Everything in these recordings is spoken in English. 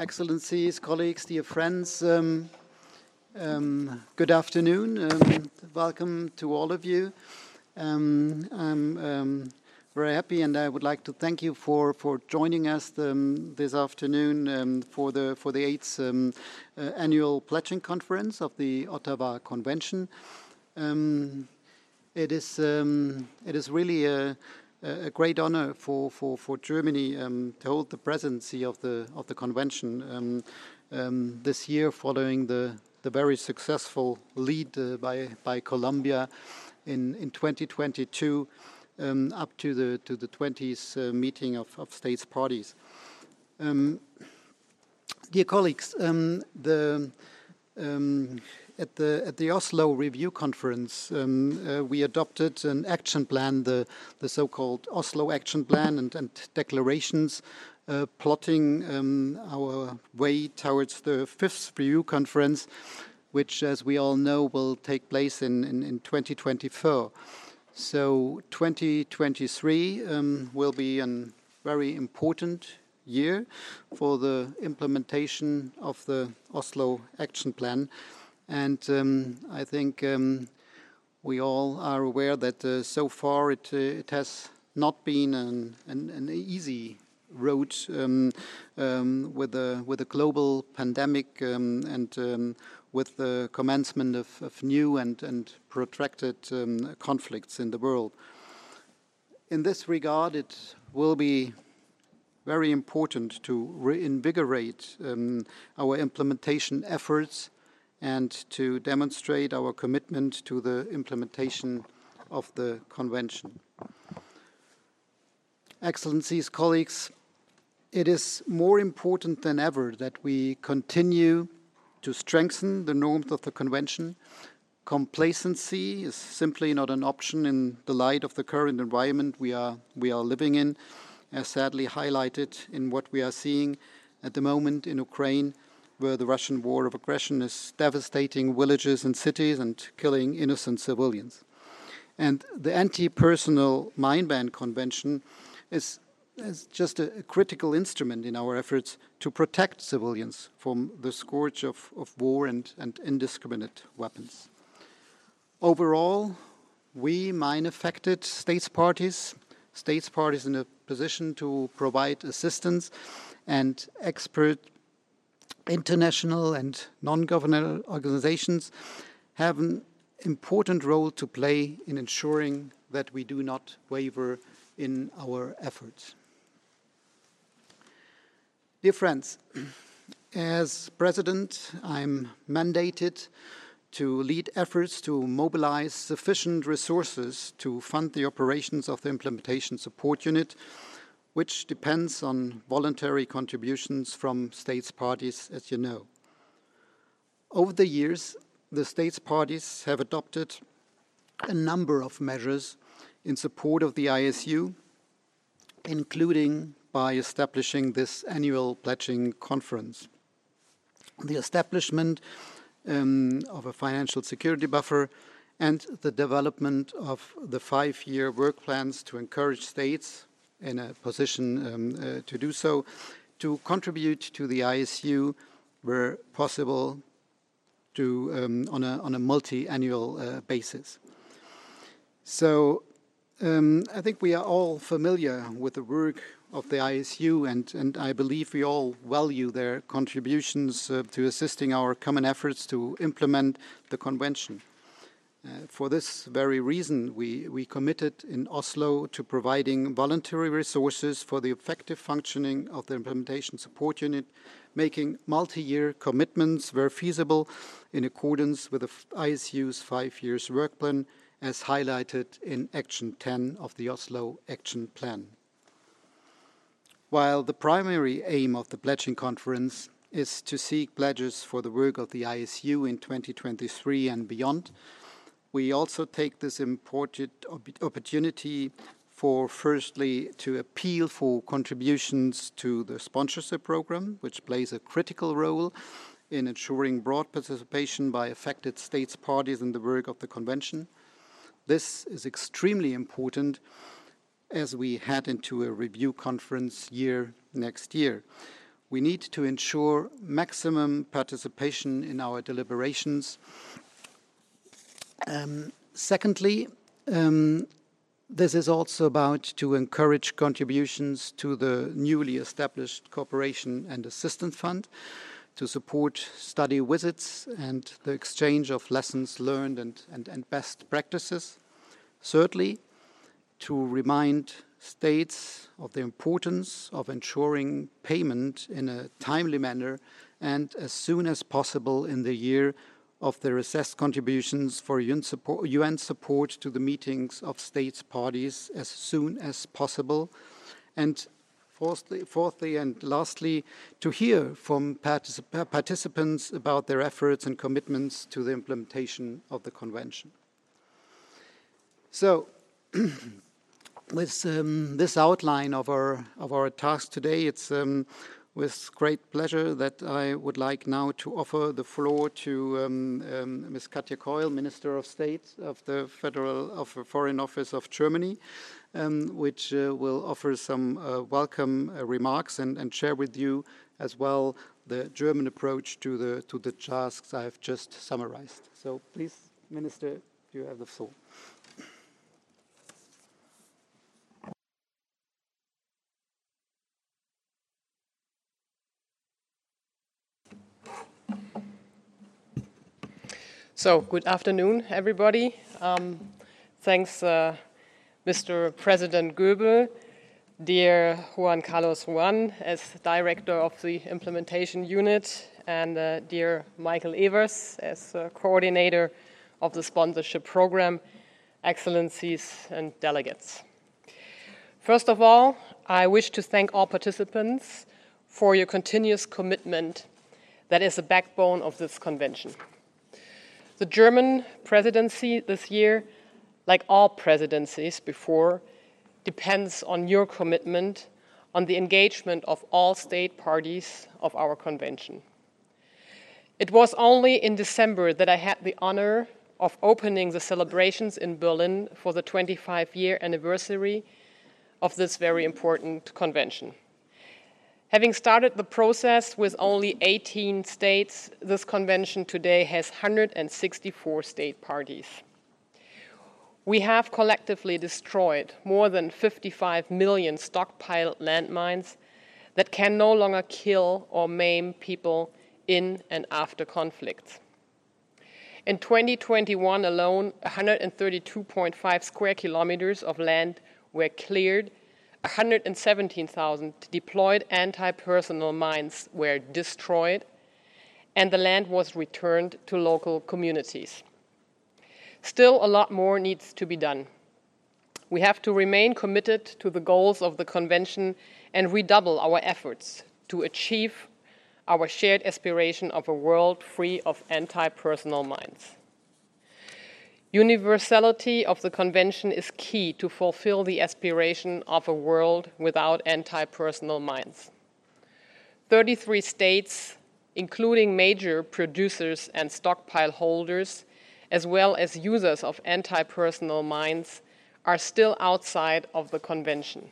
Excellencies, colleagues, dear friends, good afternoon. Welcome to all of you. I'm very happy, and I would like to thank you for joining us this afternoon for the 8th annual pledging conference of the Ottawa Convention. It is really a great honor for Germany to hold the presidency of the convention this year, following the very successful lead by Colombia in 2022 up to the 20th meeting of states parties. Dear colleagues, at the Oslo Review Conference, we adopted an action plan, the so-called Oslo Action Plan, and declarations plotting our way towards the 5th Review Conference, which, as we all know, will take place in 2024. So 2023 will be a very important year for the implementation of the Oslo Action Plan. And I think we all are aware that so far it has not been an easy road with a global pandemic and with the commencement of new and protracted conflicts in the world. In this regard, it will be very important to reinvigorate our implementation efforts and to demonstrate our commitment to the implementation of the Convention. Excellencies, colleagues, it is more important than ever that we continue to strengthen the norms of the Convention. Complacency is simply not an option in the light of the current environment we are living in, as sadly highlighted in what we are seeing at the moment in Ukraine, where the Russian war of aggression is devastating villages and cities and killing innocent civilians. And the Anti-Personnel Mine Ban Convention is just a critical instrument in our efforts to protect civilians from the scourge of war and indiscriminate weapons. Overall, we mine-affected states parties in a position to provide assistance and expert international and non-governmental organizations have an important role to play in ensuring that we do not waver in our efforts. Dear friends, as President, I'm mandated to lead efforts to mobilize sufficient resources to fund the operations of the Implementation Support Unit, which depends on voluntary contributions from states parties, as you know. Over the years, the states parties have adopted a number of measures in support of the ISU, including by establishing this annual pledging conference. The establishment of a financial security buffer and the development of the 5-year work plans to encourage states in a position to do so, to contribute to the ISU where possible on a multi-annual basis. So I think we are all familiar with the work of the ISU, and I believe we all value their contributions to assisting our common efforts to implement the Convention. For this very reason, we committed in Oslo to providing voluntary resources for the effective functioning of the Implementation Support Unit, making multi-year commitments where feasible in accordance with the ISU's 5-year work plan, as highlighted in Action 10 of the Oslo Action Plan. While the primary aim of the pledging conference is to seek pledges for the work of the ISU in 2023 and beyond, we also take this important opportunity for, firstly, to appeal for contributions to the sponsorship program, which plays a critical role in ensuring broad participation by affected states parties in the work of the Convention. This is extremely important as we head into a review conference year next year. We need to ensure maximum participation in our deliberations. Secondly, this is also about to encourage contributions to the newly established Cooperation and Assistance Fund, to support study visits and the exchange of lessons learned and best practices. Thirdly, to remind states of the importance of ensuring payment in a timely manner and as soon as possible in the year of their assessed contributions for UN support to the meetings of states parties as soon as possible. And fourthly and lastly, to hear from participants about their efforts and commitments to the implementation of the Convention. So, with this outline of our task today, it's with great pleasure that I would like now to offer the floor to Ms. Katja Keul, Minister of State of the Foreign Office of Germany, which will offer some welcome remarks and share with you as well the German approach to the tasks I have just summarized. So please, Minister, you have the floor. So, good afternoon, everybody. Thanks, Mr. President Goebel, dear Juan Carlos Ruan, as Director of the Implementation Unit, and dear Michael Evers, as Coordinator of the Sponsorship Program, Excellencies and Delegates. First of all, I wish to thank all participants for your continuous commitment that is the backbone of this convention. The German presidency this year, like all presidencies before, depends on your commitment, on the engagement of all state parties of our convention. It was only in December that I had the honor of opening the celebrations in Berlin for the 25-year anniversary of this very important convention. Having started the process with only 18 states, this convention today has 164 state parties. We have collectively destroyed more than 55 million stockpiled landmines that can no longer kill or maim people in and after conflicts. In 2021 alone, 132.5 square kilometers of land were cleared, 117,000 deployed anti-personnel mines were destroyed, and the land was returned to local communities. Still, a lot more needs to be done. We have to remain committed to the goals of the Convention and redouble our efforts to achieve our shared aspiration of a world free of anti-personnel mines. Universality of the Convention is key to fulfill the aspiration of a world without anti-personnel mines. 33 states, including major producers and stockpile holders, as well as users of anti-personnel mines, are still outside of the Convention.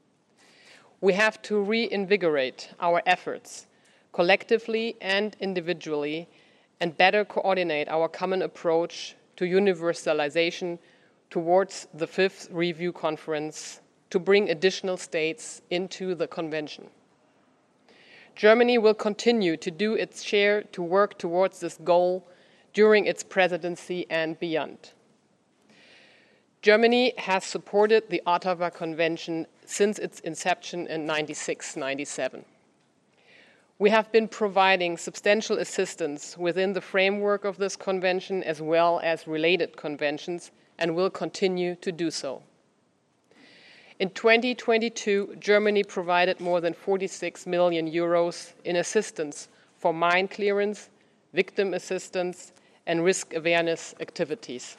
We have to reinvigorate our efforts, collectively and individually, and better coordinate our common approach to universalization towards the 5th Review Conference to bring additional states into the Convention. Germany will continue to do its share to work towards this goal during its presidency and beyond. Germany has supported the Ottawa Convention since its inception in 1996-97. We have been providing substantial assistance within the framework of this convention as well as related conventions and will continue to do so. In 2022, Germany provided more than 46 million euros in assistance for mine clearance, victim assistance, and risk awareness activities.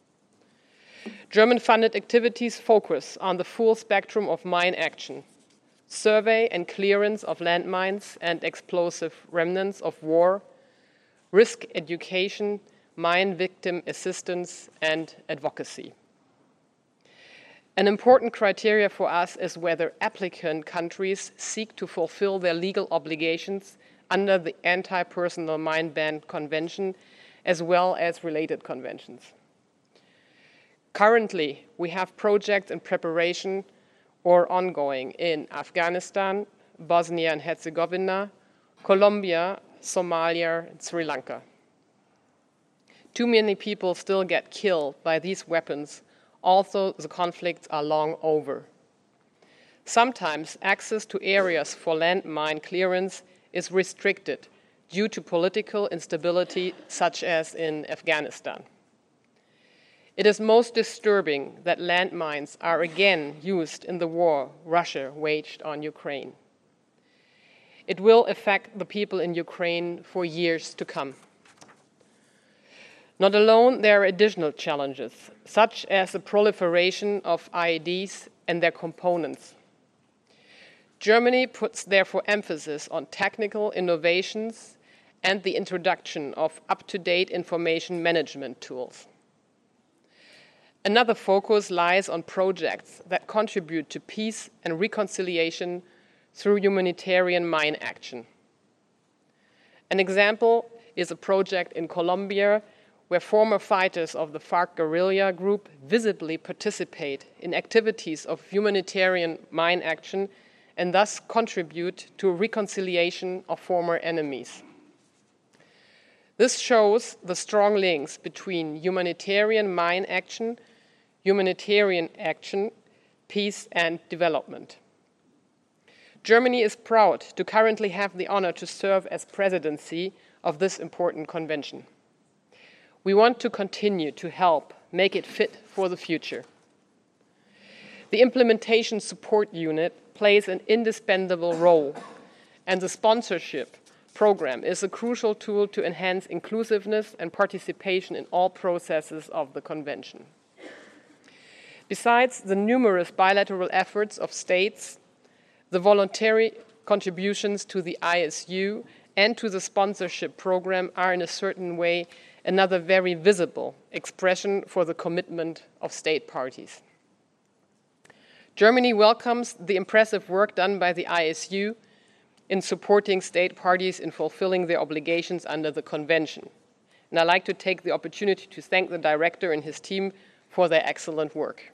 German-funded activities focus on the full spectrum of mine action: survey and clearance of landmines and explosive remnants of war, risk education, mine victim assistance, and advocacy. An important criteria for us is whether applicant countries seek to fulfill their legal obligations under the Anti-Personal Mine Ban Convention as well as related conventions. Currently, we have projects in preparation or ongoing in Afghanistan, Bosnia and Herzegovina, Colombia, Somalia, and Sri Lanka. Too many people still get killed by these weapons, although the conflicts are long over. Sometimes access to areas for landmine clearance is restricted due to political instability, such as in Afghanistan. It is most disturbing that landmines are again used in the war Russia waged on Ukraine. It will affect the people in Ukraine for years to come. Not alone, there are additional challenges, such as the proliferation of IEDs and their components. Germany puts therefore emphasis on technical innovations and the introduction of up-to-date information management tools. Another focus lies on projects that contribute to peace and reconciliation through humanitarian mine action. An example is a project in Colombia where former fighters of the FARC guerrilla group visibly participate in activities of humanitarian mine action and thus contribute to a reconciliation of former enemies. This shows the strong links between humanitarian mine action, peace, and development. Germany is proud to currently have the honor to serve as presidency of this important convention. We want to continue to help make it fit for the future. The Implementation Support Unit plays an indispensable role, and the sponsorship program is a crucial tool to enhance inclusiveness and participation in all processes of the convention. Besides the numerous bilateral efforts of states, the voluntary contributions to the ISU and to the sponsorship program are in a certain way another very visible expression for the commitment of state parties. Germany welcomes the impressive work done by the ISU in supporting state parties in fulfilling their obligations under the convention. And I'd like to take the opportunity to thank the director and his team for their excellent work.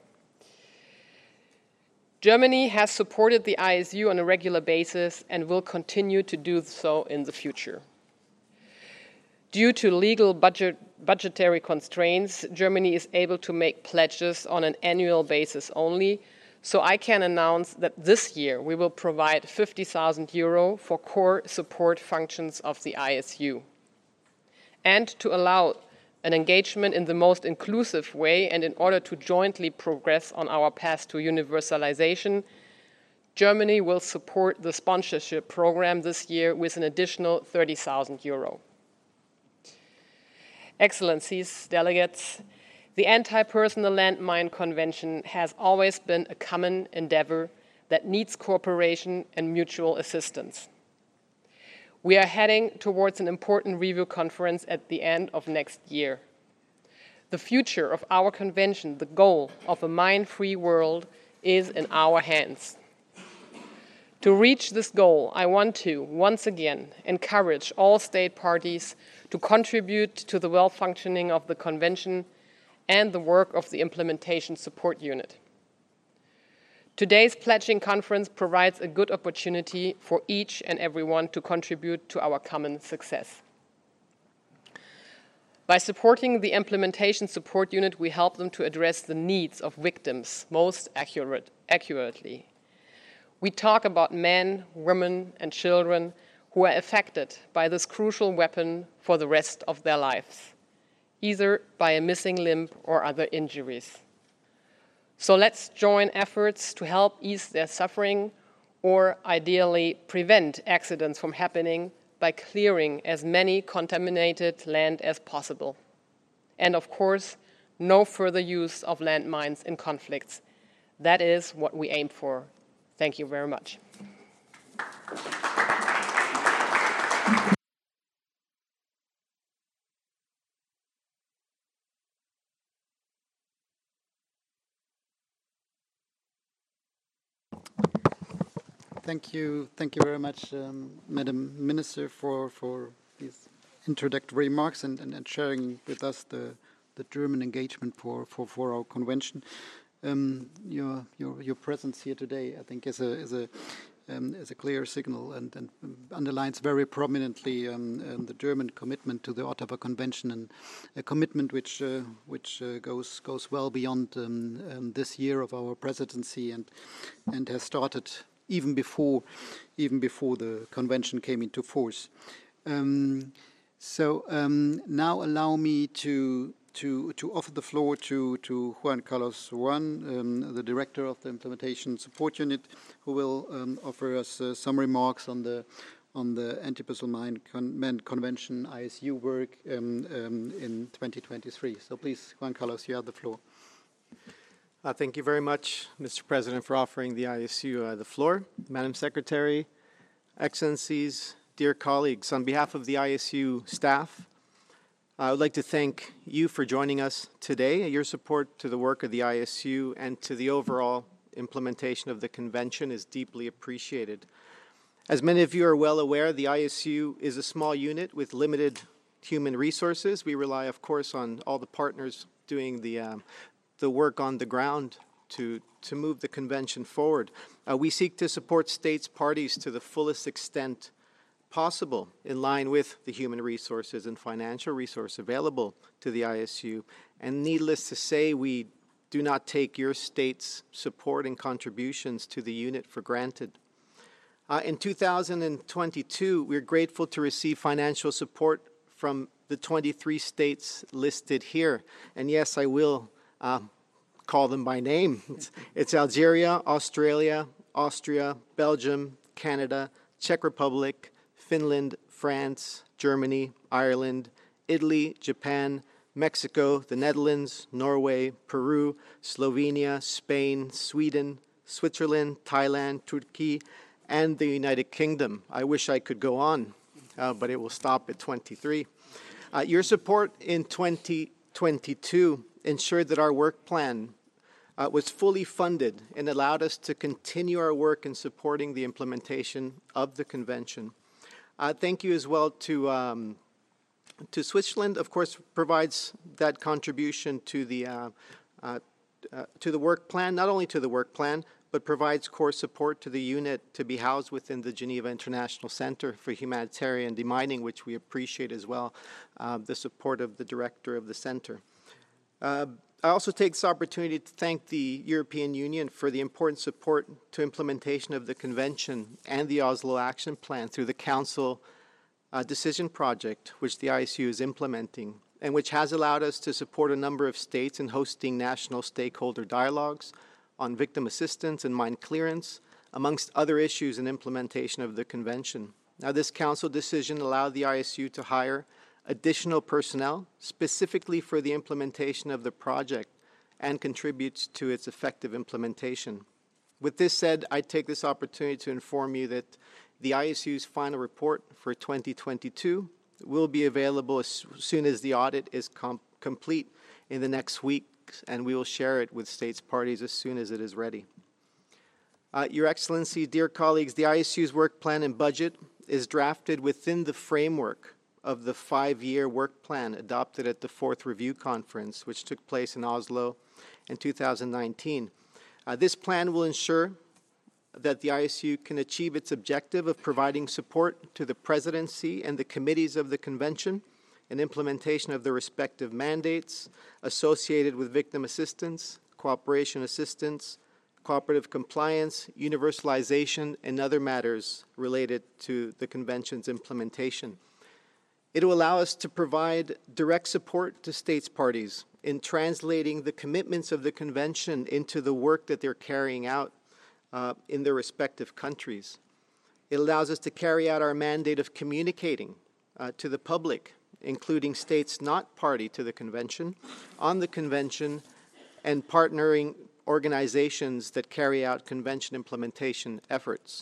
Germany has supported the ISU on a regular basis and will continue to do so in the future. Due to legal budgetary constraints, Germany is able to make pledges on an annual basis only, so I can announce that this year we will provide €50,000 for core support functions of the ISU. And to allow an engagement in the most inclusive way and in order to jointly progress on our path to universalization, Germany will support the sponsorship program this year with an additional €30,000. Excellencies, delegates, the Anti-Personal Landmine Convention has always been a common endeavor that needs cooperation and mutual assistance. We are heading towards an important review conference at the end of next year. The future of our convention, the goal of a mine-free world, is in our hands. To reach this goal, I want to, once again, encourage all state parties to contribute to the well-functioning of the convention and the work of the Implementation Support Unit. Today's pledging conference provides a good opportunity for each and everyone to contribute to our common success. By supporting the Implementation Support Unit, we help them to address the needs of victims most accurately. We talk about men, women, and children who are affected by this crucial weapon for the rest of their lives, either by a missing limb or other injuries. So let's join efforts to help ease their suffering or ideally prevent accidents from happening by clearing as many contaminated land as possible. And of course, no further use of landmines in conflicts. That is what we aim for. Thank you very much. Thank you very much, Madam Minister, for these introductory remarks and sharing with us the German engagement for our convention. Your presence here today, I think, is a clear signal and underlines very prominently the German commitment to the Ottawa Convention, and a commitment which goes well beyond this year of our presidency and has started even before the convention came into force. So now allow me to offer the floor to Juan Carlos Ruan, the director of the Implementation Support Unit, who will offer us some remarks on the Anti-Personnel Mine Convention ISU work in 2023. So please, Juan Carlos, you have the floor. Thank you very much, Mr. President, for offering the ISU the floor. Madam Secretary, Excellencies, dear colleagues, on behalf of the ISU staff, I would like to thank you for joining us today. Your support to the work of the ISU and to the overall implementation of the convention is deeply appreciated. As many of you are well aware, the ISU is a small unit with limited human resources. We rely, of course, on all the partners doing the work on the ground to move the convention forward. We seek to support states parties to the fullest extent possible, in line with the human resources and financial resource available to the ISU. And needless to say, we do not take your state's support and contributions to the unit for granted. In 2022, we're grateful to receive financial support from the 23 states listed here. And yes, I will call them by name. It's Algeria, Australia, Austria, Belgium, Canada, Czech Republic, Finland, France, Germany, Ireland, Italy, Japan, Mexico, the Netherlands, Norway, Peru, Slovenia, Spain, Sweden, Switzerland, Thailand, Turkey, and the United Kingdom. I wish I could go on, but it will stop at 23. Your support in 2022 ensured that our work plan was fully funded and allowed us to continue our work in supporting the implementation of the convention. Thank you as well to Switzerland, of course, provides that contribution to the work plan, not only to the work plan, but provides core support to the unit to be housed within the Geneva International Center for Humanitarian Demining, which we appreciate as well, the support of the director of the center. I also take this opportunity to thank the European Union for the important support to implementation of the Convention and the Oslo Action Plan through the Council Decision Project, which the ISU is implementing, and which has allowed us to support a number of states in hosting national stakeholder dialogues on victim assistance and mine clearance, amongst other issues in implementation of the Convention. Now, this Council decision allowed the ISU to hire additional personnel specifically for the implementation of the project and contributes to its effective implementation. With this said, I take this opportunity to inform you that the ISU's final report for 2022 will be available as soon as the audit is complete in the next week, and we will share it with states parties as soon as it is ready. Your Excellency, dear colleagues, the ISU's work plan and budget is drafted within the framework of the 5-year work plan adopted at the 4th Review Conference, which took place in Oslo in 2019. This plan will ensure that the ISU can achieve its objective of providing support to the presidency and the committees of the convention in implementation of their respective mandates associated with victim assistance, cooperation assistance, cooperative compliance, universalization, and other matters related to the convention's implementation. It will allow us to provide direct support to states parties in translating the commitments of the convention into the work that they're carrying out in their respective countries. It allows us to carry out our mandate of communicating to the public, including states not party to the convention, on the convention, and partnering organizations that carry out convention implementation efforts.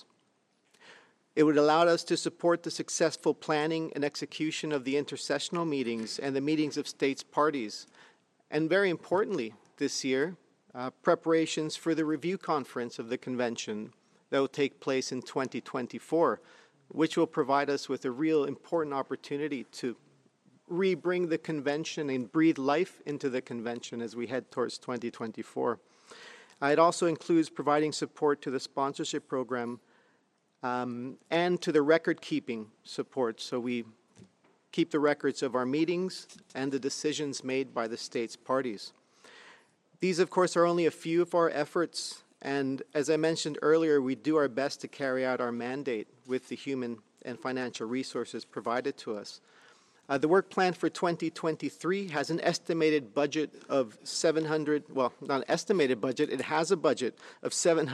It would allow us to support the successful planning and execution of the intersessional meetings and the meetings of states parties. And very importantly, this year, preparations for the review conference of the convention that will take place in 2024, which will provide us with a real important opportunity to re-bring the convention and breathe life into the convention as we head towards 2024. It also includes providing support to the sponsorship program and to the record-keeping support, so we keep the records of our meetings and the decisions made by the state's parties. These, of course, are only a few of our efforts, and as I mentioned earlier, we do our best to carry out our mandate with the human and financial resources provided to us. The work plan for 2023 has an estimated budget of not an estimated budget, it has a budget of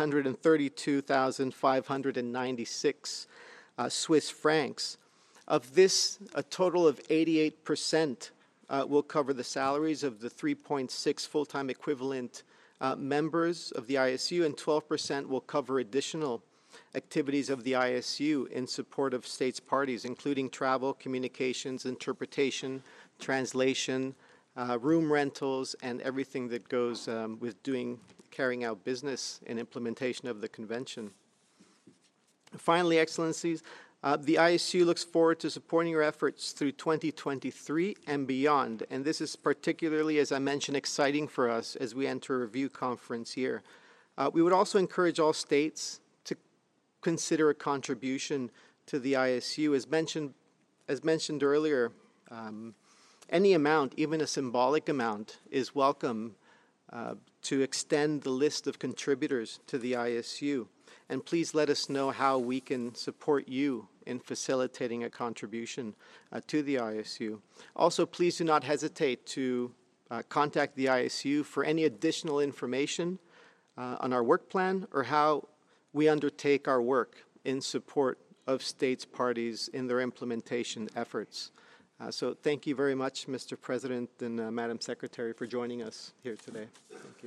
732,596 Swiss francs. Of this, a total of 88% will cover the salaries of the 3.6 full-time equivalent members of the ISU, and 12% will cover additional activities of the ISU in support of states parties, including travel, communications, interpretation, translation, room rentals, and everything that goes with carrying out business and implementation of the convention. Finally, Excellencies, the ISU looks forward to supporting your efforts through 2023 and beyond, and this is particularly, as I mentioned, exciting for us as we enter a review conference year. We would also encourage all states to consider a contribution to the ISU. As mentioned earlier, any amount, even a symbolic amount, is welcome to extend the list of contributors to the ISU. And please let us know how we can support you in facilitating a contribution to the ISU. Also, please do not hesitate to contact the ISU for any additional information on our work plan or how we undertake our work in support of states parties in their implementation efforts. So thank you very much, Mr. President and Madam Secretary, for joining us here today. Thank you.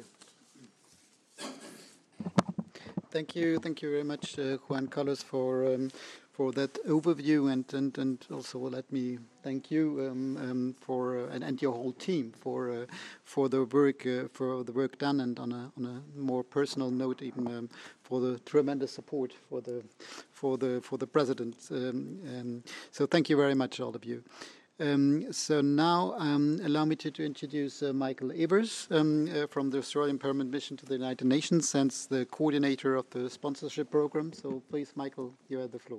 Thank you very much, Juan Carlos, for that overview, and also let me thank you and your whole team for the work done, and on a more personal note, even for the tremendous support for the president. So thank you very much, all of you. So now allow me to introduce Michael Evers from the Australian Permanent Mission to the United Nations, and the coordinator of the sponsorship program. So please, Michael, you have the floor.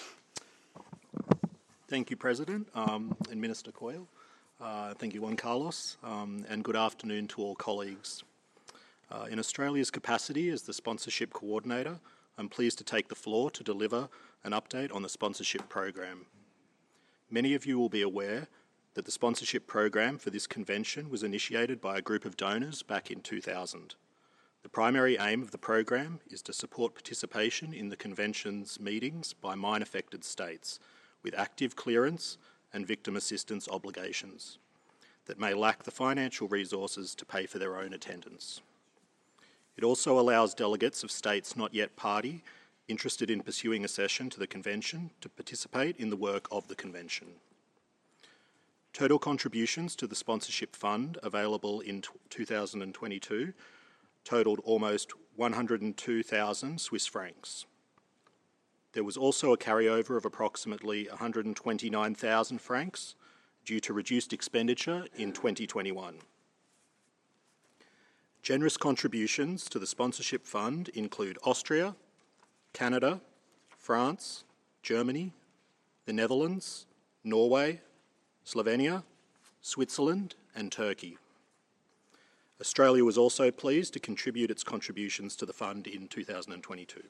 Thank you, President, and Minister Coyle. Thank you, Juan Carlos, and good afternoon to all colleagues. In Australia's capacity as the sponsorship coordinator, I'm pleased to take the floor to deliver an update on the sponsorship program. Many of you will be aware that the sponsorship program for this convention was initiated by a group of donors back in 2000. The primary aim of the program is to support participation in the convention's meetings by mine-affected states with active clearance and victim assistance obligations that may lack the financial resources to pay for their own attendance. It also allows delegates of states not yet party interested in pursuing accession to the convention to participate in the work of the convention. Total contributions to the sponsorship fund available in 2022 totaled almost 102,000 Swiss francs. There was also a carryover of approximately 129,000 francs due to reduced expenditure in 2021. Generous contributions to the sponsorship fund include Austria, Canada, France, Germany, the Netherlands, Norway, Slovenia, Switzerland, and Turkey. Australia was also pleased to contribute its contributions to the fund in 2022.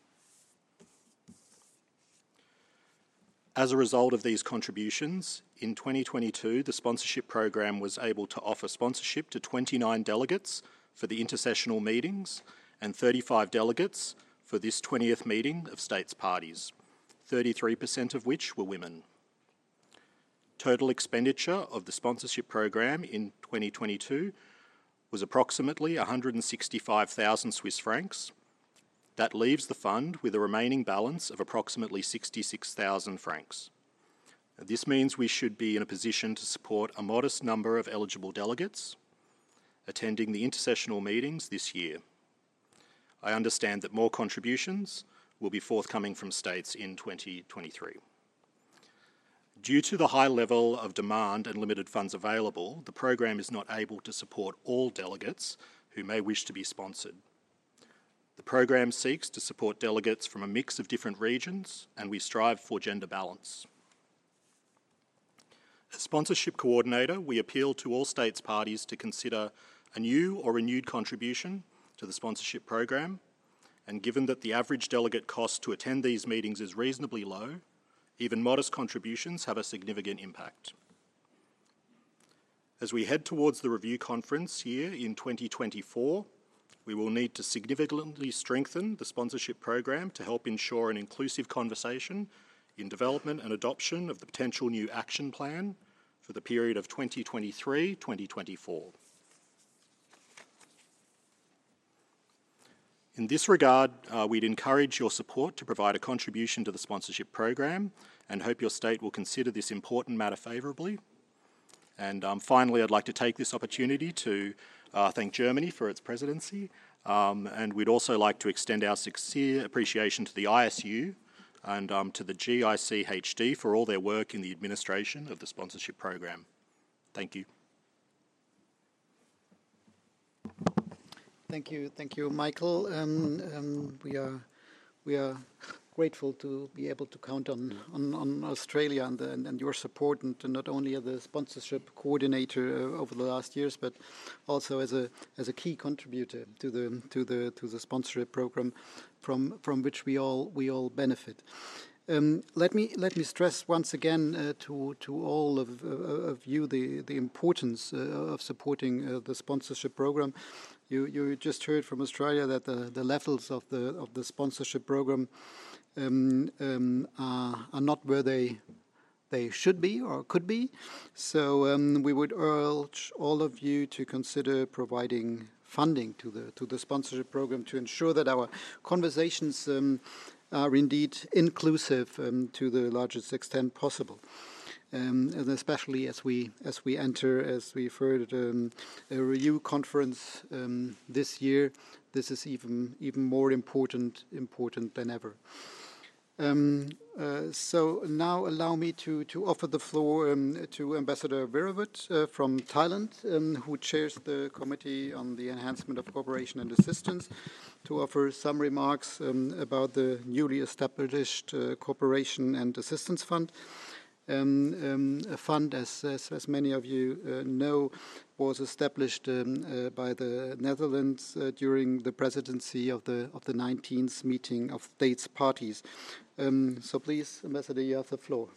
As a result of these contributions, in 2022, the sponsorship program was able to offer sponsorship to 29 delegates for the intersessional meetings and 35 delegates for this 20th meeting of states parties, 33% of which were women. Total expenditure of the sponsorship program in 2022 was approximately 165,000 Swiss francs. That leaves the fund with a remaining balance of approximately 66,000 francs. This means we should be in a position to support a modest number of eligible delegates attending the intersessional meetings this year. I understand that more contributions will be forthcoming from states in 2023. Due to the high level of demand and limited funds available, the program is not able to support all delegates who may wish to be sponsored. The program seeks to support delegates from a mix of different regions, and we strive for gender balance. As sponsorship coordinator, we appeal to all states parties to consider a new or renewed contribution to the sponsorship program, and given that the average delegate cost to attend these meetings is reasonably low, even modest contributions have a significant impact. As we head towards the review conference year in 2024, we will need to significantly strengthen the sponsorship program to help ensure an inclusive conversation in development and adoption of the potential new action plan for the period of 2023-2024. In this regard, we'd encourage your support to provide a contribution to the sponsorship program and hope your state will consider this important matter favourably. And finally, I'd like to take this opportunity to thank Germany for its presidency, and we'd also like to extend our sincere appreciation to the ISU and to the GICHD for all their work in the administration of the sponsorship program. Thank you. Thank you, Michael. We are grateful to be able to count on Australia and your support, and not only as a sponsorship coordinator over the last years, but also as a key contributor to the sponsorship program, from which we all benefit. Let me stress once again to all of you the importance of supporting the sponsorship program. You just heard from Australia that the levels of the sponsorship program are not where they should be or could be. So we would urge all of you to consider providing funding to the sponsorship program to ensure that our conversations are indeed inclusive to the largest extent possible. And especially as we enter, as we've heard, a review conference this year, this is even more important than ever. So now allow me to offer the floor to Ambassador Weerawood from Thailand, who chairs the Committee on the Enhancement of Cooperation and Assistance, to offer some remarks about the newly established Cooperation and Assistance Fund. A fund, as many of you know, was established by the Netherlands during the presidency of the 19th meeting of states parties. So please, Ambassador, you have the floor.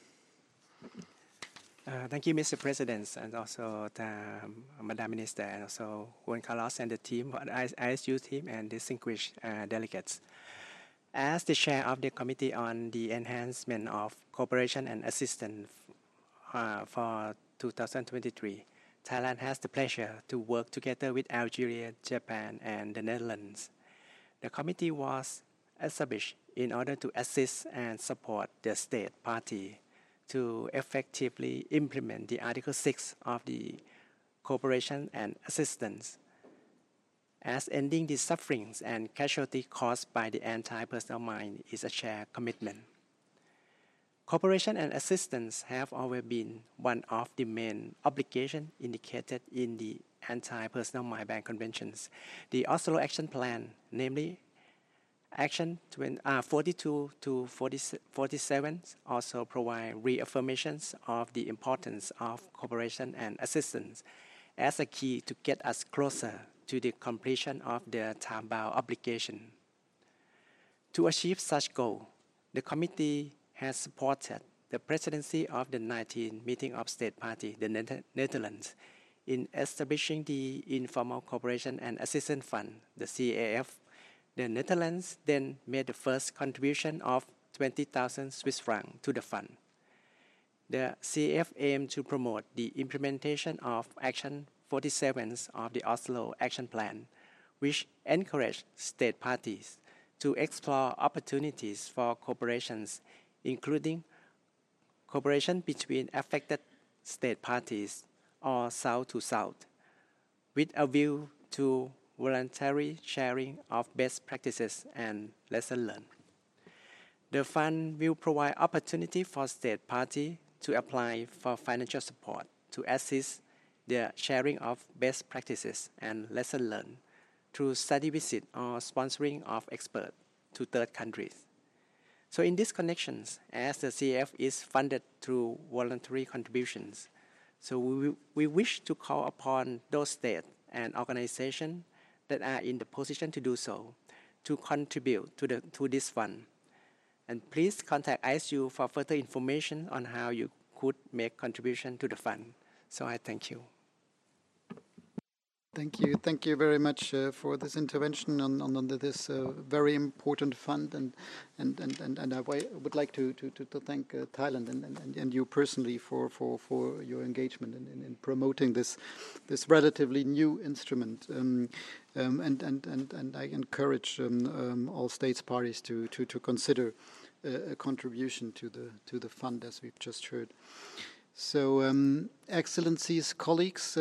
Thank you, Mr. President, and also the Madam Minister, and also Juan Carlos and the team, ISU team, and distinguished delegates. As the chair of the Committee on the Enhancement of Cooperation and Assistance for 2023, Thailand has the pleasure to work together with Algeria, Japan, and the Netherlands. The committee was established in order to assist and support the state party to effectively implement the Article 6 of the Cooperation and Assistance, as ending the sufferings and casualty caused by the anti-personnel mine is a shared commitment. Cooperation and assistance have always been one of the main obligations indicated in the Anti-Personnel Mine Ban Conventions. The Oslo Action Plan, namely Action 42 to 47, also provide reaffirmations of the importance of cooperation and assistance as a key to get us closer to the completion of the time-bound obligation. To achieve such goal, the committee has supported the presidency of the 19th meeting of state party, the Netherlands, in establishing the Informal Cooperation and Assistance Fund, the CAF. The Netherlands then made the first contribution of 20,000 Swiss francs to the fund. The CAF aimed to promote the implementation of Action 47 of the Oslo Action Plan, which encouraged state parties to explore opportunities for cooperations, including cooperation between affected state parties or South to South, with a view to voluntary sharing of best practices and lessons learned. The fund will provide opportunity for state parties to apply for financial support to assist the sharing of best practices and lessons learned through study visit or sponsoring of experts to third countries. So in these connections, as the CAF is funded through voluntary contributions, so we wish to call upon those states and organizations that are in the position to do so to contribute to this fund. And please contact ISU for further information on how you could make contribution to the fund. So I thank you. Thank you very much for this intervention on this very important fund, and I would like to thank Thailand and you personally for your engagement in promoting this relatively new instrument, and I encourage all states parties to consider a contribution to the fund, as we've just heard. So, Excellencies, colleagues,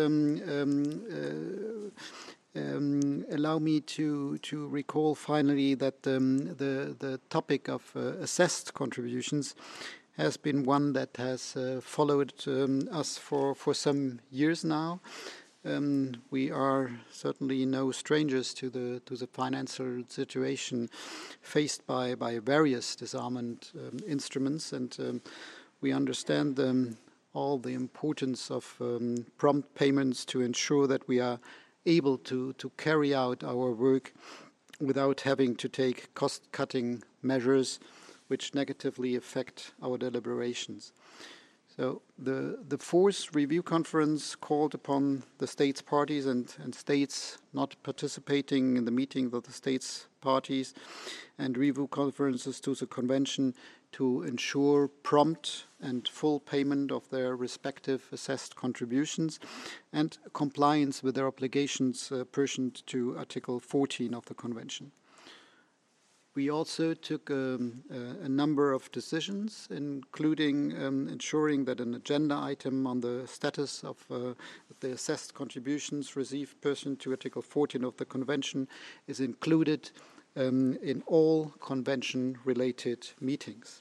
allow me to recall finally that the topic of assessed contributions has been one that has followed us for some years now. We are certainly no strangers to the financial situation faced by various disarmament instruments, and we understand all the importance of prompt payments to ensure that we are able to carry out our work without having to take cost-cutting measures which negatively affect our deliberations. So the fourth review conference called upon the states parties and states not participating in the meeting of the states parties and review conferences to the convention to ensure prompt and full payment of their respective assessed contributions and compliance with their obligations pursuant to Article 14 of the Convention. We also took a number of decisions, including ensuring that an agenda item on the status of the assessed contributions received pursuant to Article 14 of the Convention is included in all convention-related meetings.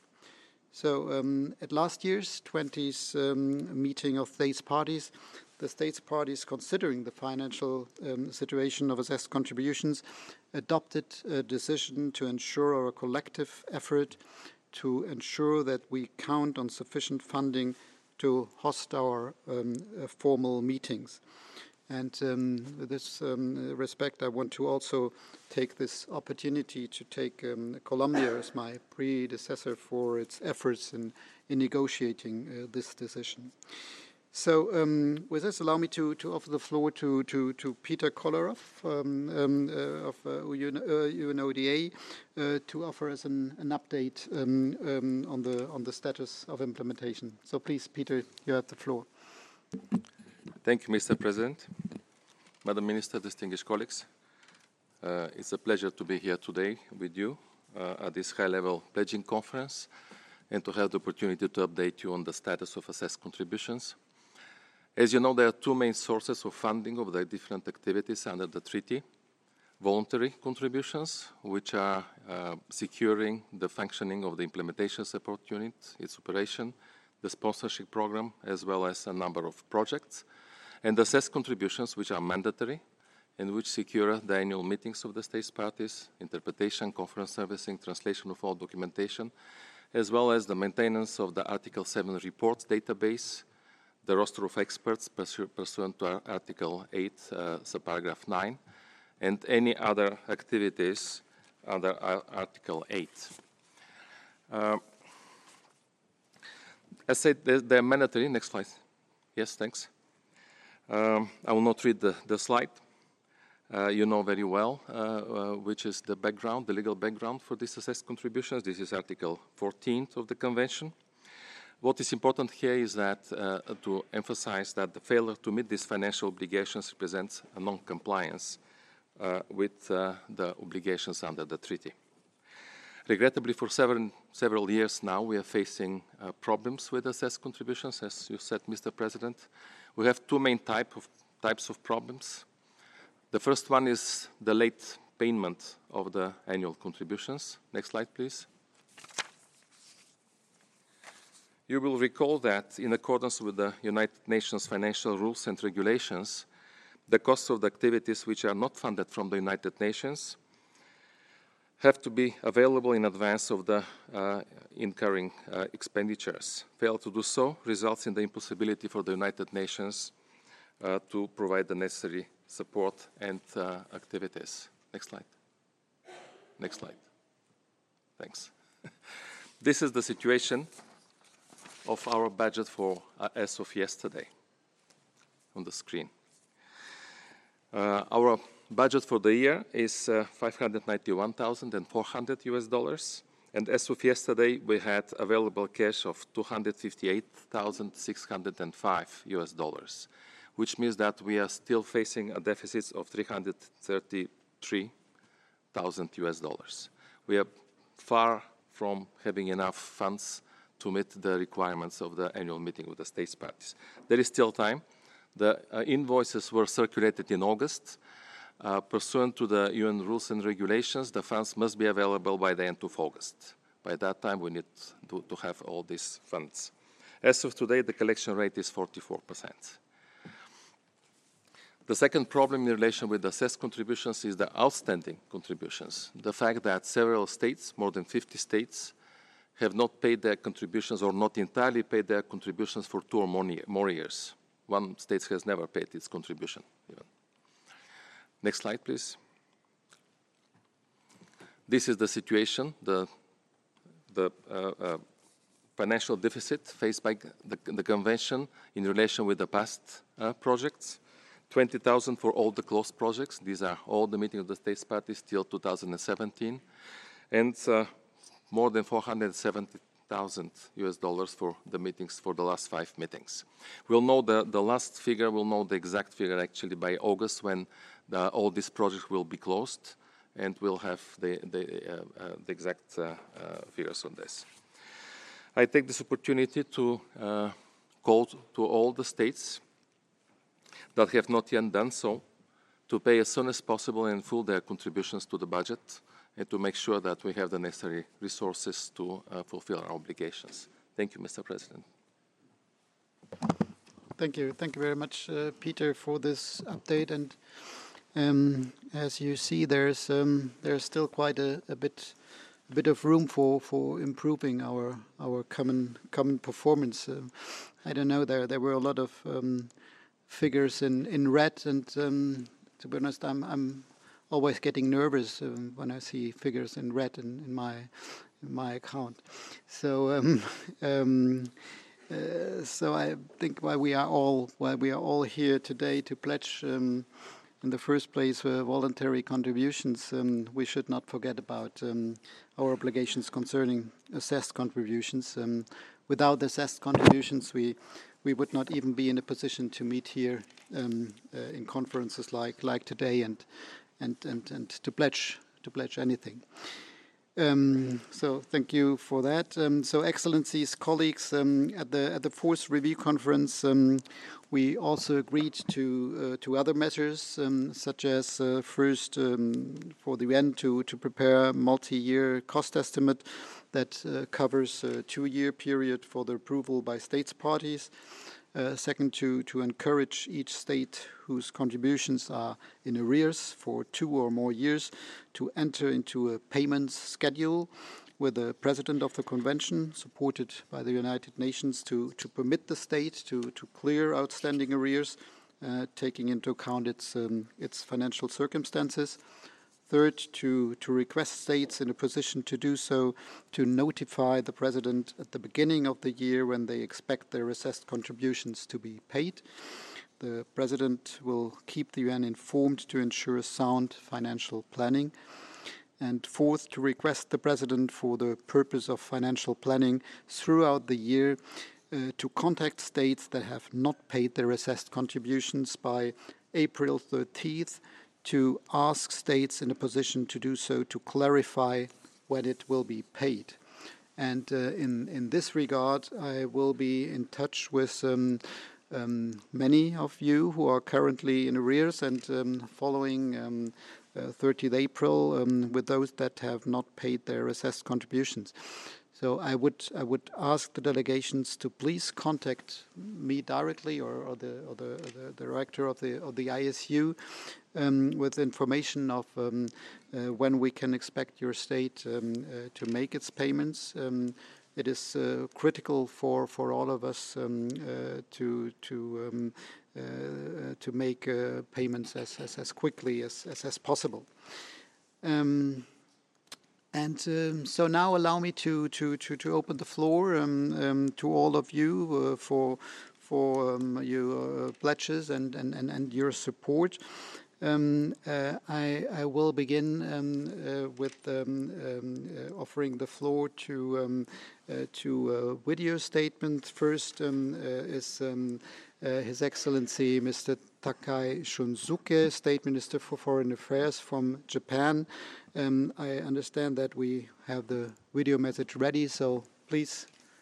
So at last year's 20th meeting of states parties, the states parties, considering the financial situation of assessed contributions, adopted a decision to ensure our collective effort to ensure that we count on sufficient funding to host our formal meetings. And with this respect, I want to also take this opportunity to take Colombia as my predecessor for its efforts in negotiating this decision. So with this, allow me to offer the floor to Peter Kolarov of UNODA to offer us an update on the status of implementation. So please, Peter, you have the floor. Thank you, Mr. President. Madam Minister, distinguished colleagues, it's a pleasure to be here today with you at this high-level pledging conference and to have the opportunity to update you on the status of assessed contributions. As you know, there are two main sources of funding of the different activities under the treaty. Voluntary contributions, which are securing the functioning of the implementation support unit, its operation, the sponsorship program, as well as a number of projects. And assessed contributions, which are mandatory and which secure the annual meetings of the states parties, interpretation, conference servicing, translation of all documentation, as well as the maintenance of the Article 7 reports database, the roster of experts pursuant to Article 8, subparagraph 9, and any other activities under Article 8. As said, they're mandatory. Next slide. Yes, thanks. I will not read the slide. You know very well which is the background, the legal background for these assessed contributions. This is Article 14 of the Convention. What is important here is that to emphasize that the failure to meet these financial obligations represents a non-compliance with the obligations under the treaty. Regrettably, for several years now, we are facing problems with assessed contributions, as you said, Mr. President. We have two main types of problems. The first one is the late payment of the annual contributions. Next slide, please. You will recall that in accordance with the United Nations financial rules and regulations, the costs of the activities which are not funded from the United Nations have to be available in advance of the incurring expenditures. Fail to do so results in the impossibility for the United Nations to provide the necessary support and activities. Next slide. Next slide. Thanks. This is the situation of our budget for as of yesterday on the screen. Our budget for the year is $591,400 US, and as of yesterday we had available cash of $258,605 US, which means that we are still facing a deficit of $333,000 US. We are far from having enough funds to meet the requirements of the annual meeting with the states parties. There is still time. The invoices were circulated in August. Pursuant to the UN rules and regulations, the funds must be available by the end of August. By that time, we need to have all these funds. As of today, the collection rate is 44%. The second problem in relation with the assessed contributions is the outstanding contributions. The fact that several states, more than 50 states, have not paid their contributions or not entirely paid their contributions for 2 or more years. One state has never paid its contribution even. Next slide, please. This is the situation, the financial deficit faced by the Convention in relation with the past projects. 20,000 for all the closed projects. These are all the meetings of the states parties till 2017. And more than $470,000 US for the meetings, for the last 5 meetings. We'll know the last figure, we'll know the exact figure actually by August when all these projects will be closed, and we'll have the exact figures on this. I take this opportunity to call to all the states that have not yet done so to pay as soon as possible in full their contributions to the budget, and to make sure that we have the necessary resources to fulfill our obligations. Thank you, Mr. President. Thank you. Thank you very much, Peter, for this update. And as you see, there's still quite a bit of room for improving our common performance. I don't know. There were a lot of figures in red, and to be honest, I'm always getting nervous when I see figures in red in my account. So so I think while we are all here today to pledge in the first place voluntary contributions, we should not forget about our obligations concerning assessed contributions. Without assessed contributions, we would not even be in a position to meet here in conferences like today and to pledge anything. So thank you for that. So Excellencies, colleagues, at the fourth review conference, we also agreed to other measures, such as first for the UN to prepare a multi-year cost estimate that covers a 2-year period for the approval by states parties. Second, to encourage each state whose contributions are in arrears for 2 or more years to enter into a payments schedule with the President of the Convention, supported by the United Nations, to permit the state to clear outstanding arrears, taking into account its financial circumstances. Third, to request states in a position to do so to notify the President at the beginning of the year when they expect their assessed contributions to be paid. The President will keep the UN informed to ensure sound financial planning. And fourth, to request the President, for the purpose of financial planning throughout the year, to contact states that have not paid their assessed contributions by April 13th, to ask states in a position to do so to clarify when it will be paid. And in this regard, I will be in touch with many of you who are currently in arrears and following 30th April with those that have not paid their assessed contributions. So I would ask the delegations to please contact me directly or the director of the ISU with information of when we can expect your state to make its payments. It is critical for all of us to make payments as quickly as possible. So now allow me to open the floor to all of you for your pledges and your support. I will begin with offering the floor to video statement. First is His Excellency Mr. Takai Shunsuke, State Minister for Foreign Affairs from Japan. I understand that we have the video message ready, so please.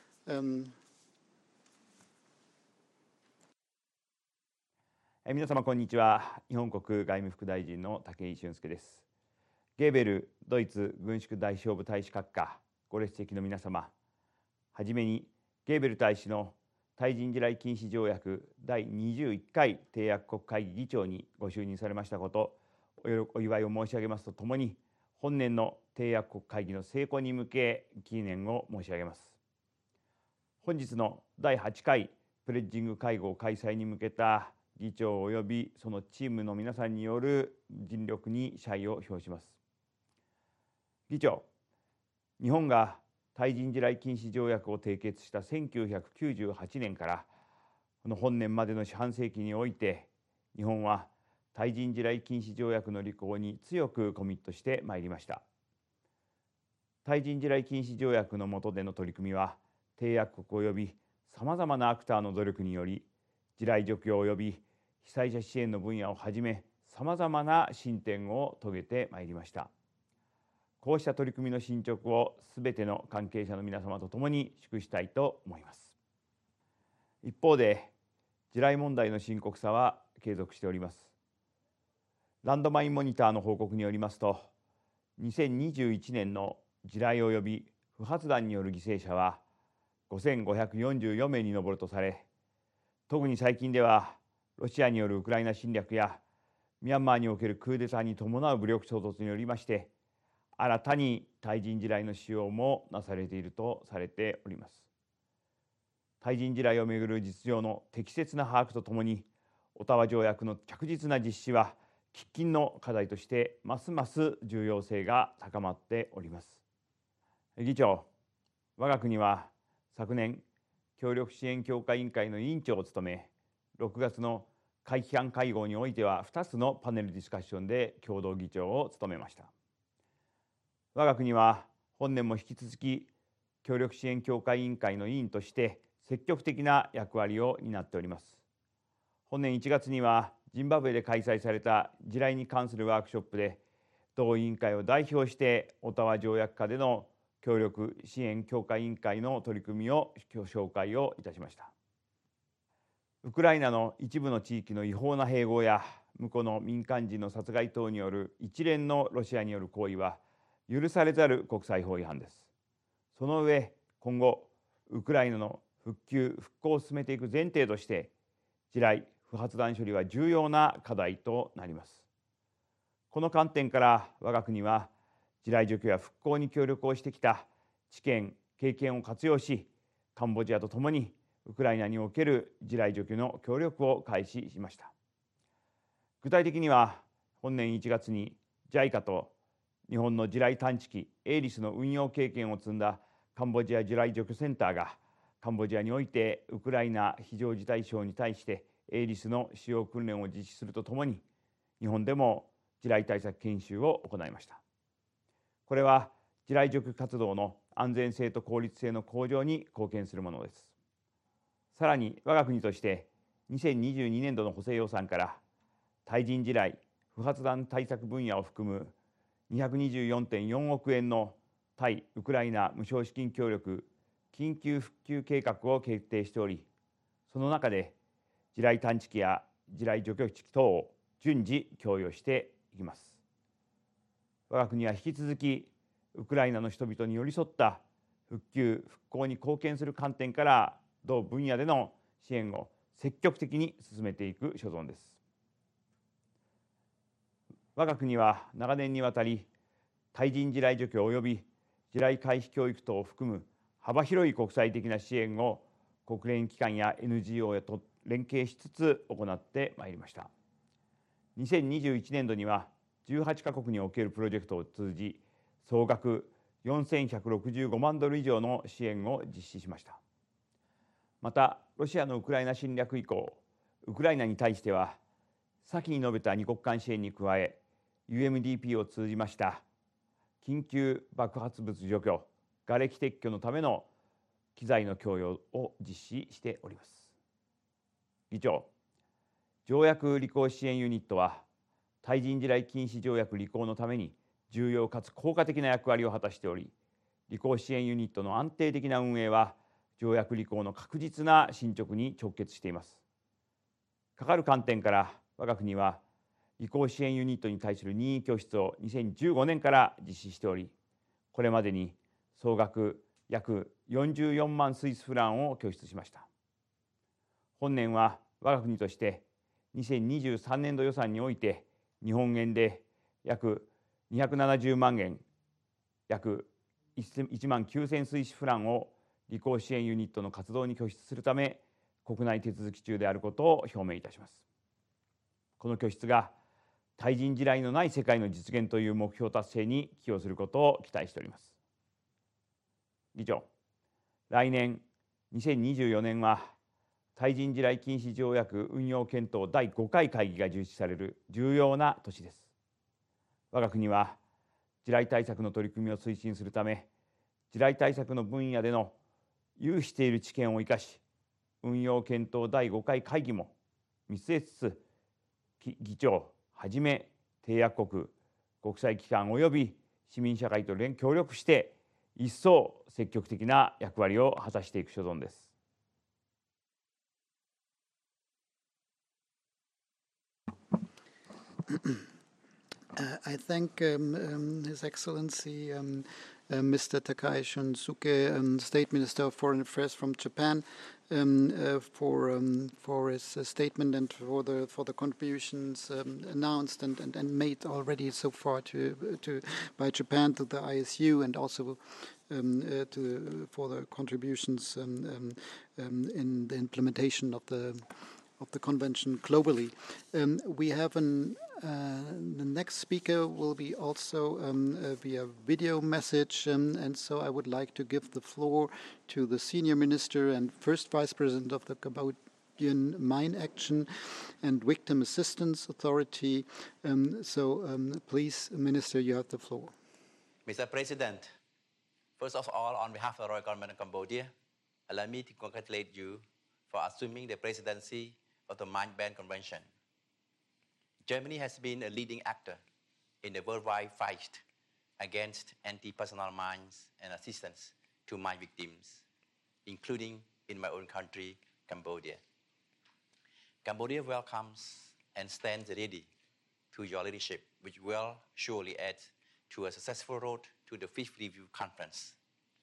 皆様こんにちは。日本国外務副大臣の武井俊介です。ゲーベルドイツ軍縮代表部大使閣下ご列席の皆様、はじめにゲーベル大使の対人地雷禁止条約第21回締約国会議議長にご就任されましたことお祝いを申し上げますとともに、本年の締約国会議の成功に向け記念を申し上げます。本日の第8回プレッジング会合開催に向けた議長及びそのチームの皆さんによる尽力に謝意を表します。議長、日本が対人地雷禁止条約を締結した1998年からこの本年までの四半世紀において、日本は対人地雷禁止条約の履行に強くコミットしてまいりました。対人地雷禁止条約の下での取り組みは、締約国及びさまざまなアクターの努力により、地雷除去及び被災者支援の分野をはじめ、さまざまな進展を遂げてまいりました。こうした取り組みの進捗をすべての関係者の皆様と共に祝したいと思います。一方で、地雷問題の深刻さは継続しております。ランドマインモニターの報告によりますと、2021年の地雷及び不発弾による犠牲者は5544名に上るとされ、特に最近ではロシアによるウクライナ侵略やミャンマーにおけるクーデターに伴う武力衝突によりまして、新たに対人地雷の使用もなされているとされております。対人地雷をめぐる実情の適切な把握とともに、オタワ条約の着実な実施は喫緊の課題としてますます重要性が高まっております。議長、我が国は昨年協力支援強化委員会の委員長を務め、6月の会期間会合においては2つのパネルディスカッションで共同議長を務めました。我が国は本年も引き続き協力支援強化委員会の委員として積極的な役割を担っております。本年1月にはジンバブエで開催された地雷に関するワークショップで、同委員会を代表してオタワ条約下での協力支援強化委員会の取り組みを紹介をいたしました。ウクライナの一部の地域の違法な併合や無辜の民間人の殺害等による一連のロシアによる行為は許されざる国際法違反です。その上、今後ウクライナの復旧・復興を進めていく前提として、地雷不発弾処理は重要な課題となります。この観点から我が国は地雷除去や復興に協力をしてきた知見・経験を活用し、カンボジアとともにウクライナにおける地雷除去の協力を開始しました。具体的には本年1月に JICA と日本の地雷探知機エイリスの運用経験を積んだカンボジア地雷除去センターがカンボジアにおいてウクライナ非常事態省に対してエイリスの使用訓練を実施するとともに、日本でも地雷対策研修を行いました。これは地雷除去活動の安全性と効率性の向上に貢献するものです。さらに我が国として2022年度の補正予算から対人地雷不発弾対策分野を含む224.4億円の対ウクライナ無償資金協力緊急復旧計画を決定しており、その中で地雷探知機や地雷除去機等を順次供与していきます。我が国は引き続きウクライナの人々に寄り添った復旧・復興に貢献する観点から同分野での支援を積極的に進めていく所存です。我が国は長年にわたり対人地雷除去及び地雷回避教育等を含む幅広い国際的な支援を国連機関や NGO と連携しつつ行ってまいりました。2021年度には18カ国におけるプロジェクトを通じ総額4165万ドル以上の支援を実施しました。またロシアのウクライナ侵略以降、ウクライナに対しては先に述べた二国間支援に加え UMDP を通じました緊急爆発物除去・瓦礫撤去のための機材の供与を実施しております。議長、条約履行支援ユニットは対人地雷禁止条約履行のために重要かつ効果的な役割を果たしており、履行支援ユニットの安定的な運営は条約履行の確実な進捗に直結しています。かかる観点から我が国は履行支援ユニットに対する任意拠出を2015年から実施しており、これまでに総額約44万スイスフランを拠出しました。本年は我が国として2023年度予算において日本円で約270万円、約1万9000スイスフランを履行支援ユニットの活動に拠出するため国内手続き中であることを表明いたします。この拠出が対人地雷のない世界の実現という目標達成に寄与することを期待しております。議長、来年2024年は対人地雷禁止条約運用検討第5回会議が実施される重要な年です。我が国は地雷対策の取り組みを推進するため、地雷対策の分野での有している知見を生かし、運用検討第5回会議も見据えつつ、議長はじめ締約国、国際機関及び市民社会と協力して一層積極的な役割を果たしていく所存です。 I thank His Excellency Mr. Takai Shunsuke, State Minister of Foreign Affairs from Japan, for his statement and for the contributions announced and made already so far by Japan to the ISU, and also for the contributions in the implementation of the convention globally. We have the next speaker will be also via video message, and so I would like to give the floor to the Senior Minister and First Vice President of the Cambodian Mine Action and Victim Assistance Authority. Please, Minister, you have the floor. Mr. President, first of all, on behalf of the Royal Government of Cambodia, allow me to congratulate you for assuming the presidency of the Mine Ban Convention. Germany has been a leading actor in the worldwide fight against anti-personnel mines and assistance to mine victims, including in my own country, Cambodia. Cambodia welcomes and stands ready to your leadership, which will surely add to a successful road to the 5th Review Conference.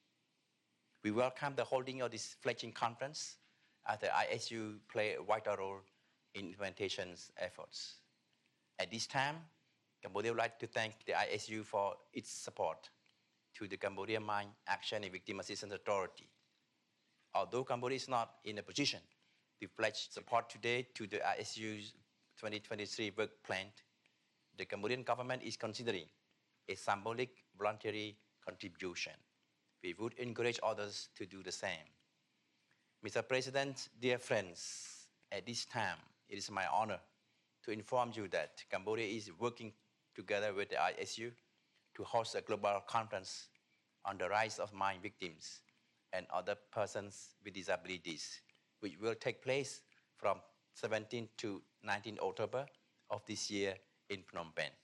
We welcome the holding of this fledgling conference as the ISU play a vital role in implementation efforts. At this time, Cambodia would like to thank the ISU for its support to the Cambodian Mine Action and Victim Assistance Authority. Although Cambodia is not in a position to pledge support today to the ISU's 2023 work plan, the Cambodian government is considering a symbolic voluntary contribution. We would encourage others to do the same. Mr. President, dear friends, at this time, it is my honor to inform you that Cambodia is working together with the ISU to host a global conference on the rights of mine victims and other persons with disabilities, which will take place from 17 to 19 October of this year in Phnom Penh.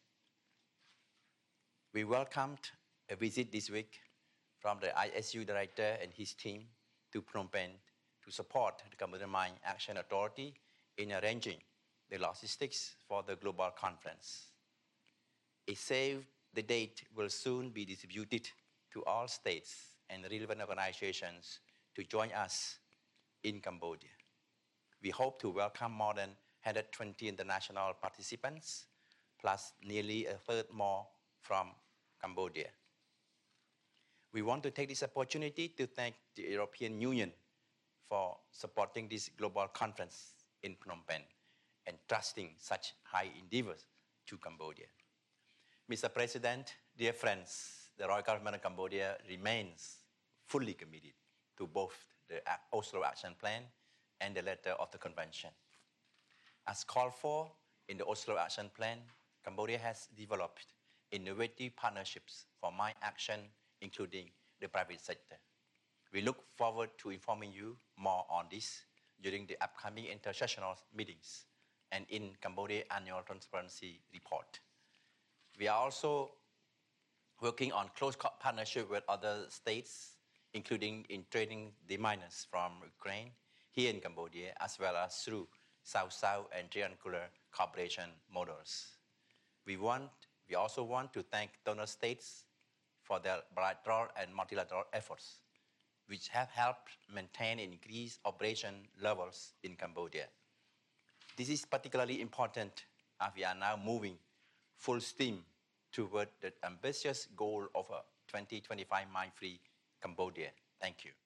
We welcomed a visit this week from the ISU director and his team to Phnom Penh to support the Cambodian Mine Action Authority in arranging the logistics for the global conference. A save the date will soon be distributed to all states and relevant organizations to join us in Cambodia. We hope to welcome more than 120 international participants, plus nearly a third more from Cambodia. We want to take this opportunity to thank the European Union for supporting this global conference in Phnom Penh and trusting such high endeavors to Cambodia. Mr. President, dear friends, the Royal Government of Cambodia remains fully committed to both the Oslo Action Plan and the letter of the convention. As called for in the Oslo Action Plan, Cambodia has developed innovative partnerships for mine action, including the private sector. We look forward to informing you more on this during the upcoming intersessional meetings and in Cambodia Annual Transparency Report. We are also working on close partnership with other states, including in training the miners from Ukraine here in Cambodia, as well as through South-South and triangular cooperation models. We also want to thank donor states for their bilateral and multilateral efforts, which have helped maintain and increase operation levels in Cambodia. This is particularly important as we are now moving full steam toward the ambitious goal of a 2025 mine-free Cambodia. Thank you.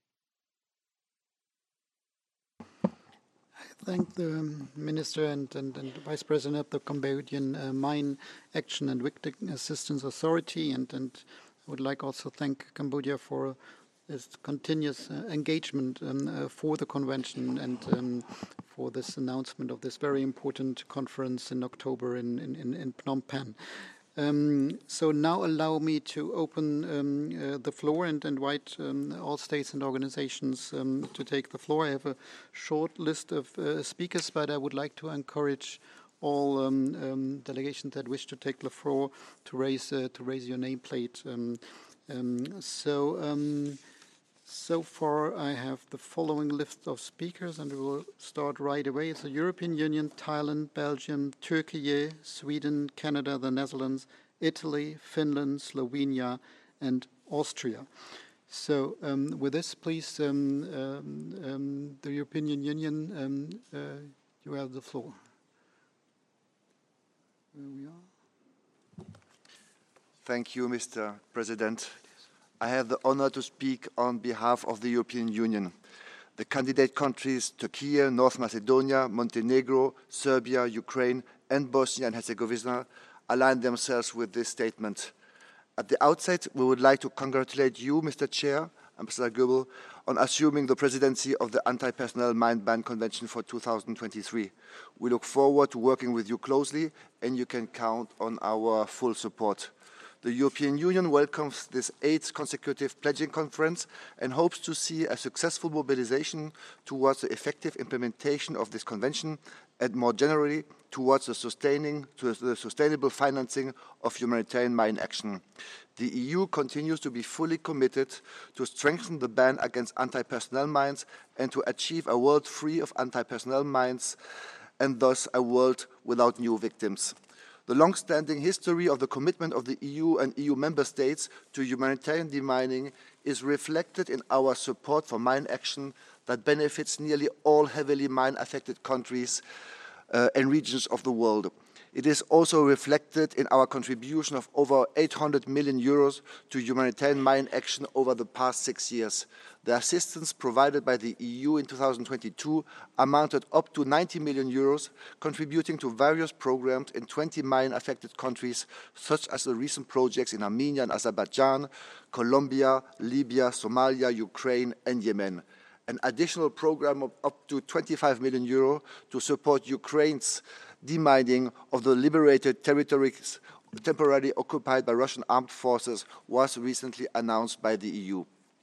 I thank the Minister and the Vice President of the Cambodian Mine Action and Victim Assistance Authority, and I would like also to thank Cambodia for its continuous engagement for the convention and for this announcement of this very important conference in October in Phnom Penh. So now allow me to open the floor and invite all states and organizations to take the floor. I have a short list of speakers, but I would like to encourage all delegations that wish to take the floor to raise your nameplate. So far, I have the following list of speakers, and we will start right away. It's the European Union, Thailand, Belgium, Turkey, Sweden, Canada, the Netherlands, Italy, Finland, Slovenia, and Austria. So with this, please, the European Union, you have the floor. Where we are. Thank you, Mr. President. I have the honor to speak on behalf of the European Union. The candidate countries Turkey, North Macedonia, Montenegro, Serbia, Ukraine, and Bosnia and Herzegovina align themselves with this statement. At the outset, we would like to congratulate you, Mr. Chair, Ambassador Goebel, on assuming the presidency of the Anti-Personnel Mine Ban Convention for 2023. We look forward to working with you closely, and you can count on our full support. The European Union welcomes this 8th consecutive pledging conference and hopes to see a successful mobilization towards the effective implementation of this convention and more generally towards the sustainable financing of humanitarian mine action. The EU continues to be fully committed to strengthen the ban against anti-personnel mines and to achieve a world free of anti-personnel mines and thus a world without new victims. The long-standing history of the commitment of the EU and EU member states to humanitarian demining is reflected in our support for mine action that benefits nearly all heavily mine-affected countries and regions of the world. It is also reflected in our contribution of over 800 million euros to humanitarian mine action over the past 6 years. The assistance provided by the EU in 2022 amounted up to 90 million euros, contributing to various programs in 20 mine-affected countries, such as the recent projects in Armenia and Azerbaijan, Colombia, Libya, Somalia, Ukraine, and Yemen. An additional program of up to 25 million euro to support Ukraine's demining of the liberated territories temporarily occupied by Russian armed forces was recently announced by the EU.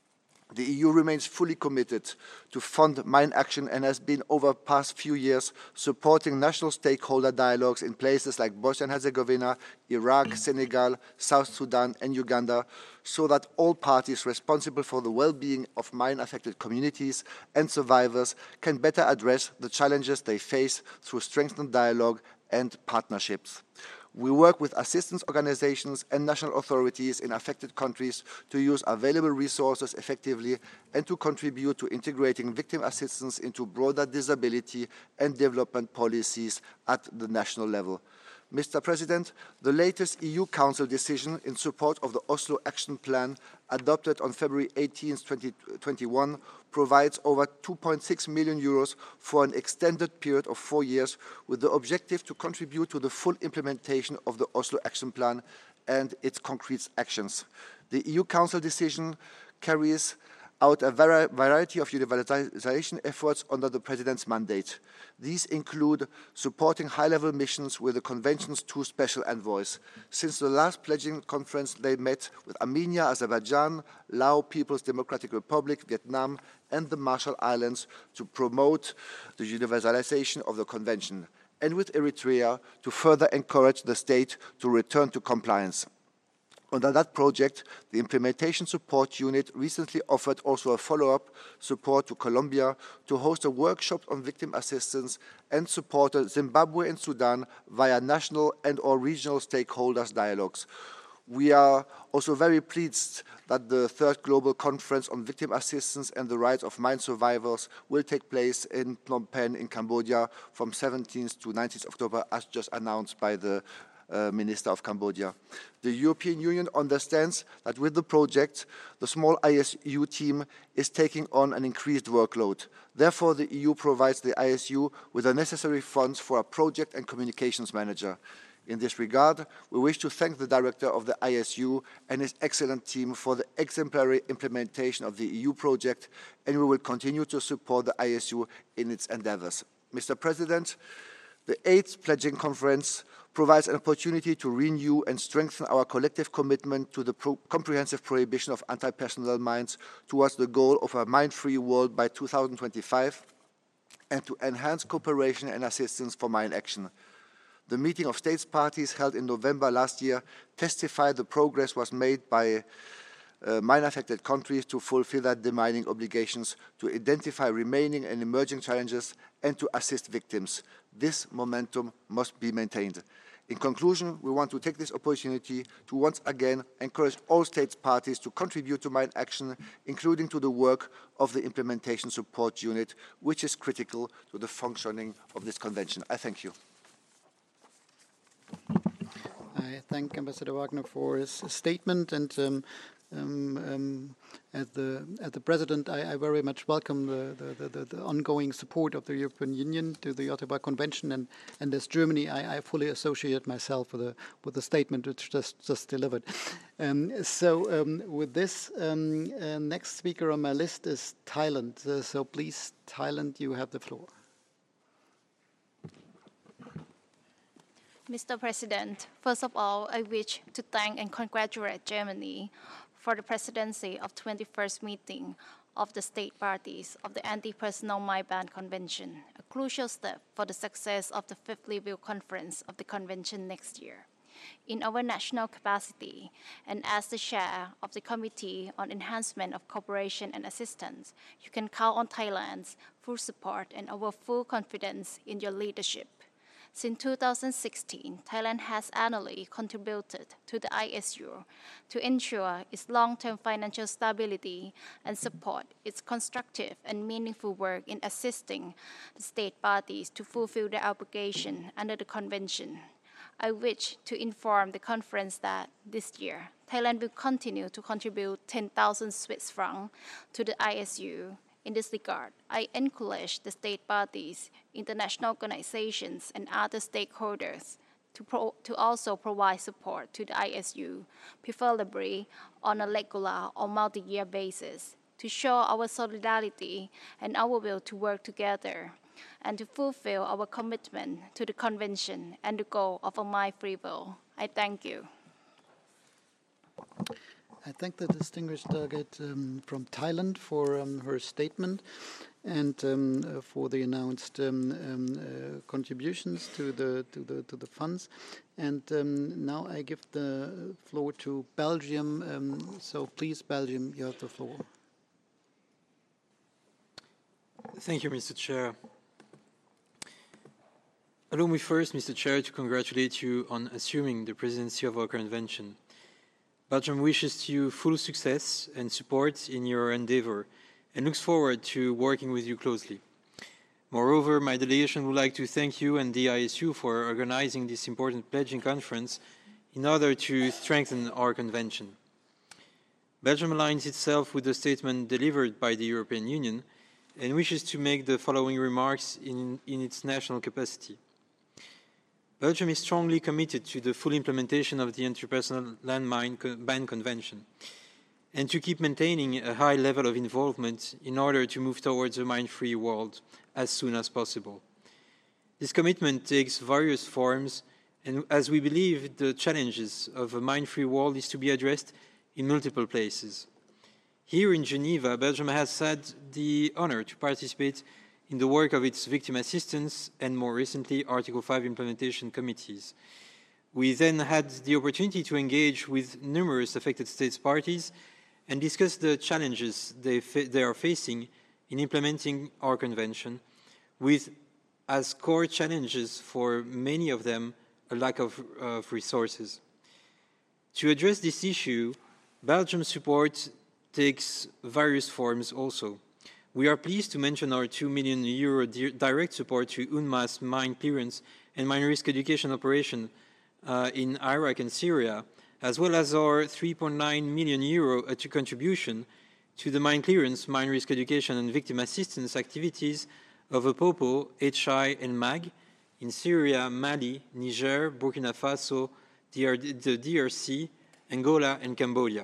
The EU remains fully committed to fund mine action and has been over the past few years supporting national stakeholder dialogues in places like Bosnia and Herzegovina, Iraq, Senegal, South Sudan and Uganda, so that all parties responsible for the well-being of mine-affected communities and survivors can better address the challenges they face through strengthened dialogue and partnerships. We work with assistance organizations and national authorities in affected countries to use available resources effectively and to contribute to integrating victim assistance into broader disability and development policies at the national level. Mr. President, the latest EU Council decision in support of the Oslo Action Plan adopted on February 18, 2021 provides over 2.6 million euros for an extended period of 4 years with the objective to contribute to the full implementation of the Oslo Action Plan and its concrete actions. The EU Council decision carries out a variety of universalization efforts under the President's mandate. These include supporting high-level missions with the Convention's 2 special envoys. Since the last pledging conference, they met with Armenia, Azerbaijan, Laos, People's Democratic Republic, Vietnam, and the Marshall Islands to promote the universalization of the Convention, and with Eritrea to further encourage the state to return to compliance. Under that project, the Implementation Support Unit recently offered also a follow-up support to Colombia to host a workshop on victim assistance and supported Zimbabwe and Sudan via national and/or regional stakeholders dialogues. We are also very pleased that the 3rd Global Conference on Victim Assistance and the Rights of Mine Survivors will take place in Phnom Penh in Cambodia from 17th to 19th October, as just announced by the Minister of Cambodia. The European Union understands that with the project, the small ISU team is taking on an increased workload. Therefore, the EU provides the ISU with the necessary funds for a project and communications manager. In this regard, we wish to thank the director of the ISU and his excellent team for the exemplary implementation of the EU project, and we will continue to support the ISU in its endeavors. Mr. President, the 8th Pledging Conference provides an opportunity to renew and strengthen our collective commitment to the comprehensive prohibition of anti-personnel mines towards the goal of a mine-free world by 2025 and to enhance cooperation and assistance for mine action. The meeting of states parties held in November last year testified the progress was made by mine-affected countries to fulfill their demining obligations, to identify remaining and emerging challenges, and to assist victims. This momentum must be maintained. In conclusion, we want to take this opportunity to once again encourage all states parties to contribute to mine action, including to the work of the Implementation Support Unit, which is critical to the functioning of this convention. I thank you. I thank Ambassador Wagner for his statement, and as the President, I very much welcome the ongoing support of the European Union to the Ottawa Convention, and as Germany, I fully associate myself with the statement which just delivered. With this, next speaker on my list is Thailand. So please, Thailand, you have the floor. Mr. President, first of all, I wish to thank and congratulate Germany for the presidency of 21st meeting of the state parties of the Anti-Personnel Mine Ban Convention, a crucial step for the success of the 5th Review Conference of the Convention next year. In our national capacity, and as the chair of the Committee on Enhancement of Cooperation and Assistance, you can count on Thailand's full support and our full confidence in your leadership. Since 2016, Thailand has annually contributed to the ISU to ensure its long-term financial stability and support its constructive and meaningful work in assisting the state parties to fulfill their obligation under the Convention. I wish to inform the conference that this year, Thailand will continue to contribute 10,000 Swiss francs to the ISU. In this regard, I encourage the state parties, international organizations, and other stakeholders to also provide support to the ISU, preferably on a regular or multi-year basis, to show our solidarity and our will to work together, and to fulfill our commitment to the Convention and the goal of a mine-free world. I thank you. I thank the distinguished delegate from Thailand for her statement and for the announced contributions to the funds. And now I give the floor to Belgium. So please, Belgium, you have the floor. Thank you, Mr. Chair. Allow me first, Mr. Chair, to congratulate you on assuming the presidency of our convention. Belgium wishes you full success and support in your endeavor and looks forward to working with you closely. Moreover, my delegation would like to thank you and the ISU for organizing this important pledging conference in order to strengthen our convention. Belgium aligns itself with the statement delivered by the European Union and wishes to make the following remarks in its national capacity. Belgium is strongly committed to the full implementation of the Interpersonal Landmine Ban Convention and to keep maintaining a high level of involvement in order to move towards a mine-free world as soon as possible. This commitment takes various forms, and as we believe the challenges of a mine-free world is to be addressed in multiple places. Here in Geneva, Belgium has had the honor to participate in the work of its victim assistance and, more recently, Article 5 implementation committees. We then had the opportunity to engage with numerous affected states parties and discuss the challenges they are facing in implementing our convention, with as core challenges for many of them a lack of resources. To address this issue, Belgium's support takes various forms also. We are pleased to mention our €2 million direct support to UNMAS mine clearance and mine risk education operation in Iraq and Syria, as well as our €3.9 million contribution to the mine clearance, mine risk education and victim assistance activities of APOPO, HI and MAG in Syria, Mali, Niger, Burkina Faso, the DRC, Angola and Cambodia.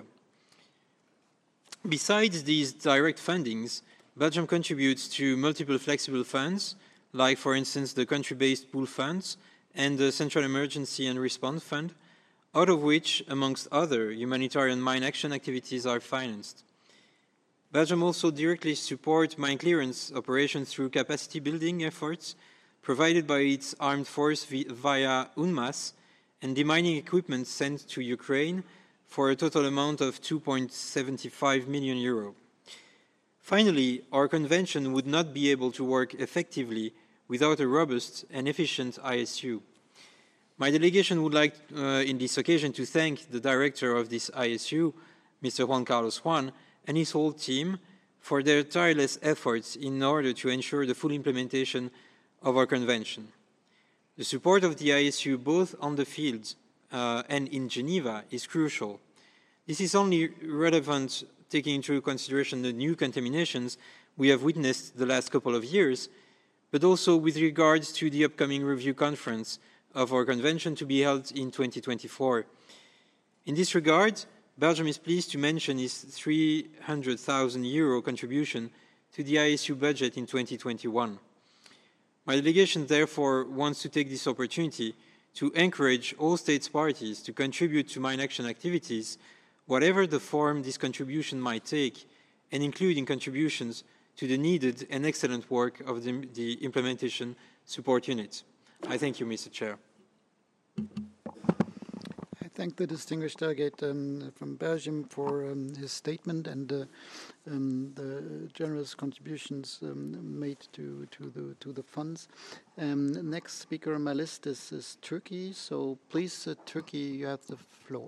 Besides these direct fundings, Belgium contributes to multiple flexible funds, like, for instance, the country-based pool funds and the Central Emergency and Response Fund, out of which, amongst other, humanitarian mine action activities are financed. Belgium also directly supports mine clearance operations through capacity building efforts provided by its armed force via UNMAS and demining equipment sent to Ukraine for a total amount of €2.75 million. Finally, our convention would not be able to work effectively without a robust and efficient ISU. My delegation would like, in this occasion, to thank the director of this ISU, Mr. Juan Carlos Juan, and his whole team for their tireless efforts in order to ensure the full implementation of our convention. The support of the ISU, both on the field and in Geneva, is crucial. This is only relevant taking into consideration the new contaminations we have witnessed the last couple of years, but also with regards to the upcoming review conference of our convention to be held in 2024. In this regard, Belgium is pleased to mention its €300,000 contribution to the ISU budget in 2021. My delegation therefore wants to take this opportunity to encourage all states parties to contribute to mine action activities, whatever the form this contribution might take, and including contributions to the needed and excellent work of the implementation support unit. I thank you, Mr. Chair. I thank the distinguished delegate from Belgium for his statement and the generous contributions made to the funds. Next speaker on my list is Turkey. So please, Turkey, you have the floor.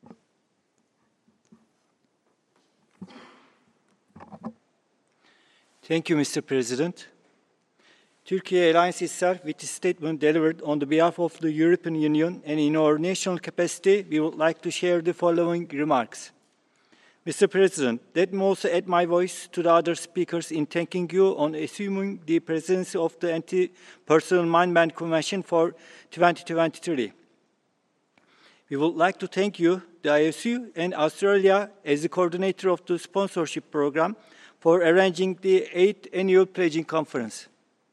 Thank you, Mr. President. Turkey aligns itself with the statement delivered on the behalf of the European Union, and in our national capacity, we would like to share the following remarks. Mr. President, let me also add my voice to the other speakers in thanking you on assuming the presidency of the Anti-Personnel Mine Ban Convention for 2023. We would like to thank you, the ISU, and Australia as the coordinator of the sponsorship program for arranging the 8th annual pledging conference.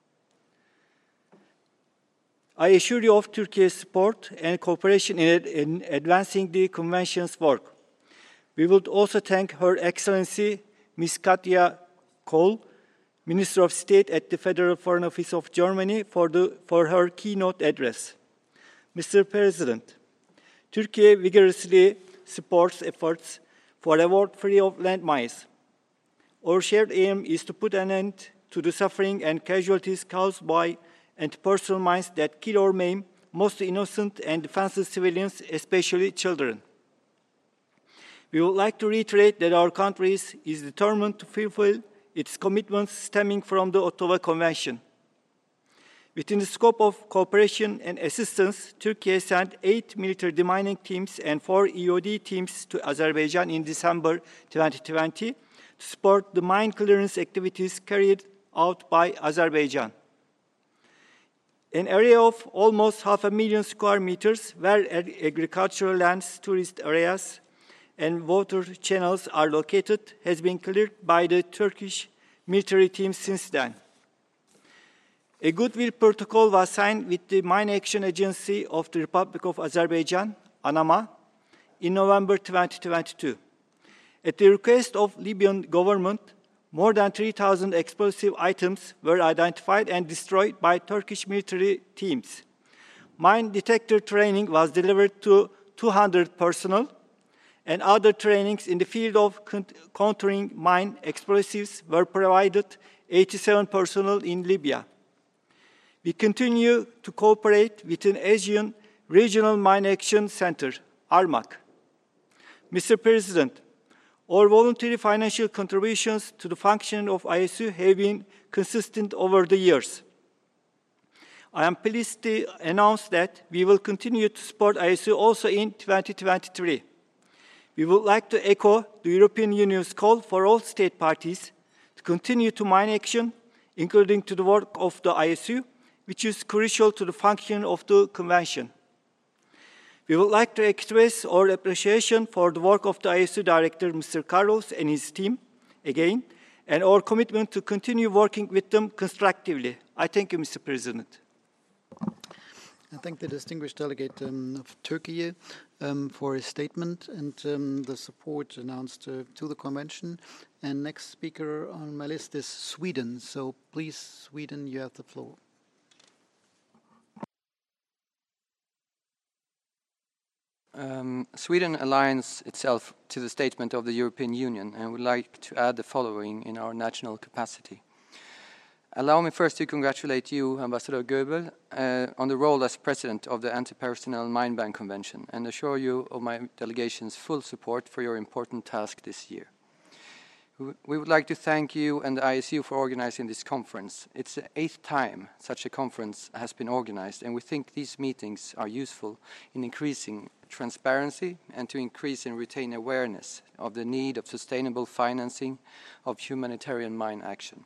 I assure you of Turkey's support and cooperation in advancing the convention's work. We would also thank Her Excellency Ms. Katja Kohl, Minister of State at the Federal Foreign Office of Germany, for her keynote address. Mr. President, Turkey vigorously supports efforts for a world free of landmines. Our shared aim is to put an end to the suffering and casualties caused by anti-personnel mines that kill or maim most innocent and defenseless civilians, especially children. We would like to reiterate that our country is determined to fulfill its commitments stemming from the Ottawa Convention. Within the scope of cooperation and assistance, Turkey has sent 8 military demining teams and 4 EOD teams to Azerbaijan in December 2020 to support the mine clearance activities carried out by Azerbaijan. An area of almost 500,000 square meters where agricultural lands, tourist areas, and water channels are located has been cleared by the Turkish military teams since then. A goodwill protocol was signed with the Mine Action Agency of the Republic of Azerbaijan, ANAMA, in November 2022. At the request of Libyan government, more than 3,000 explosive items were identified and destroyed by Turkish military teams. Mine detector training was delivered to 200 personnel, and other trainings in the field of countering mine explosives were provided 87 personnel in Libya. We continue to cooperate with an Asian Regional Mine Action Center, ARMAC. Mr. President, our voluntary financial contributions to the functioning of ISU have been consistent over the years. I am pleased to announce that we will continue to support ISU also in 2023. We would like to echo the European Union's call for all state parties to continue to mine action, including to the work of the ISU, which is crucial to the function of the Convention. We would like to express our appreciation for the work of the ISU Director, Mr. Carlos, and his team, again, and our commitment to continue working with them constructively. I thank you, Mr. President. I thank the distinguished delegate of Turkey for his statement and the support announced to the convention. And next speaker on my list is Sweden. So please, Sweden, you have the floor. Sweden aligns itself to the statement of the European Union and would like to add the following in our national capacity. Allow me first to congratulate you, Ambassador Goebel, on the role as President of the Anti-Personnel Mine Ban Convention and assure you of my delegation's full support for your important task this year. We would like to thank you and the ISU for organizing this conference. It's the 8th time such a conference has been organized, and we think these meetings are useful in increasing transparency and to increase and retain awareness of the need of sustainable financing of humanitarian mine action.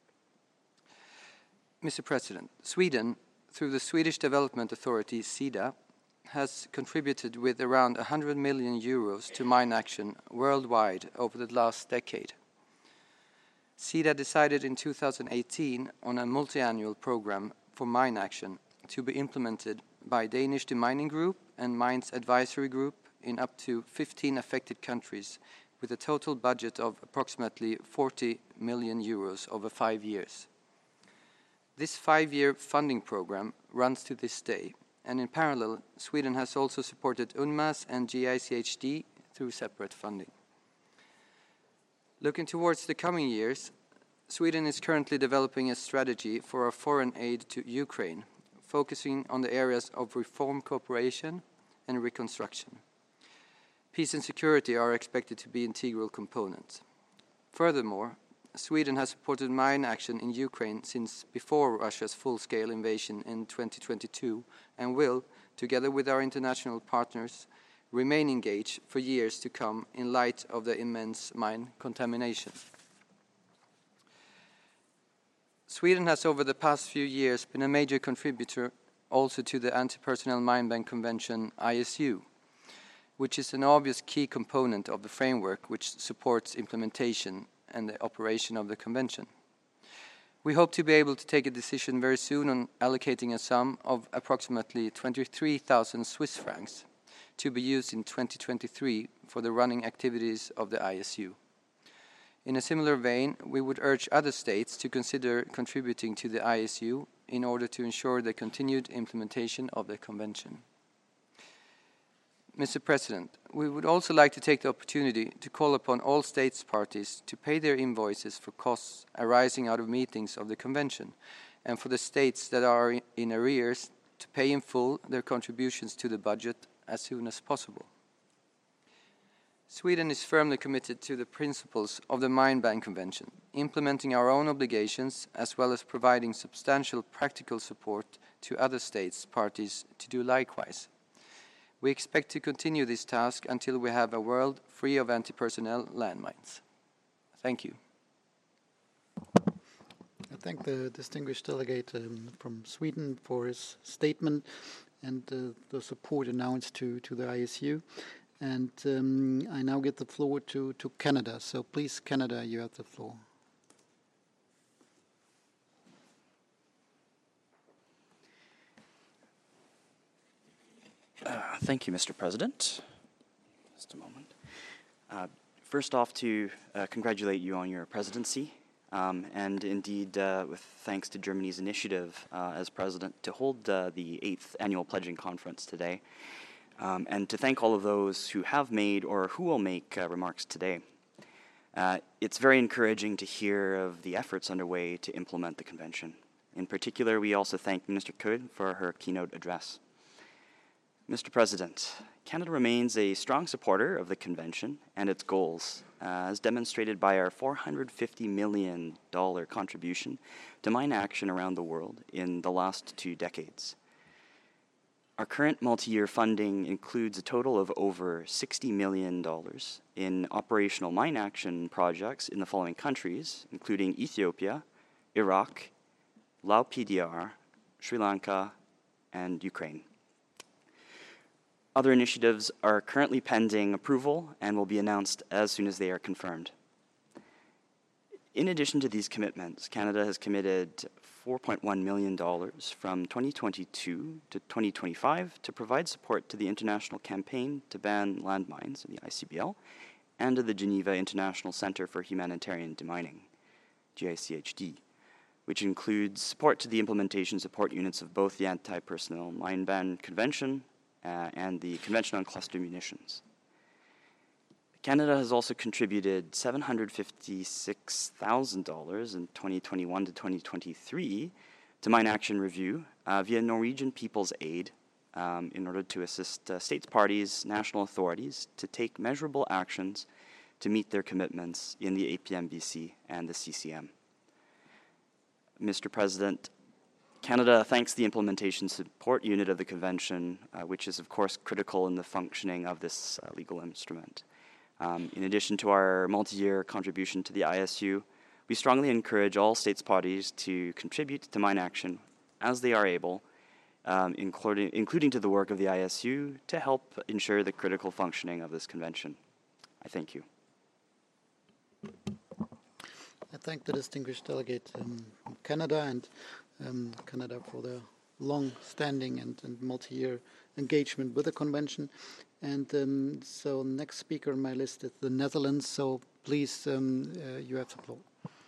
Mr. President, Sweden, through the Swedish Development Authority, SIDA, has contributed with around 100 million euros to mine action worldwide over the last decade. SIDA decided in 2018 on a multi-annual program for mine action to be implemented by Danish Demining Group and Mines Advisory Group in up to 15 affected countries with a total budget of approximately 40 million euros over 5 years. This 5-year funding program runs to this day, and in parallel, Sweden has also supported UNMAS and GICHD through separate funding. Looking towards the coming years, Sweden is currently developing a strategy for our foreign aid to Ukraine, focusing on the areas of reform cooperation and reconstruction. Peace and security are expected to be integral components. Furthermore, Sweden has supported mine action in Ukraine since before Russia's full-scale invasion in 2022 and will, together with our international partners, remain engaged for years to come in light of the immense mine contamination. Sweden has over the past few years been a major contributor also to the Anti-Personnel Mine Ban Convention, ISU, which is an obvious key component of the framework which supports implementation and the operation of the convention. We hope to be able to take a decision very soon on allocating a sum of approximately 23,000 Swiss francs to be used in 2023 for the running activities of the ISU. In a similar vein, we would urge other states to consider contributing to the ISU in order to ensure the continued implementation of the Convention. Mr. President, we would also like to take the opportunity to call upon all states parties to pay their invoices for costs arising out of meetings of the Convention, and for the states that are in arrears to pay in full their contributions to the budget as soon as possible. Sweden is firmly committed to the principles of the Mine Ban Convention, implementing our own obligations as well as providing substantial practical support to other states parties to do likewise. We expect to continue this task until we have a world free of anti-personnel landmines. Thank you. I thank the distinguished delegate from Sweden for his statement and the support announced to the ISU. And I now give the floor to Canada. So please, Canada, you have the floor. Thank you, Mr. President. Just a moment. First off, to congratulate you on your presidency, and indeed, with thanks to Germany's initiative as president to hold the 8th Annual Pledging Conference today. And to thank all of those who have made or who will make remarks today. It's very encouraging to hear of the efforts underway to implement the convention. In particular, we also thank Minister Kohl for her keynote address. Mr. President, Canada remains a strong supporter of the convention and its goals, as demonstrated by our $450 million contribution to mine action around the world in the last 2 decades. Our current multi-year funding includes a total of over $60 million in operational mine action projects in the following countries, including Ethiopia, Iraq, Laos PDR, Sri Lanka, and Ukraine. Other initiatives are currently pending approval and will be announced as soon as they are confirmed. In addition to these commitments, Canada has committed $4.1 million from 2022 to 2025 to provide support to the International Campaign to Ban Landmines, the ICBL, and to the Geneva International Center for Humanitarian Demining, GICHD, which includes support to the implementation support units of both the Anti-Personnel Mine Ban Convention and the Convention on Cluster Munitions. Canada has also contributed $756,000 in 2021 to 2023 to Mine Action Review via Norwegian People's Aid in order to assist states parties, national authorities to take measurable actions to meet their commitments in the APMBC and the CCM. Mr. President, Canada thanks the Implementation Support Unit of the Convention, which is of course critical in the functioning of this legal instrument. In addition to our multi-year contribution to the ISU, we strongly encourage all states parties to contribute to mine action as they are able, including to the work of the ISU, to help ensure the critical functioning of this convention. I thank you. I thank the distinguished delegate from Canada and Canada for their long-standing and multi-year engagement with the convention. And so next speaker on my list is the Netherlands. So please, you have the floor.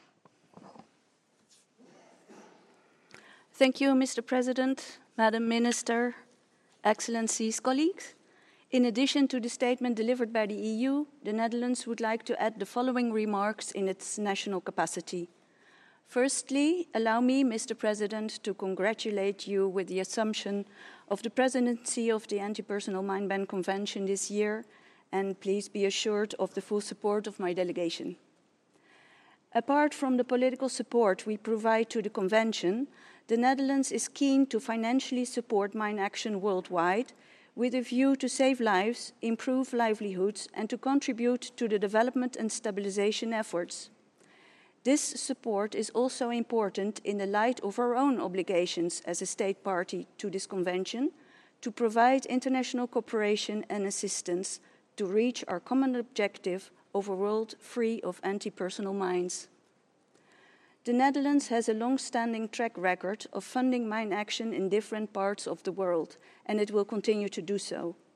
Thank you, Mr. President, Madam Minister, Excellencies, colleagues. In addition to the statement delivered by the EU, the Netherlands would like to add the following remarks in its national capacity. Firstly, allow me, Mr. President, to congratulate you with the assumption of the presidency of the Anti-Personnel Mine Ban Convention this year, and please be assured of the full support of my delegation. Apart from the political support we provide to the Convention, the Netherlands is keen to financially support mine action worldwide with a view to save lives, improve livelihoods, and to contribute to the development and stabilization efforts. This support is also important in the light of our own obligations as a state party to this convention to provide international cooperation and assistance to reach our common objective of a world free of anti-personnel mines. The Netherlands has a long-standing track record of funding mine action in different parts of the world, and it will continue to do so.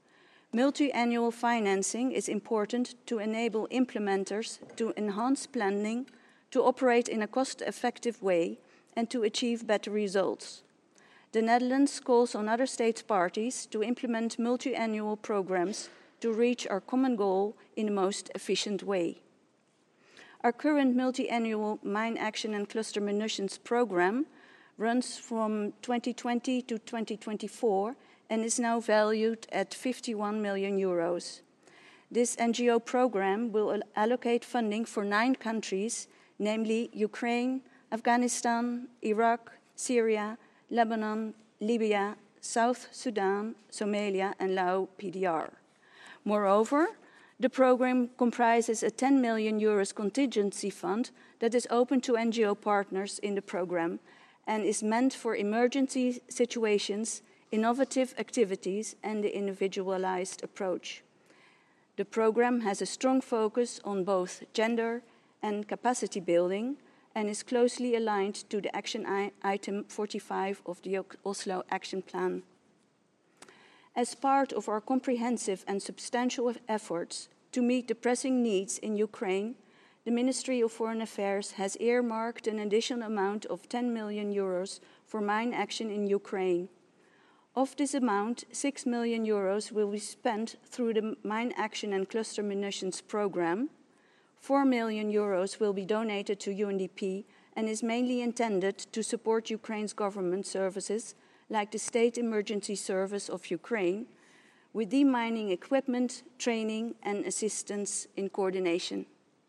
Multi-annual financing is important to enable implementers to enhance planning, to operate in a cost-effective way, and to achieve better results. The Netherlands calls on other states parties to implement multi-annual programs to reach our common goal in the most efficient way. Our current multi-annual Mine Action and Cluster Munitions program runs from 2020 to 2024 and is now valued at 51 million euros. This NGO program will allocate funding for 9 countries, namely Ukraine, Afghanistan, Iraq, Syria, Lebanon, Libya, South Sudan, Somalia, and Laos PDR. Moreover, the program comprises a 10 million euros contingency fund that is open to NGO partners in the program and is meant for emergency situations, innovative activities, and the individualized approach. The program has a strong focus on both gender and capacity building and is closely aligned to the action item 45 of the Oslo Action Plan. As part of our comprehensive and substantial efforts to meet the pressing needs in Ukraine, the Ministry of Foreign Affairs has earmarked an additional amount of 10 million euros for mine action in Ukraine. Of this amount, 6 million euros will be spent through the Mine Action and Cluster Munitions program. 4 million euros will be donated to UNDP and is mainly intended to support Ukraine's government services, like the State Emergency Service of Ukraine, with demining equipment, training, and assistance in coordination.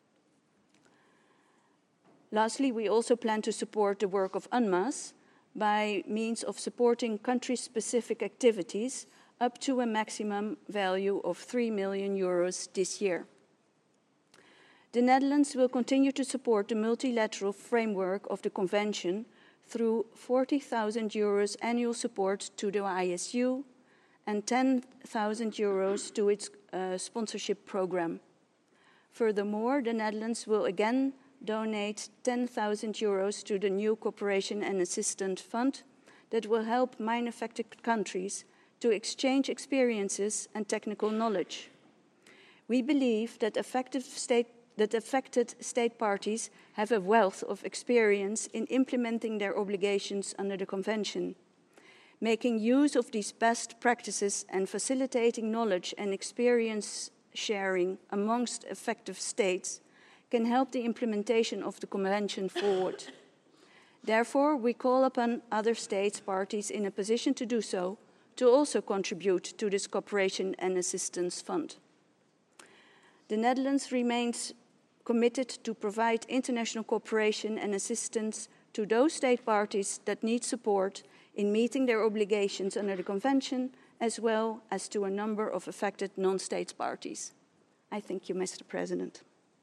Lastly, we also plan to support the work of UNMAS by means of supporting country-specific activities up to a maximum value of 3 million euros this year. The Netherlands will continue to support the multilateral framework of the Convention through 40,000 euros annual support to the ISU and 10,000 euros to its sponsorship program. Furthermore, the Netherlands will again donate 10,000 euros to the new Cooperation and Assistance Fund that will help mine-affected countries to exchange experiences and technical knowledge. We believe that affected state parties have a wealth of experience in implementing their obligations under the Convention. Making use of these best practices and facilitating knowledge and experience sharing amongst affected states can help the implementation of the Convention forward. Therefore, we call upon other states parties in a position to do so to also contribute to this Cooperation and Assistance Fund. The Netherlands remains committed to provide international cooperation and assistance to those state parties that need support in meeting their obligations under the Convention, as well as to a number of affected non-state parties. I thank you, Mr. President.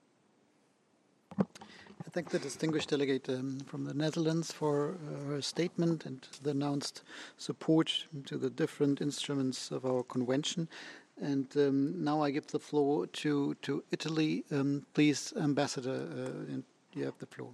I thank the distinguished delegate from the Netherlands for her statement and the announced support to the different instruments of our convention. And now I give the floor to Italy. Please, Ambassador, you have the floor.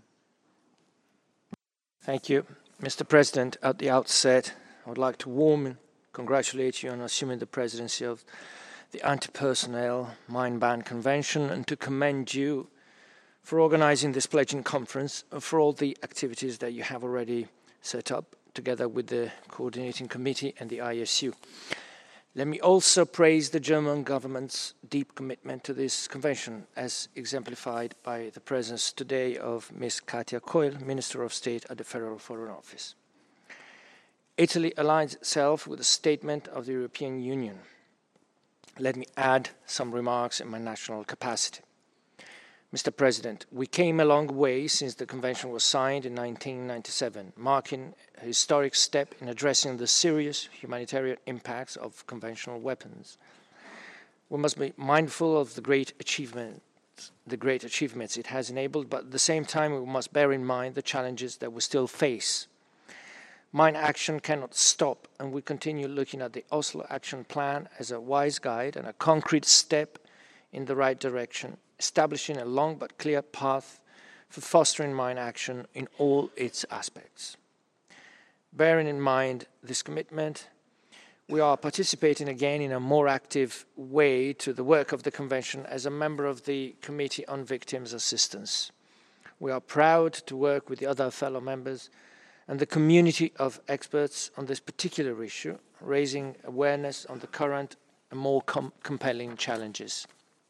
Thank you. Mr. President, at the outset, I would like to warmly congratulate you on assuming the presidency of the Anti-Personnel Mine Ban Convention and to commend you for organizing this pledging conference and for all the activities that you have already set up together with the coordinating committee and the ISU. Let me also praise the German government's deep commitment to this convention, as exemplified by the presence today of Ms. Katja Koil, Minister of State at the Federal Foreign Office. Italy aligns itself with the statement of the European Union. Let me add some remarks in my national capacity. Mr. President, we came a long way since the convention was signed in 1997, marking a historic step in addressing the serious humanitarian impacts of conventional weapons. We must be mindful of the great achievements it has enabled, but at the same time we must bear in mind the challenges that we still face. Mine action cannot stop, and we continue looking at the Oslo Action Plan as a wise guide and a concrete step in the right direction, establishing a long but clear path for fostering mine action in all its aspects. Bearing in mind this commitment, we are participating again in a more active way to the work of the Convention as a member of the Committee on Victims' Assistance. We are proud to work with the other fellow members and the community of experts on this particular issue, raising awareness on the current and more compelling challenges.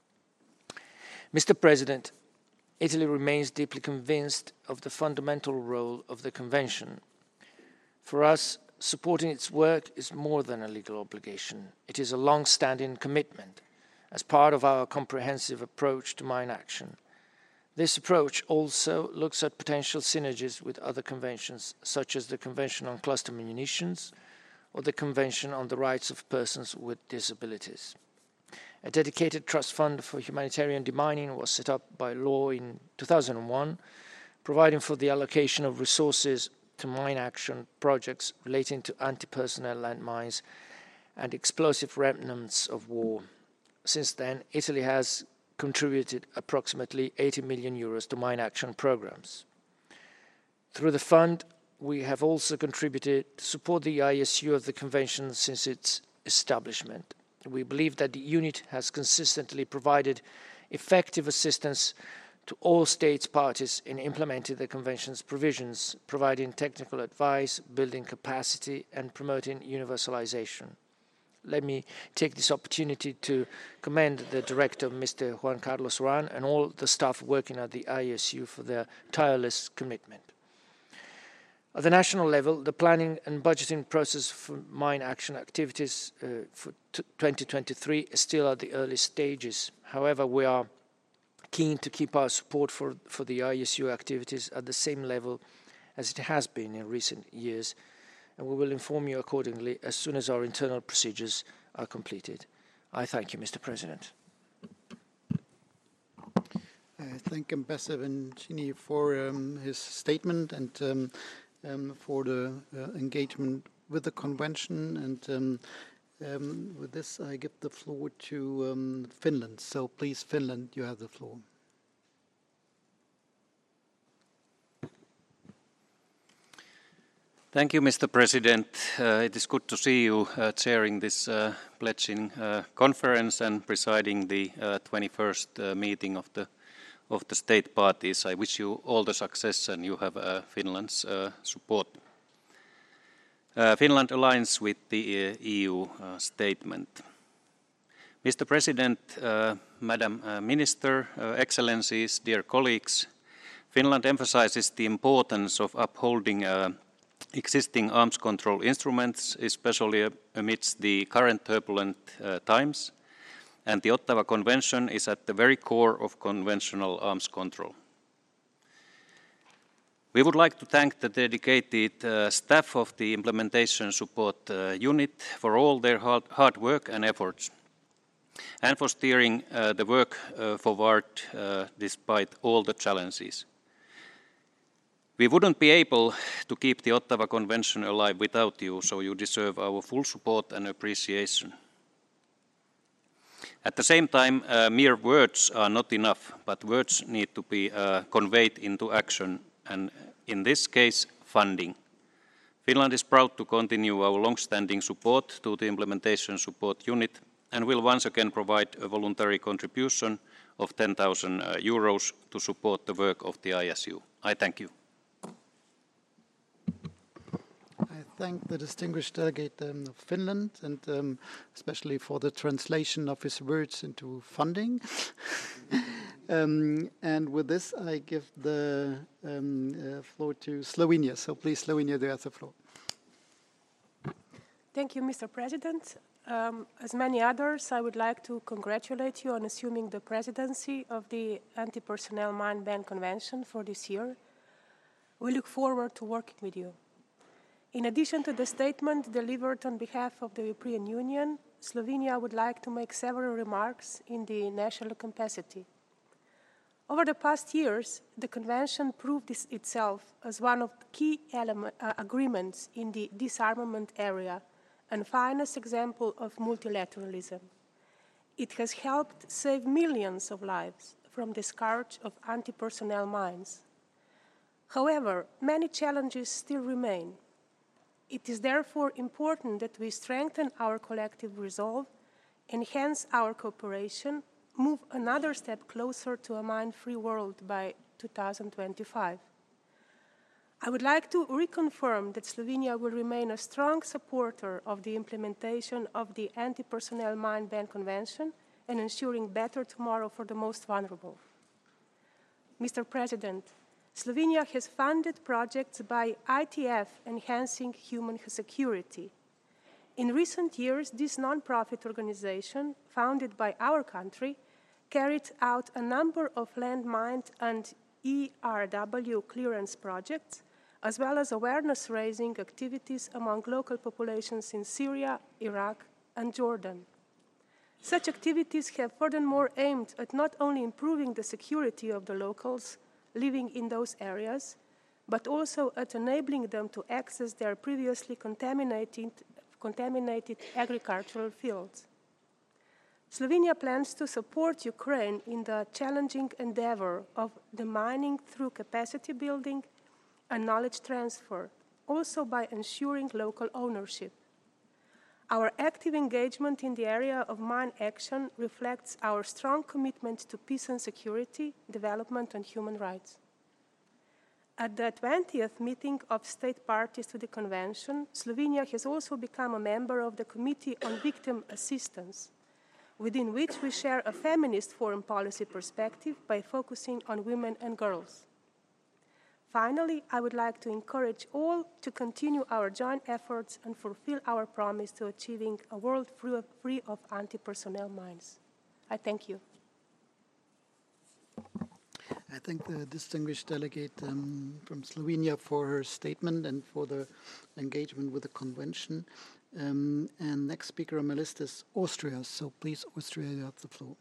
Mr. President, Italy remains deeply convinced of the fundamental role of the Convention. For us, supporting its work is more than a legal obligation. It is a long-standing commitment as part of our comprehensive approach to mine action. This approach also looks at potential synergies with other conventions, such as the Convention on Cluster Munitions or the Convention on the Rights of Persons with Disabilities. A dedicated trust fund for humanitarian demining was set up by law in 2001, providing for the allocation of resources to mine action projects relating to anti-personnel landmines and explosive remnants of war. Since then, Italy has contributed approximately 80 million euros to mine action programs. Through the fund, we have also contributed to support the ISU of the Convention since its establishment. We believe that the unit has consistently provided effective assistance to all states parties in implementing the Convention's provisions, providing technical advice, building capacity, and promoting universalization. Let me take this opportunity to commend the Director, Mr. Juan Carlos Ruan, and all the staff working at the ISU for their tireless commitment. At the national level, the planning and budgeting process for mine action activities for 2023 is still at the early stages. However, we are keen to keep our support for the ISU activities at the same level as it has been in recent years, and we will inform you accordingly as soon as our internal procedures are completed. I thank you, Mr. President. I thank Ambassador Vincini for his statement and for the engagement with the Convention. And with this, I give the floor to Finland. So please, Finland, you have the floor. Thank you, Mr. President. It is good to see you chairing this pledging conference and presiding the 21st meeting of the state parties. I wish you all the success, and you have Finland's support. Finland aligns with the EU statement. Mr. President, Madam Minister, Excellencies, dear colleagues, Finland emphasizes the importance of upholding existing arms control instruments, especially amidst the current turbulent times, and the Ottawa Convention is at the very core of conventional arms control. We would like to thank the dedicated staff of the Implementation Support Unit for all their hard work and efforts, and for steering the work forward despite all the challenges. We wouldn't be able to keep the Ottawa Convention alive without you, so you deserve our full support and appreciation. At the same time, mere words are not enough, but words need to be conveyed into action, and in this case, funding. Finland is proud to continue our long-standing support to the Implementation Support Unit and will once again provide a voluntary contribution of 10,000 euros to support the work of the ISU. I thank you. I thank the distinguished delegate of Finland, and especially for the translation of his words into funding. And with this, I give the floor to Slovenia. So please, Slovenia, you have the floor. Thank you, Mr. President. As many others, I would like to congratulate you on assuming the presidency of the Anti-Personnel Mine Ban Convention for this year. We look forward to working with you. In addition to the statement delivered on behalf of the European Union, Slovenia would like to make several remarks in the national capacity. Over the past years, the Convention proved itself as one of the key agreements in the disarmament area and finest example of multilateralism. It has helped save millions of lives from the scourge of anti-personnel mines. However, many challenges still remain. It is therefore important that we strengthen our collective resolve, enhance our cooperation, move another step closer to a mine-free world by 2025. I would like to reconfirm that Slovenia will remain a strong supporter of the implementation of the Anti-Personnel Mine Ban Convention and ensuring better tomorrow for the most vulnerable. Mr. President, Slovenia has funded projects by ITF enhancing human security. In recent years, this non-profit organization, founded by our country, carried out a number of landmine and ERW clearance projects, as well as awareness-raising activities among local populations in Syria, Iraq, and Jordan. Such activities have furthermore aimed at not only improving the security of the locals living in those areas, but also at enabling them to access their previously contaminated agricultural fields. Slovenia plans to support Ukraine in the challenging endeavor of demining through capacity building and knowledge transfer, also by ensuring local ownership. Our active engagement in the area of mine action reflects our strong commitment to peace and security, development and human rights. At the 20th meeting of state parties to the Convention, Slovenia has also become a member of the Committee on Victim Assistance, within which we share a feminist foreign policy perspective by focusing on women and girls. Finally, I would like to encourage all to continue our joint efforts and fulfill our promise to achieving a world free of anti-personnel mines. I thank you. I thank the distinguished delegate from Slovenia for her statement and for the engagement with the convention. And next speaker on my list is Austria. So please, Austria, you have the floor.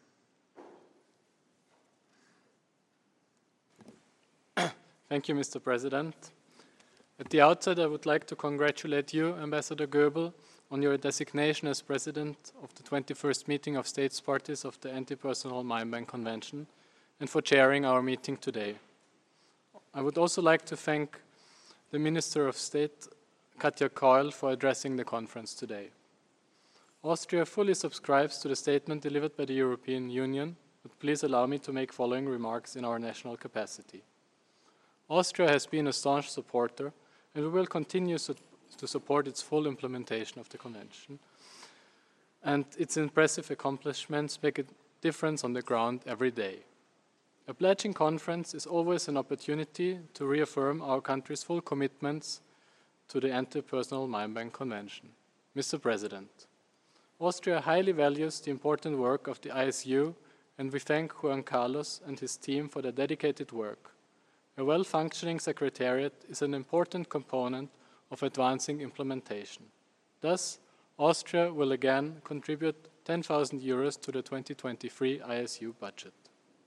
Thank you, Mr. President. At the outset, I would like to congratulate you, Ambassador Goebel, on your designation as President of the 21st meeting of States Parties of the Anti-Personnel Mine Ban Convention, and for chairing our meeting today. I would also like to thank the Minister of State, Katja Koil, for addressing the conference today. Austria fully subscribes to the statement delivered by the European Union, but please allow me to make following remarks in our national capacity. Austria has been a staunch supporter, and we will continue to support its full implementation of the Convention, and its impressive accomplishments make a difference on the ground every day. A pledging conference is always an opportunity to reaffirm our country's full commitments to the Anti-Personnel Mine Ban Convention. Mr. President, Austria highly values the important work of the ISU, and we thank Juan Carlos and his team for their dedicated work. A well-functioning secretariat is an important component of advancing implementation. Thus, Austria will again contribute 10,000 euros to the 2023 ISU budget.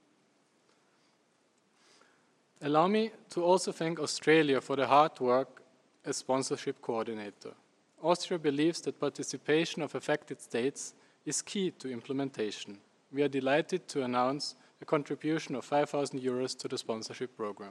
Allow me to also thank Australia for the hard work as sponsorship coordinator. Austria believes that participation of affected states is key to implementation. We are delighted to announce a contribution of 5,000 euros to the sponsorship program.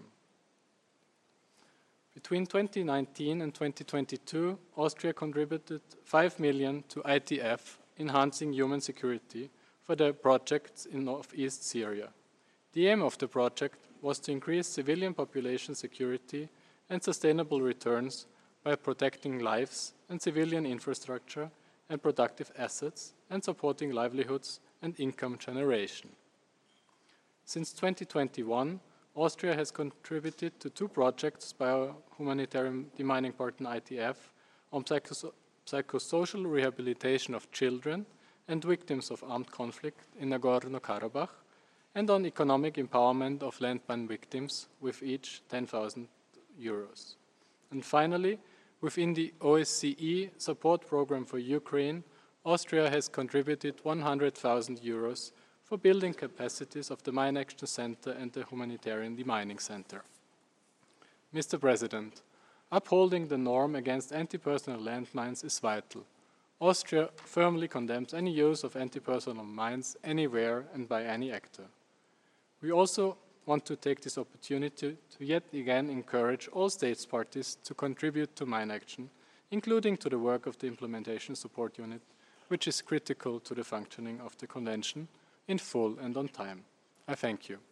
Between 2019 and 2022, Austria contributed 5 million to ITF, enhancing human security, for the projects in northeast Syria. The aim of the project was to increase civilian population security and sustainable returns by protecting lives and civilian infrastructure and productive assets and supporting livelihoods and income generation. Since 2021, Austria has contributed to 2 projects by our humanitarian demining partner ITF on psychosocial rehabilitation of children and victims of armed conflict in Nagorno-Karabakh, and on economic empowerment of landmine victims, with each 10,000 euros. And finally, within the OSCE support program for Ukraine, Austria has contributed 100,000 euros for building capacities of the Mine Action Center and the Humanitarian Demining Center. Mr. President, upholding the norm against anti-personnel landmines is vital. Austria firmly condemns any use of anti-personnel mines anywhere and by any actor. We also want to take this opportunity to yet again encourage all states parties to contribute to mine action including to the work of the Implementation Support Unit, which is critical to the functioning of the Convention in full and on time. I thank you.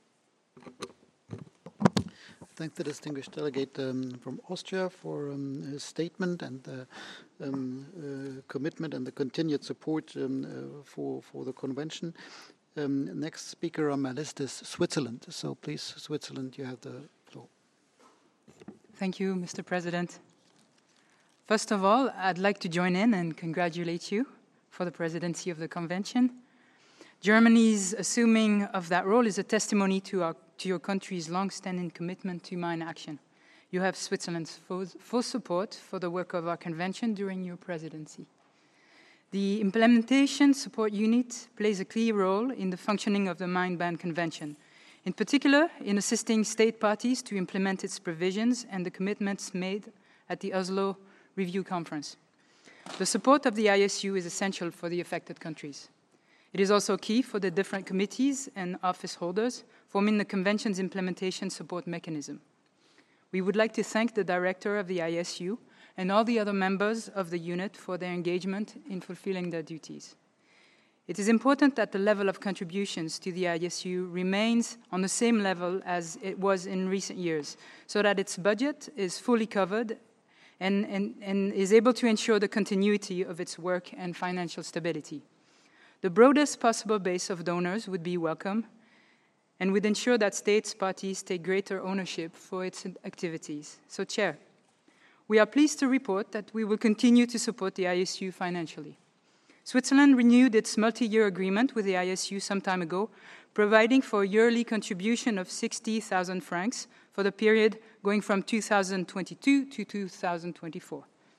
Thank the distinguished delegate from Austria for his statement and the commitment and the continued support for the convention. Next speaker on my list is Switzerland. So please, Switzerland, you have the floor. Thank you, Mr. President. First of all, I'd like to join in and congratulate you for the presidency of the convention. Germany's assuming of that role is a testimony to your country's long-standing commitment to mine action. You have Switzerland's full support for the work of our convention during your presidency. The Implementation Support Unit plays a key role in the functioning of the Mine Ban Convention, in particular in assisting state parties to implement its provisions and the commitments made at the Oslo Review Conference. The support of the ISU is essential for the affected countries. It is also key for the different committees and office holders forming the Convention's implementation support mechanism. We would like to thank the director of the ISU and all the other members of the unit for their engagement in fulfilling their duties. It is important that the level of contributions to the ISU remains on the same level as it was in recent years, so that its budget is fully covered and is able to ensure the continuity of its work and financial stability. The broadest possible base of donors would be welcome and would ensure that states parties take greater ownership for its activities. So, Chair, we are pleased to report that we will continue to support the ISU financially. Switzerland renewed its multi-year agreement with the ISU some time ago, providing for a yearly contribution of 60,000 francs for the period going from 2022 to 2024.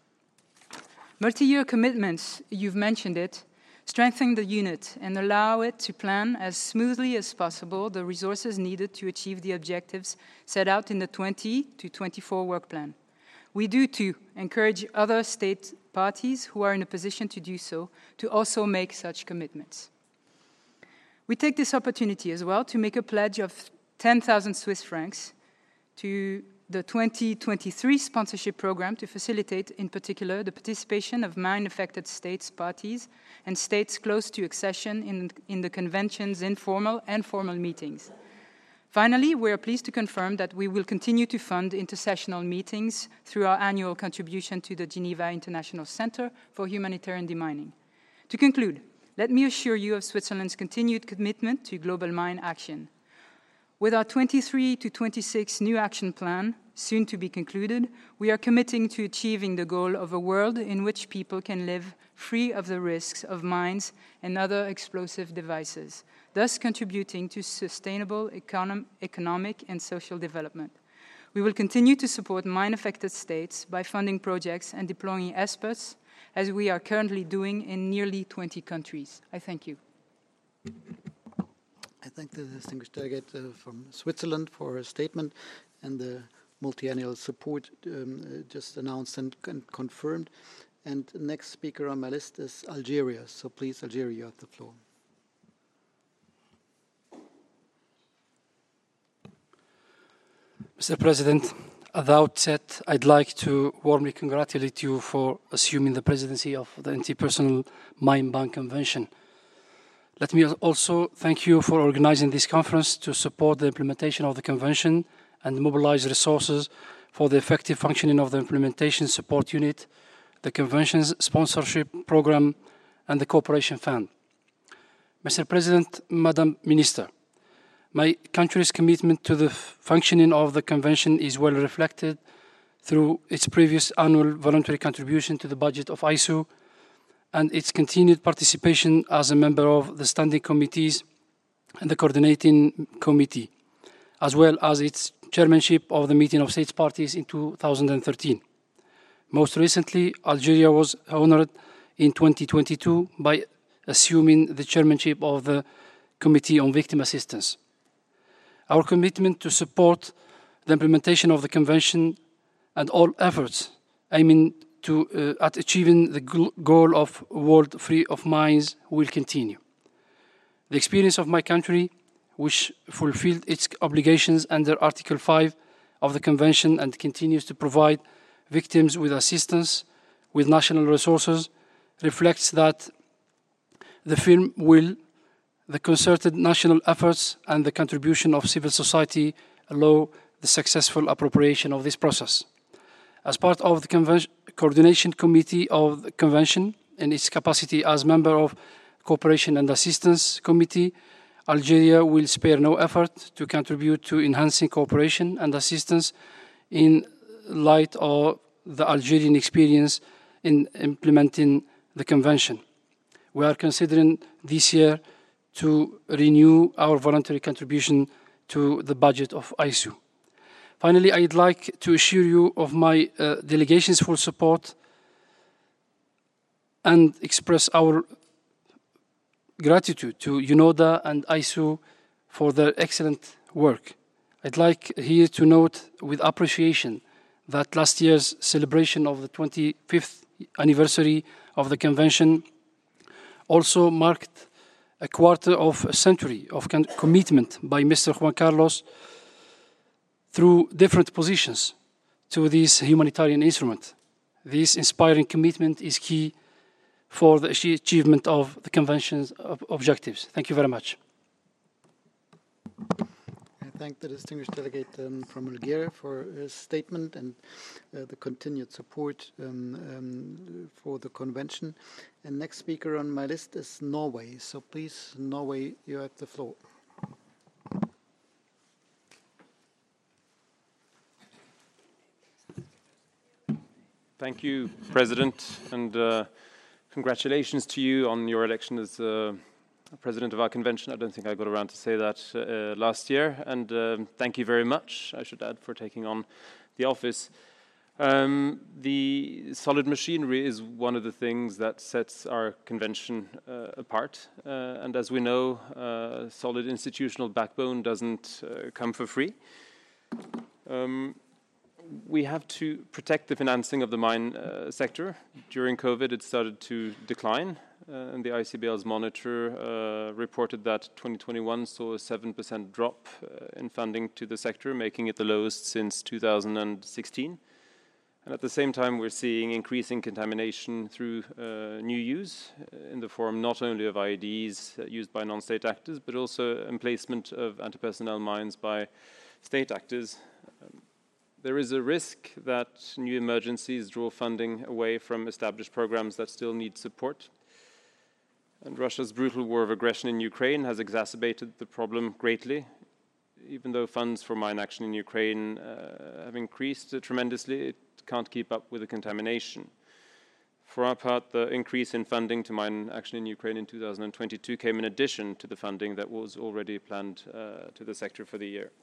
Multi-year commitments, you've mentioned it, strengthen the unit and allow it to plan as smoothly as possible the resources needed to achieve the objectives set out in the 20 to 24 work plan. We do, too, encourage other state parties who are in a position to do so to also make such commitments. We take this opportunity as well to make a pledge of 10,000 Swiss francs to the 2023 sponsorship program to facilitate, in particular, the participation of mine-affected states parties and states close to accession in the Convention's informal and formal meetings. Finally, we are pleased to confirm that we will continue to fund intersessional meetings through our annual contribution to the Geneva International Center for Humanitarian Demining. To conclude, let me assure you of Switzerland's continued commitment to global mine action. With our 23 to 26 new action plan, soon to be concluded, we are committing to achieving the goal of a world in which people can live free of the risks of mines and other explosive devices, thus contributing to sustainable economic and social development. We will continue to support mine-affected states by funding projects and deploying experts, as we are currently doing in nearly 20 countries. I thank you. I thank the distinguished delegate from Switzerland for her statement and the multi-annual support just announced and confirmed. And the next speaker on my list is Algeria. So please, Algeria, you have the floor. Mr. President, at the outset, I'd like to warmly congratulate you for assuming the presidency of the Anti-Personal Mine Ban Convention. Let me also thank you for organizing this conference to support the implementation of the Convention and mobilize resources for the effective functioning of the Implementation Support Unit, the Convention's sponsorship program, and the Cooperation Fund. Mr. President, Madam Minister, my country's commitment to the functioning of the Convention is well reflected through its previous annual voluntary contribution to the budget of ISU and its continued participation as a member of the standing committees and the coordinating committee, as well as its chairmanship of the meeting of states parties in 2013. Most recently, Algeria was honored in 2022 by assuming the chairmanship of the Committee on Victim Assistance. Our commitment to support the implementation of the Convention and all efforts aiming at achieving the goal of a world free of mines will continue. The experience of my country, which fulfilled its obligations under Article 5 of the Convention and continues to provide victims with assistance, with national resources reflects that the firm will, the concerted national efforts and the contribution of civil society allow the successful appropriation of this process. As part of the Coordination Committee of the Convention, in its capacity as member of Cooperation and Assistance Committee, Algeria will spare no effort to contribute to enhancing cooperation and assistance in light of the Algerian experience in implementing the Convention. We are considering this year to renew our voluntary contribution to the budget of ISU. Finally, I'd like to assure you of my delegation's full support and express our gratitude to UNODA and ISU for their excellent work. I'd like here to note with appreciation that last year's celebration of the 25th anniversary of the Convention also marked a quarter of a century of commitment by Mr. Juan Carlos through different positions to this humanitarian instrument. This inspiring commitment is key for the achievement of the Convention's objectives. Thank you very much. I thank the distinguished delegate from Algeria for his statement and the continued support for the Convention. And next speaker on my list is Norway. So please, Norway, you have the floor. Thank you, President, and congratulations to you on your election as President of our Convention. I don't think I got around to say that last year, and thank you very much, I should add, for taking on the office. The solid machinery is one of the things that sets our Convention apart, and as we know, solid institutional backbone doesn't come for free. We have to protect the financing of the mine sector. During COVID, it started to decline, and the ICBL's monitor reported that 2021 saw a 7% drop in funding to the sector, making it the lowest since 2016. And at the same time, we're seeing increasing contamination through new use in the form not only of IEDs used by non-state actors, but also emplacement of anti-personnel mines by state actors. There is a risk that new emergencies draw funding away from established programs that still need support. And Russia's brutal war of aggression in Ukraine has exacerbated the problem greatly. Even though funds for mine action in Ukraine have increased tremendously, it can't keep up with the contamination. For our part, the increase in funding to mine action in Ukraine in 2022 came in addition to the funding that was already planned to the sector for the year.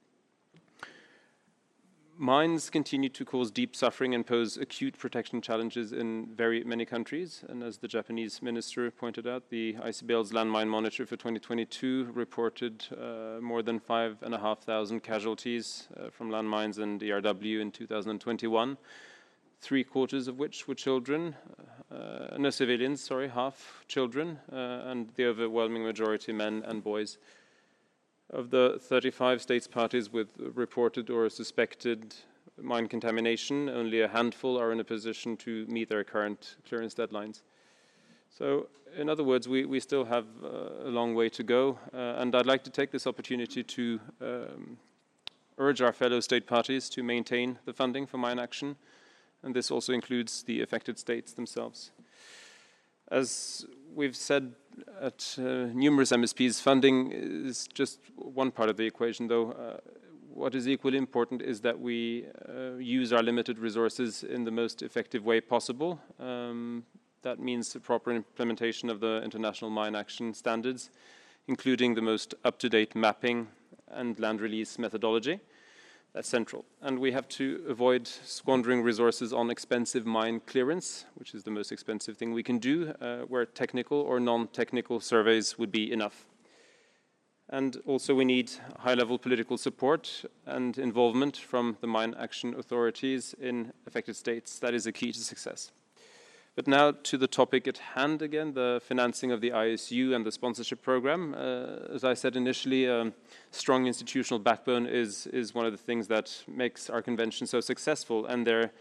Mines continue to cause deep suffering and pose acute protection challenges in very many countries. And as the Japanese minister pointed out, the ICBL's landmine monitor for 2022 reported more than 5,500 casualties from landmines and ERW in 2021, 3/4 of which were children, no civilians, sorry, half children, and the overwhelming majority men and boys. Of the 35 states parties with reported or suspected mine contamination, only a handful are in a position to meet their current clearance deadlines. So, in other words, we still have a long way to go, and I'd like to take this opportunity to urge our fellow state parties to maintain the funding for mine action, and this also includes the affected states themselves. As we've said at numerous MSPs, funding is just one part of the equation, though. What is equally important is that we use our limited resources in the most effective way possible. That means the proper implementation of the international mine action standards, including the most up-to-date mapping and land release methodology. That's central. And we have to avoid squandering resources on expensive mine clearance, which is the most expensive thing we can do, where technical or non-technical surveys would be enough. And also we need high-level political support and involvement from the mine action authorities in affected states. That is a key to success. But now to the topic at hand again, the financing of the ISU and the sponsorship program. As I said initially, strong institutional backbone is one of the things that makes our convention so successful, and there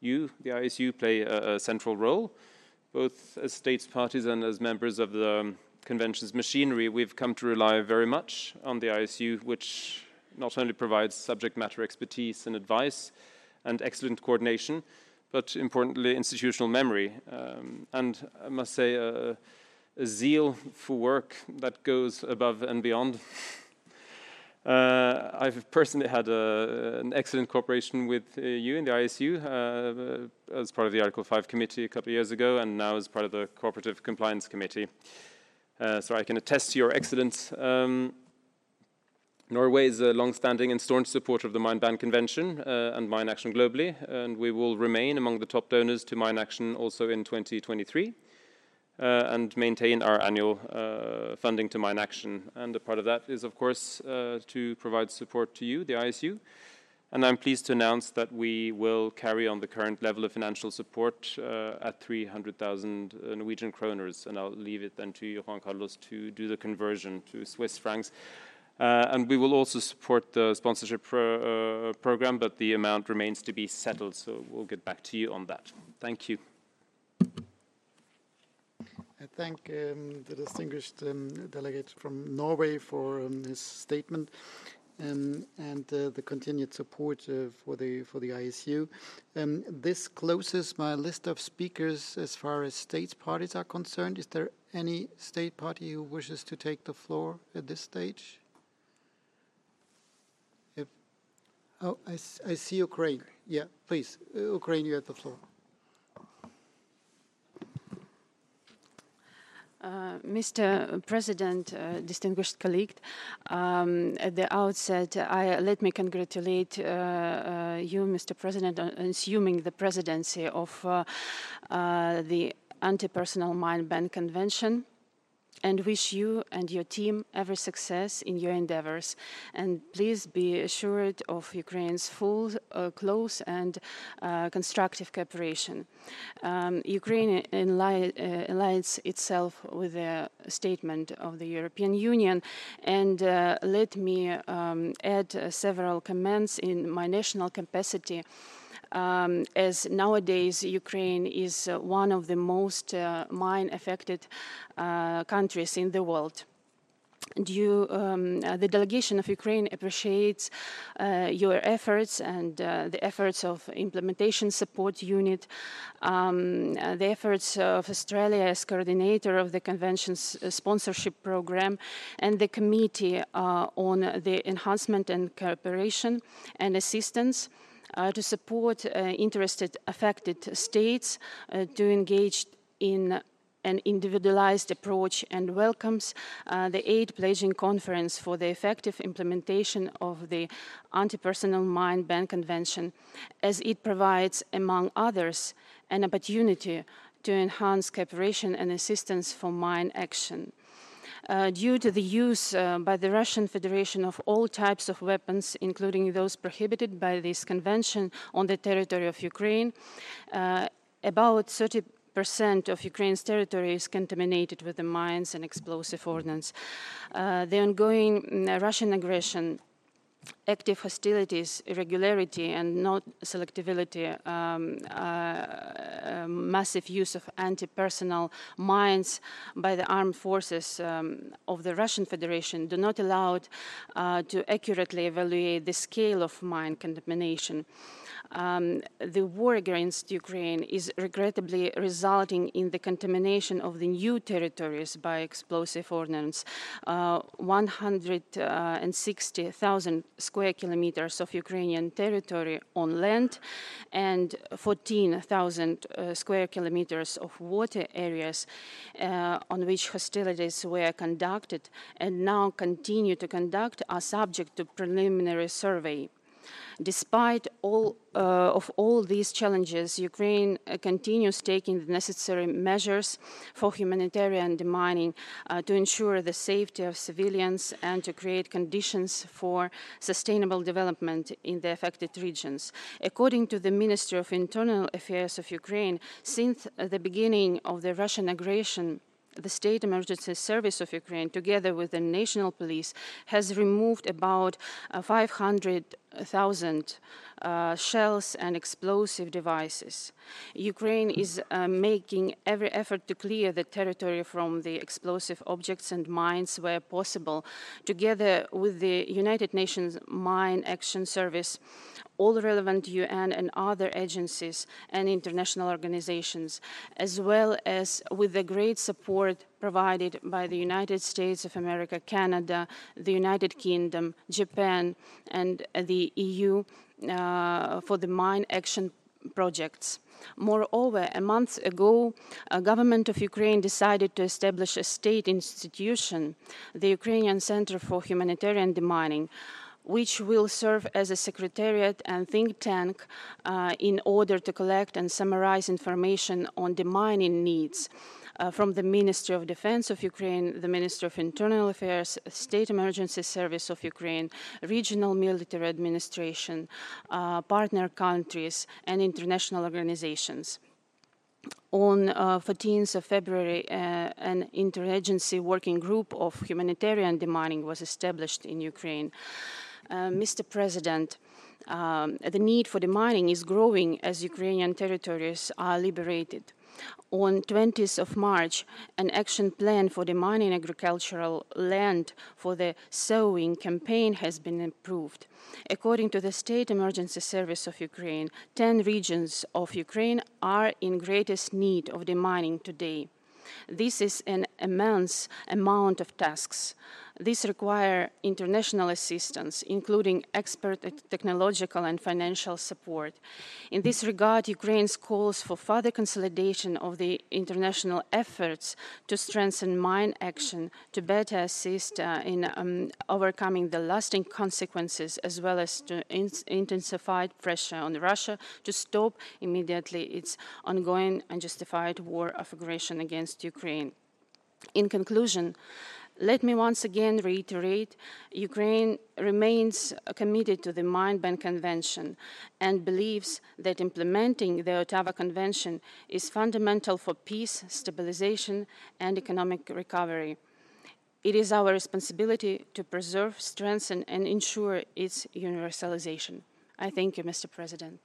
you, the ISU, play a central role. Both as states parties and as members of the Convention's machinery, we've come to rely very much on the ISU, which not only provides subject matter expertise and advice and excellent coordination, but importantly, institutional memory. And I must say, a zeal for work that goes above and beyond. I've personally had an excellent cooperation with you in the ISU as part of the Article 5 committee a couple of years ago, and now as part of the Cooperative Compliance Committee. So I can attest to your excellence. Norway is a long-standing and staunch supporter of the Mine Ban Convention and mine action globally, and we will remain among the top donors to mine action also in 2023. And maintain our annual funding to mine action. And a part of that is, of course, to provide support to you, the ISU. And I'm pleased to announce that we will carry on the current level of financial support at 300,000 Norwegian kroners. And I'll leave it then to Juan Carlos to do the conversion to Swiss francs. And we will also support the sponsorship program, but the amount remains to be settled. So we'll get back to you on that. Thank you. I thank the distinguished delegate from Norway for his statement and the continued support for the ISU. This closes my list of speakers as far as states parties are concerned. Is there any state party who wishes to take the floor at this stage? Oh, I see Ukraine. Yeah, please, Ukraine, you have the floor. Mr. President, distinguished colleague, at the outset, let me congratulate you, Mr. President, on assuming the presidency of the Anti-Personnel Mine Ban Convention, and wish you and your team every success in your endeavors. And please be assured of Ukraine's full, close and constructive cooperation. Ukraine aligns itself with the statement of the European Union, and let me add several comments in my national capacity. As nowadays Ukraine is one of the most mine-affected countries in the world. The delegation of Ukraine appreciates your efforts and the efforts of Implementation Support Unit, the efforts of Australia as coordinator of the Convention's sponsorship program, and the Committee on the Enhancement and Cooperation and Assistance to support interested affected states to engage in an individualized approach, and welcomes the 8th Pledging Conference for the effective implementation of the Anti-Personnel Mine Ban Convention, as it provides, among others, an opportunity to enhance cooperation and assistance for mine action. Due to the use by the Russian Federation of all types of weapons, including those prohibited by this convention on the territory of Ukraine, about 30% of Ukraine's territory is contaminated with the mines and explosive ordnance. The ongoing Russian aggression, active hostilities, irregularity, and not selectivity, massive use of anti-personnel mines by the armed forces of the Russian Federation do not allow to accurately evaluate the scale of mine contamination. The war against Ukraine is regrettably resulting in the contamination of the new territories by explosive ordnance. 160,000 square kilometers of Ukrainian territory on land and 14,000 square kilometers of water areas on which hostilities were conducted and now continue to conduct are subject to preliminary survey. Despite all these challenges, Ukraine continues taking the necessary measures for humanitarian demining to ensure the safety of civilians and to create conditions for sustainable development in the affected regions. According to the Ministry of Internal Affairs of Ukraine, since the beginning of the Russian aggression, the State Emergency Service of Ukraine, together with the National Police, has removed about 500 100,000 shells and explosive devices. Ukraine is making every effort to clear the territory from the explosive objects and mines where possible, together with the United Nations Mine Action Service, all relevant UN and other agencies and international organizations, as well as with the great support provided by the United States of America, Canada, the United Kingdom, Japan, and the EU for the mine action projects. Moreover, a month ago, a government of Ukraine decided to establish a state institution, the Ukrainian Center for Humanitarian Demining, which will serve as a secretariat and think tank in order to collect and summarize information on demining needs from the Ministry of Defense of Ukraine, the Ministry of Internal Affairs, State Emergency Service of Ukraine, regional military administration, partner countries, and international organizations. On 14th of February, an interagency working group of humanitarian demining was established in Ukraine. Mr. President, the need for demining is growing as Ukrainian territories are liberated. On 20th of March, an action plan for demining agricultural land for the sowing campaign has been approved. According to the State Emergency Service of Ukraine, 10 regions of Ukraine are in greatest need of demining today. This is an immense amount of tasks. These require international assistance, including expert technological and financial support. In this regard, Ukraine calls for further consolidation of the international efforts to strengthen mine action, to better assist in overcoming the lasting consequences, as well as to intensify pressure on Russia to stop immediately its ongoing unjustified war of aggression against Ukraine. In conclusion, let me once again reiterate, Ukraine remains committed to the Mine Ban Convention and believes that implementing the Ottawa Convention is fundamental for peace, stabilization, and economic recovery. It is our responsibility to preserve, strengthen, and ensure its universalization. I thank you, Mr. President.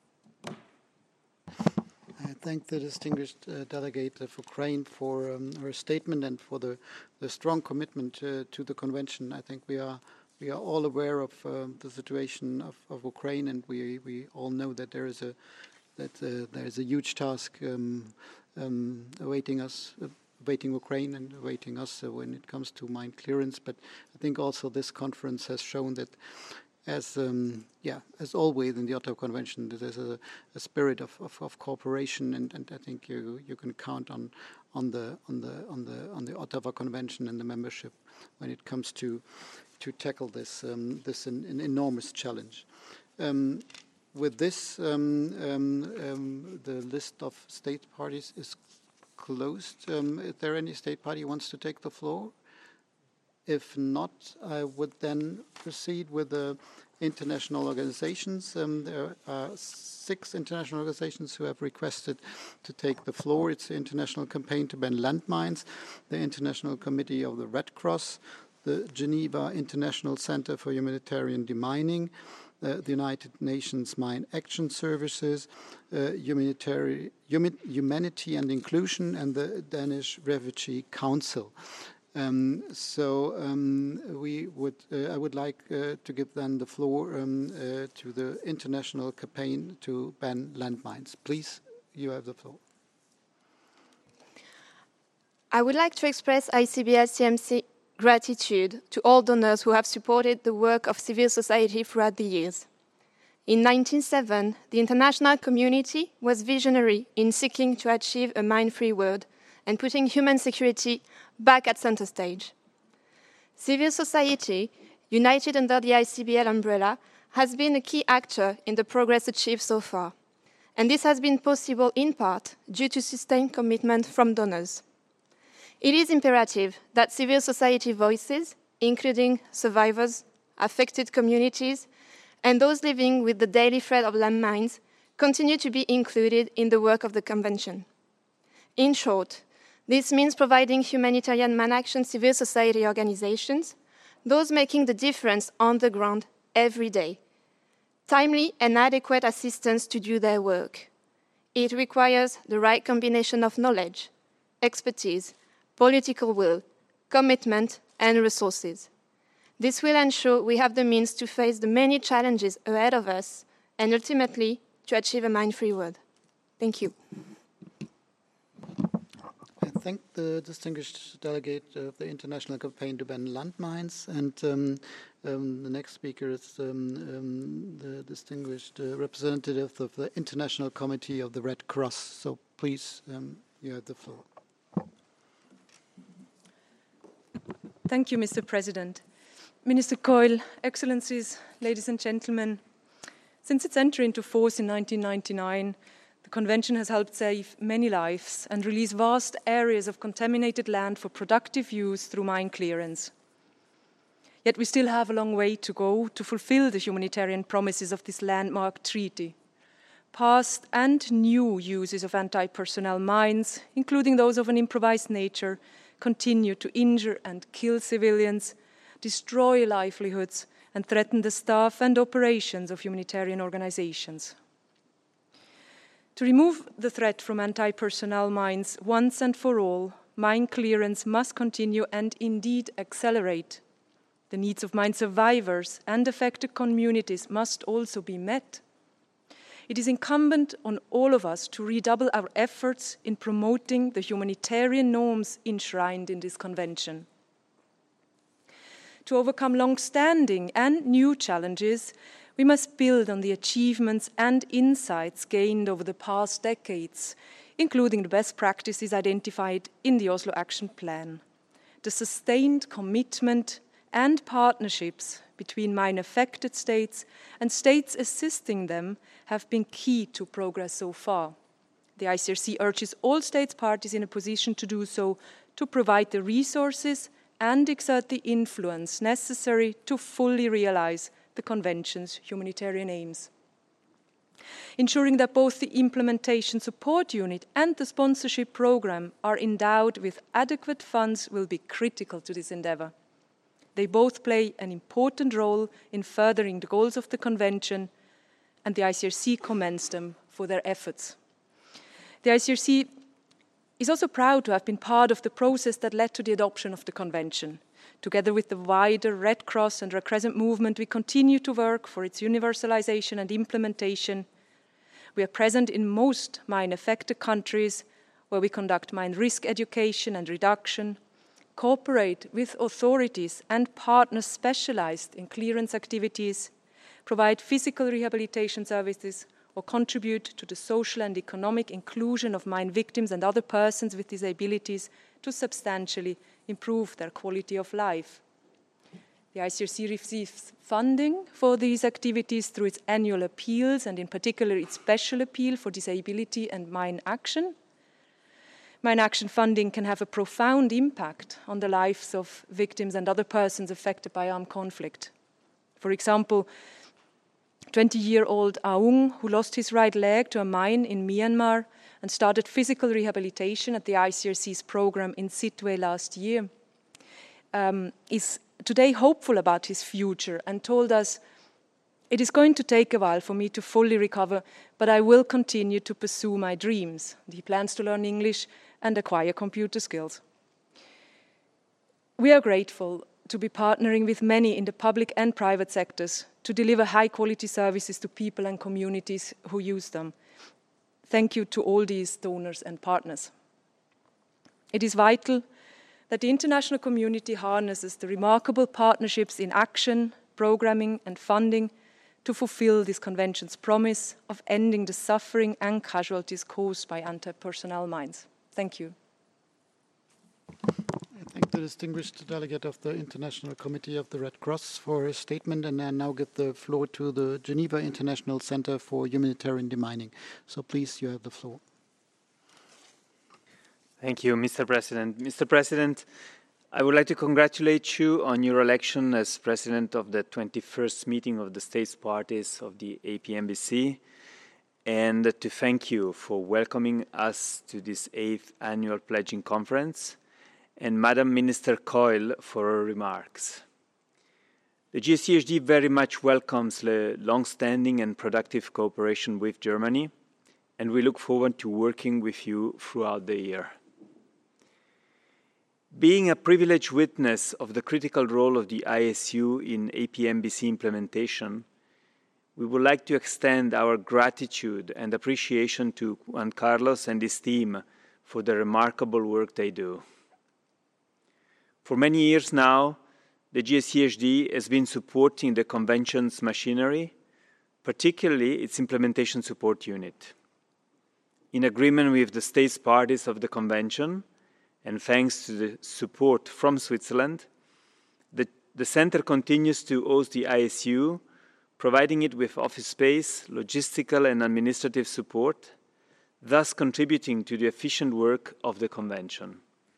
I thank the distinguished delegate of Ukraine for her statement and for the strong commitment to the convention. I think we are all aware of the situation of Ukraine, and we all know that there is a huge task awaiting us, awaiting Ukraine and awaiting us when it comes to mine clearance. But I think also this conference has shown that, as always in the Ottawa Convention, there's a spirit of cooperation, and I think you can count on the Ottawa Convention and the membership when it comes to tackle this an enormous challenge. With this, the list of state parties is closed. Is there any state party who wants to take the floor? If not, I would then proceed with the international organizations. There are 6 international organizations who have requested to take the floor. It's the International Campaign to Ban Landmines, the International Committee of the Red Cross, the Geneva International Center for Humanitarian Demining, the United Nations Mine Action Services, Humanity and Inclusion, and the Danish Refugee Council. I would like to give then the floor to the International Campaign to Ban Landmines. Please, you have the floor. I would like to express ICBL-CMC gratitude to all donors who have supported the work of civil society throughout the years. In 1907, the international community was visionary in seeking to achieve a mine-free world and putting human security back at center stage. Civil society, united under the ICBL umbrella, has been a key actor in the progress achieved so far, and this has been possible in part due to sustained commitment from donors. It is imperative that civil society voices, including survivors, affected communities, and those living with the daily threat of landmines, continue to be included in the work of the Convention. In short, this means providing humanitarian man-action civil society organizations, those making the difference on the ground every day, timely and adequate assistance to do their work. It requires the right combination of knowledge, expertise, political will, commitment, and resources. This will ensure we have the means to face the many challenges ahead of us and ultimately to achieve a mine-free world. Thank you. I thank the distinguished delegate of the International Campaign to Ban Landmines, and the next speaker is the distinguished representative of the International Committee of the Red Cross. So please, you have the floor. Thank you, Mr. President. Minister Coyle, Excellencies, ladies and gentlemen, since its entry into force in 1999, the Convention has helped save many lives and release vast areas of contaminated land for productive use through mine clearance. Yet we still have a long way to go to fulfill the humanitarian promises of this landmark treaty. Past and new uses of anti-personnel mines, including those of an improvised nature, continue to injure and kill civilians, destroy livelihoods, and threaten the staff and operations of humanitarian organizations. To remove the threat from anti-personnel mines once and for all, mine clearance must continue and indeed accelerate. The needs of mine survivors and affected communities must also be met. It is incumbent on all of us to redouble our efforts in promoting the humanitarian norms enshrined in this convention. To overcome long-standing and new challenges, we must build on the achievements and insights gained over the past decades, including the best practices identified in the Oslo Action Plan. The sustained commitment and partnerships between mine-affected states and states assisting them have been key to progress so far. The ICRC urges all states parties in a position to do so to provide the resources and exert the influence necessary to fully realize the Convention's humanitarian aims. Ensuring that both the Implementation Support Unit and the Sponsorship Programme are endowed with adequate funds will be critical to this endeavour. They both play an important role in furthering the goals of the Convention, and the ICRC commends them for their efforts. The ICRC is also proud to have been part of the process that led to the adoption of the Convention. Together with the wider Red Cross and Red Crescent movement, we continue to work for its universalization and implementation. We are present in most mine-affected countries where we conduct mine risk education and reduction, cooperate with authorities and partners specialized in clearance activities, provide physical rehabilitation services, or contribute to the social and economic inclusion of mine victims and other persons with disabilities to substantially improve their quality of life. The ICRC receives funding for these activities through its annual appeals and in particular its special appeal for disability and mine action. Mine action funding can have a profound impact on the lives of victims and other persons affected by armed conflict. For example, 20-year-old Aung, who lost his right leg to a mine in Myanmar and started physical rehabilitation at the ICRC's program in Sittwe last year, is today hopeful about his future and told us, "It is going to take a while for me to fully recover, but I will continue to pursue my dreams." He plans to learn English and acquire computer skills. We are grateful to be partnering with many in the public and private sectors to deliver high-quality services to people and communities who use them. Thank you to all these donors and partners. It is vital that the international community harnesses the remarkable partnerships in action, programming, and funding to fulfill this Convention's promise of ending the suffering and casualties caused by anti-personnel mines. Thank you. I thank the distinguished delegate of the International Committee of the Red Cross for his statement, and I now give the floor to the Geneva International Center for Humanitarian Demining. So please, you have the floor. Thank you, Mr. President. Mr. President, I would like to congratulate you on your election as President of the 21st meeting of the States Parties of the APMBC, and to thank you for welcoming us to this 8th Annual Pledging Conference, and Madam Minister Coyle for her remarks. The GSCHD very much welcomes the long-standing and productive cooperation with Germany, and we look forward to working with you throughout the year. Being a privileged witness of the critical role of the ISU in APMBC implementation, we would like to extend our gratitude and appreciation to Juan Carlos and his team for the remarkable work they do. For many years now, the GSCHD has been supporting the Convention's machinery, particularly its implementation support unit. In agreement with the states parties of the Convention, and thanks to the support from Switzerland, the Center continues to host the ISU, providing it with office space, logistical and administrative support, thus contributing to the efficient work of the Convention.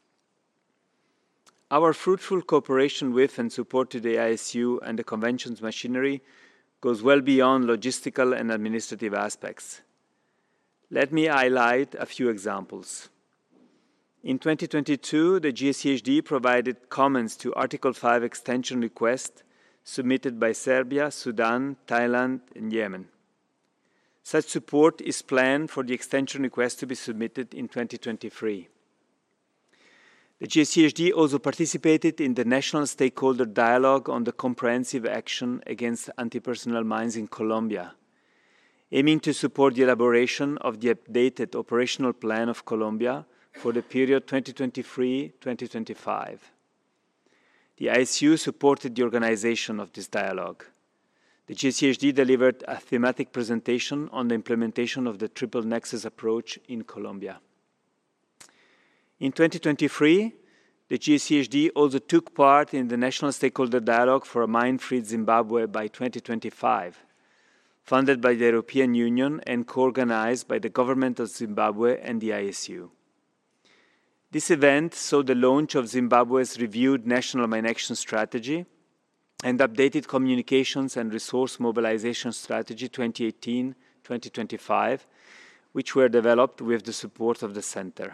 Our fruitful cooperation with and support to the ISU and the Convention's machinery goes well beyond logistical and administrative aspects. Let me highlight a few examples. In 2022, the GSCHD provided comments to Article 5 extension request submitted by Serbia, Sudan, Thailand, and Yemen. Such support is planned for the extension request to be submitted in 2023. The GSCHD also participated in the National Stakeholder Dialogue on the Comprehensive Action Against Anti-Personnel Mines in Colombia, aiming to support the elaboration of the updated operational plan of Colombia for the period 2023-2025. The ISU supported the organization of this dialogue. The GSCHD delivered a thematic presentation on the implementation of the Triple Nexus approach in Colombia. In 2023, the GSCHD also took part in the National Stakeholder Dialogue for a Mine-Free Zimbabwe by 2025, funded by the European Union and co-organized by the government of Zimbabwe and the ISU. This event saw the launch of Zimbabwe's reviewed National Mine Action Strategy and updated Communications and Resource Mobilization Strategy 2018-2025, which were developed with the support of the Center.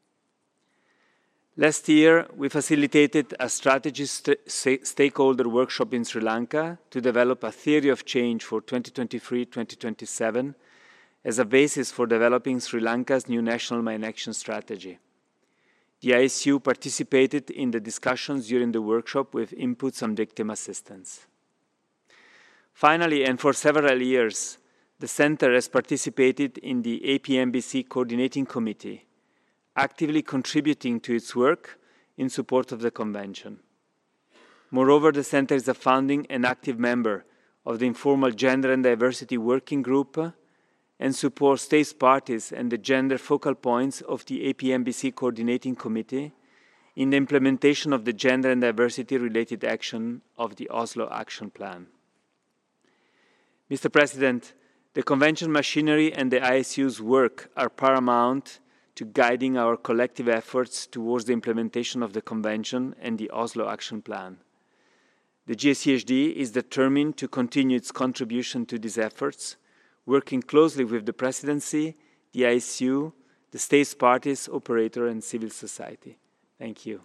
Last year, we facilitated a strategy stakeholder workshop in Sri Lanka to develop a theory of change for 2023-2027 as a basis for developing Sri Lanka's new National Mine Action Strategy. The ISU participated in the discussions during the workshop with inputs on victim assistance. Finally, and for several years, the Center has participated in the APMBC Coordinating Committee, actively contributing to its work in support of the Convention. Moreover, the Center is a founding and active member of the informal Gender and Diversity Working Group and supports states parties and the gender focal points of the APMBC Coordinating Committee in the implementation of the gender and diversity-related action of the Oslo Action Plan. Mr. President, the Convention machinery and the ISU's work are paramount to guiding our collective efforts towards the implementation of the Convention and the Oslo Action Plan. The GSCHD is determined to continue its contribution to these efforts, working closely with the Presidency, the ISU, the states parties, operator, and civil society. Thank you.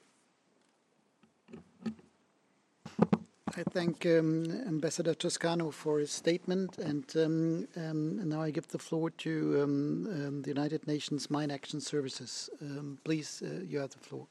I thank Ambassador Toscano for his statement, and now I give the floor to the United Nations Mine Action Services. Please, you have the floor.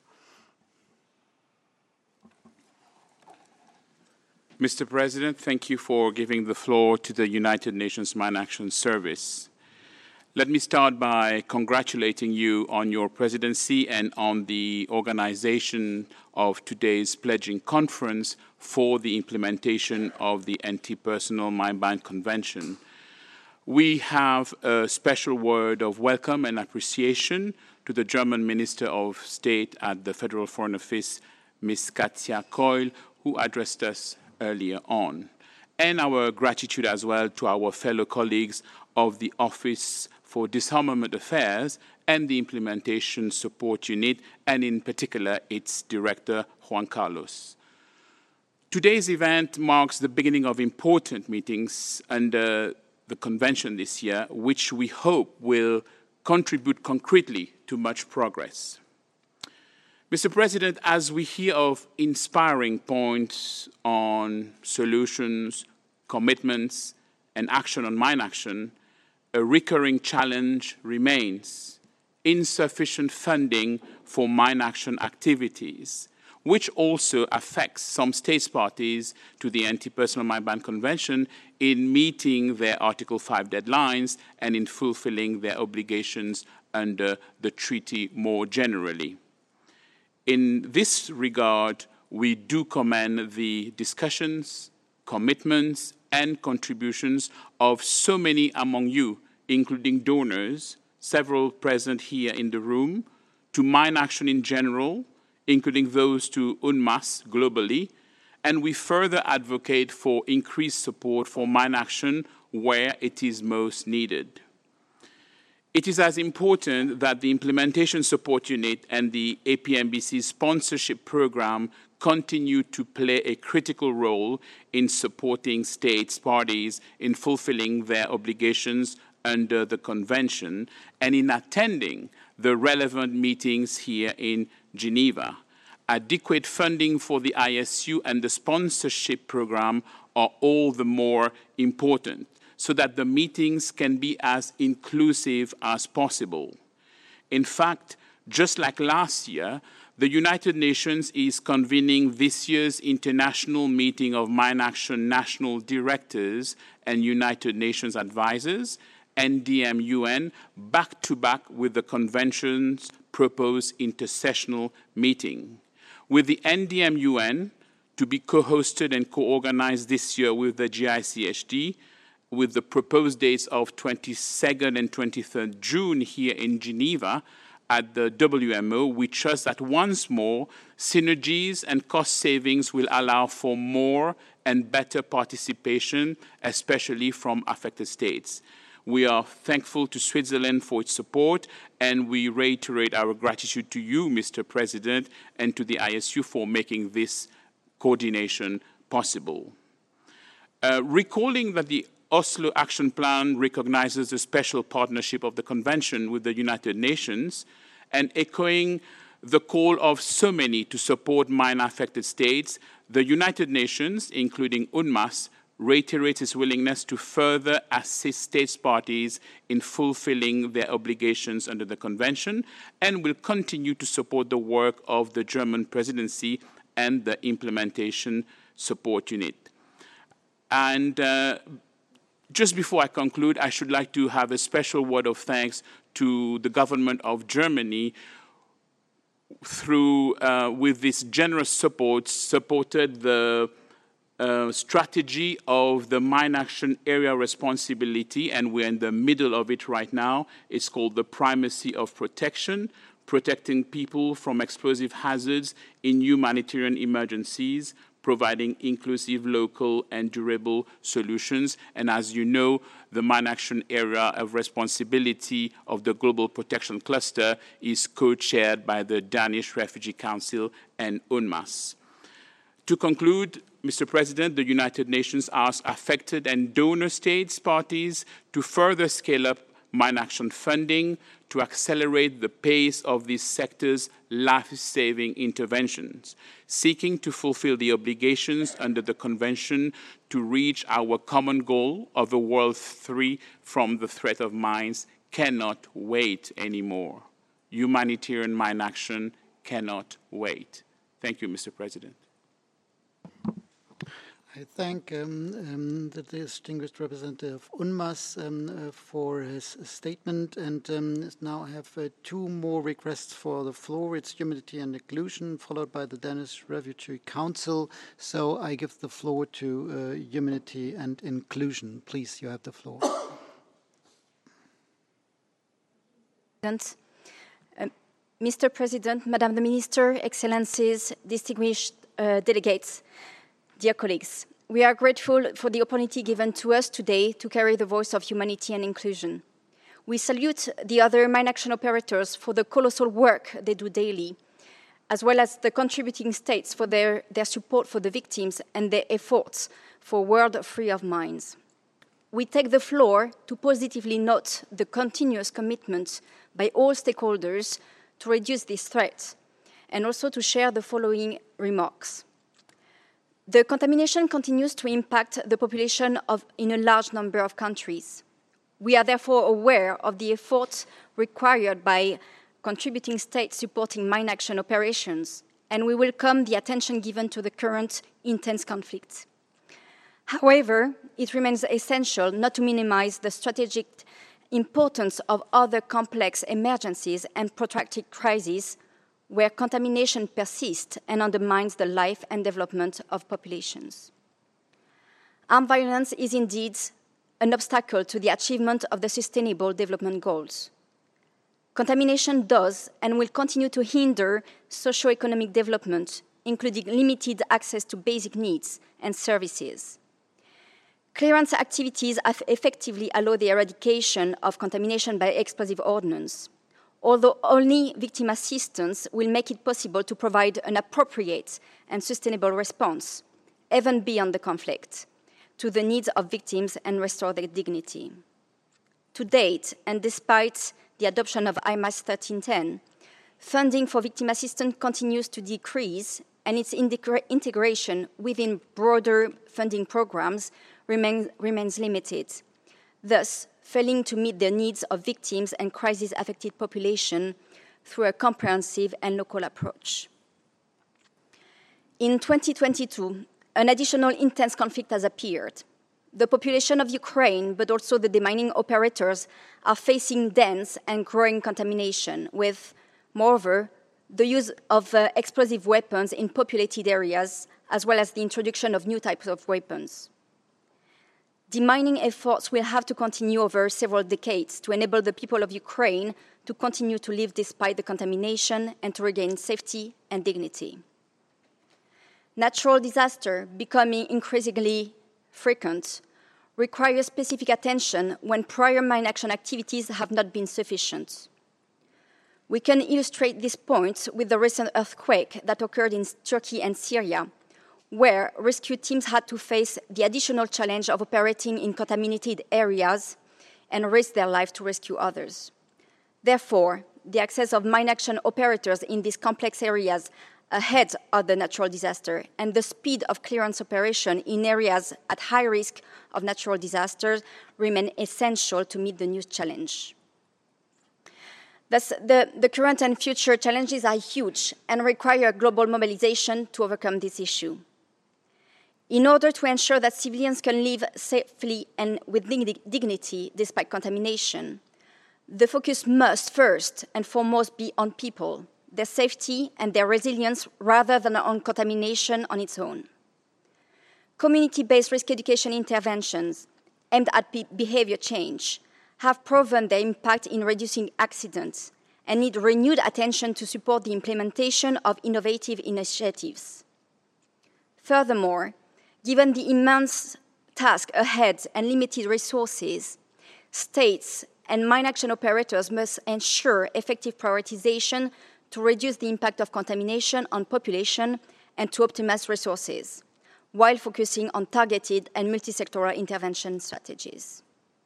Mr. President, thank you for giving the floor to the United Nations Mine Action Service. Let me start by congratulating you on your presidency and on the organization of today's pledging conference for the implementation of the Anti-Personnel Mine Ban Convention. We have a special word of welcome and appreciation to the German Minister of State at the Federal Foreign Office, Ms. Katja Keul, who addressed us earlier on, and our gratitude as well to our fellow colleagues of the Office for Disarmament Affairs and the Implementation Support Unit, and in particular its director, Juan Carlos. Today's event marks the beginning of important meetings under the Convention this year, which we hope will contribute concretely to much progress. Mr. President, as we hear of inspiring points on solutions, commitments, and action on mine action, a recurring challenge remains: insufficient funding for mine action activities, which also affects some states parties to the Anti-Personal Mine Ban Convention in meeting their Article 5 deadlines and in fulfilling their obligations under the treaty more generally. In this regard, we do commend the discussions, commitments, and contributions of so many among you, including donors, several present here in the room, to mine action in general, including those to UNMAS globally, and we further advocate for increased support for mine action where it is most needed. It is as important that the Implementation Support Unit and the APMBC sponsorship program continue to play a critical role in supporting states parties in fulfilling their obligations under the Convention and in attending the relevant meetings here in Geneva. Adequate funding for the ISU and the sponsorship program are all the more important, so that the meetings can be as inclusive as possible. In fact, just like last year, the United Nations is convening this year's International Meeting of Mine Action National Directors and United Nations Advisors, NDM-UN, back-to-back with the Convention's proposed intersessional meeting. With the NDM-UN to be co-hosted and co-organized this year with the GICHD, with the proposed dates of 22nd and 23rd June here in Geneva at the WMO, we trust that once more, synergies and cost savings will allow for more and better participation, especially from affected states. We are thankful to Switzerland for its support, and we reiterate our gratitude to you, Mr. President, and to the ISU for making this coordination possible. Recalling that the Oslo Action Plan recognizes the special partnership of the Convention with the United Nations, and echoing the call of so many to support mine-affected states, the United Nations, including UNMAS, reiterates its willingness to further assist states parties in fulfilling their obligations under the Convention, and will continue to support the work of the German presidency and the Implementation Support Unit. And just before I conclude, I should like to have a special word of thanks to the government of Germany through, with this generous support, supported the strategy of the mine action area responsibility, and we're in the middle of it right now. It's called the primacy of protection, protecting people from explosive hazards in humanitarian emergencies, providing inclusive, local, and durable solutions. And as you know, the mine action area of responsibility of the Global Protection Cluster is co-chaired by the Danish Refugee Council and UNMAS. To conclude, Mr. President, the United Nations asks affected and donor states parties to further scale up mine action funding to accelerate the pace of this sector's life-saving interventions, seeking to fulfill the obligations under the Convention to reach our common goal of a world free from the threat of mines cannot wait anymore. Humanitarian mine action cannot wait. Thank you, Mr. President. I thank the distinguished representative UNMAS for his statement, and now I have two more requests for the floor. It's Humanity and Inclusion, followed by the Danish Refugee Council. So I give the floor to Humanity and Inclusion. Please, you have the floor. Mr. President, Madame the Minister, Excellencies, distinguished delegates, dear colleagues, we are grateful for the opportunity given to us today to carry the voice of humanity and inclusion. We salute the other mine action operators for the colossal work they do daily, as well as the contributing states for their support for the victims and their efforts for a world free of mines. We take the floor to positively note the continuous commitment by all stakeholders to reduce this threat, and also to share the following remarks. The contamination continues to impact the population in a large number of countries. We are therefore aware of the efforts required by contributing states supporting mine action operations, and we welcome the attention given to the current intense conflict. However, it remains essential not to minimize the strategic importance of other complex emergencies and protracted crises where contamination persists and undermines the life and development of populations. Armed violence is indeed an obstacle to the achievement of the Sustainable Development Goals. Contamination does and will continue to hinder socio-economic development, including limited access to basic needs and services. Clearance activities have effectively allowed the eradication of contamination by explosive ordnance, although only victim assistance will make it possible to provide an appropriate and sustainable response, even beyond the conflict, to the needs of victims and restore their dignity. To date, and despite the adoption of IMAS 1310, funding for victim assistance continues to decrease, and its integration within broader funding programs remains limited, thus failing to meet the needs of victims and crisis-affected population through a comprehensive and local approach. In 2022, an additional intense conflict has appeared. The population of Ukraine, but also the demining operators, are facing dense and growing contamination with, moreover, the use of explosive weapons in populated areas, as well as the introduction of new types of weapons. Demining efforts will have to continue over several decades to enable the people of Ukraine to continue to live despite the contamination and to regain safety and dignity. Natural disaster, becoming increasingly frequent, requires specific attention when prior mine action activities have not been sufficient. We can illustrate this point with the recent earthquake that occurred in Turkey and Syria, where rescue teams had to face the additional challenge of operating in contaminated areas and risk their life to rescue others. Therefore, the access of mine action operators in these complex areas ahead of the natural disaster and the speed of clearance operation in areas at high risk of natural disasters remain essential to meet the new challenge. Thus, the current and future challenges are huge and require global mobilization to overcome this issue. In order to ensure that civilians can live safely and with dignity despite contamination, the focus must first and foremost be on people, their safety and their resilience rather than on contamination on its own. Community-based risk education interventions aimed at behavior change have proven their impact in reducing accidents and need renewed attention to support the implementation of innovative initiatives. Furthermore, given the immense task ahead and limited resources, states and mine action operators must ensure effective prioritization to reduce the impact of contamination on population and to optimize resources, while focusing on targeted and multi-sectoral intervention strategies.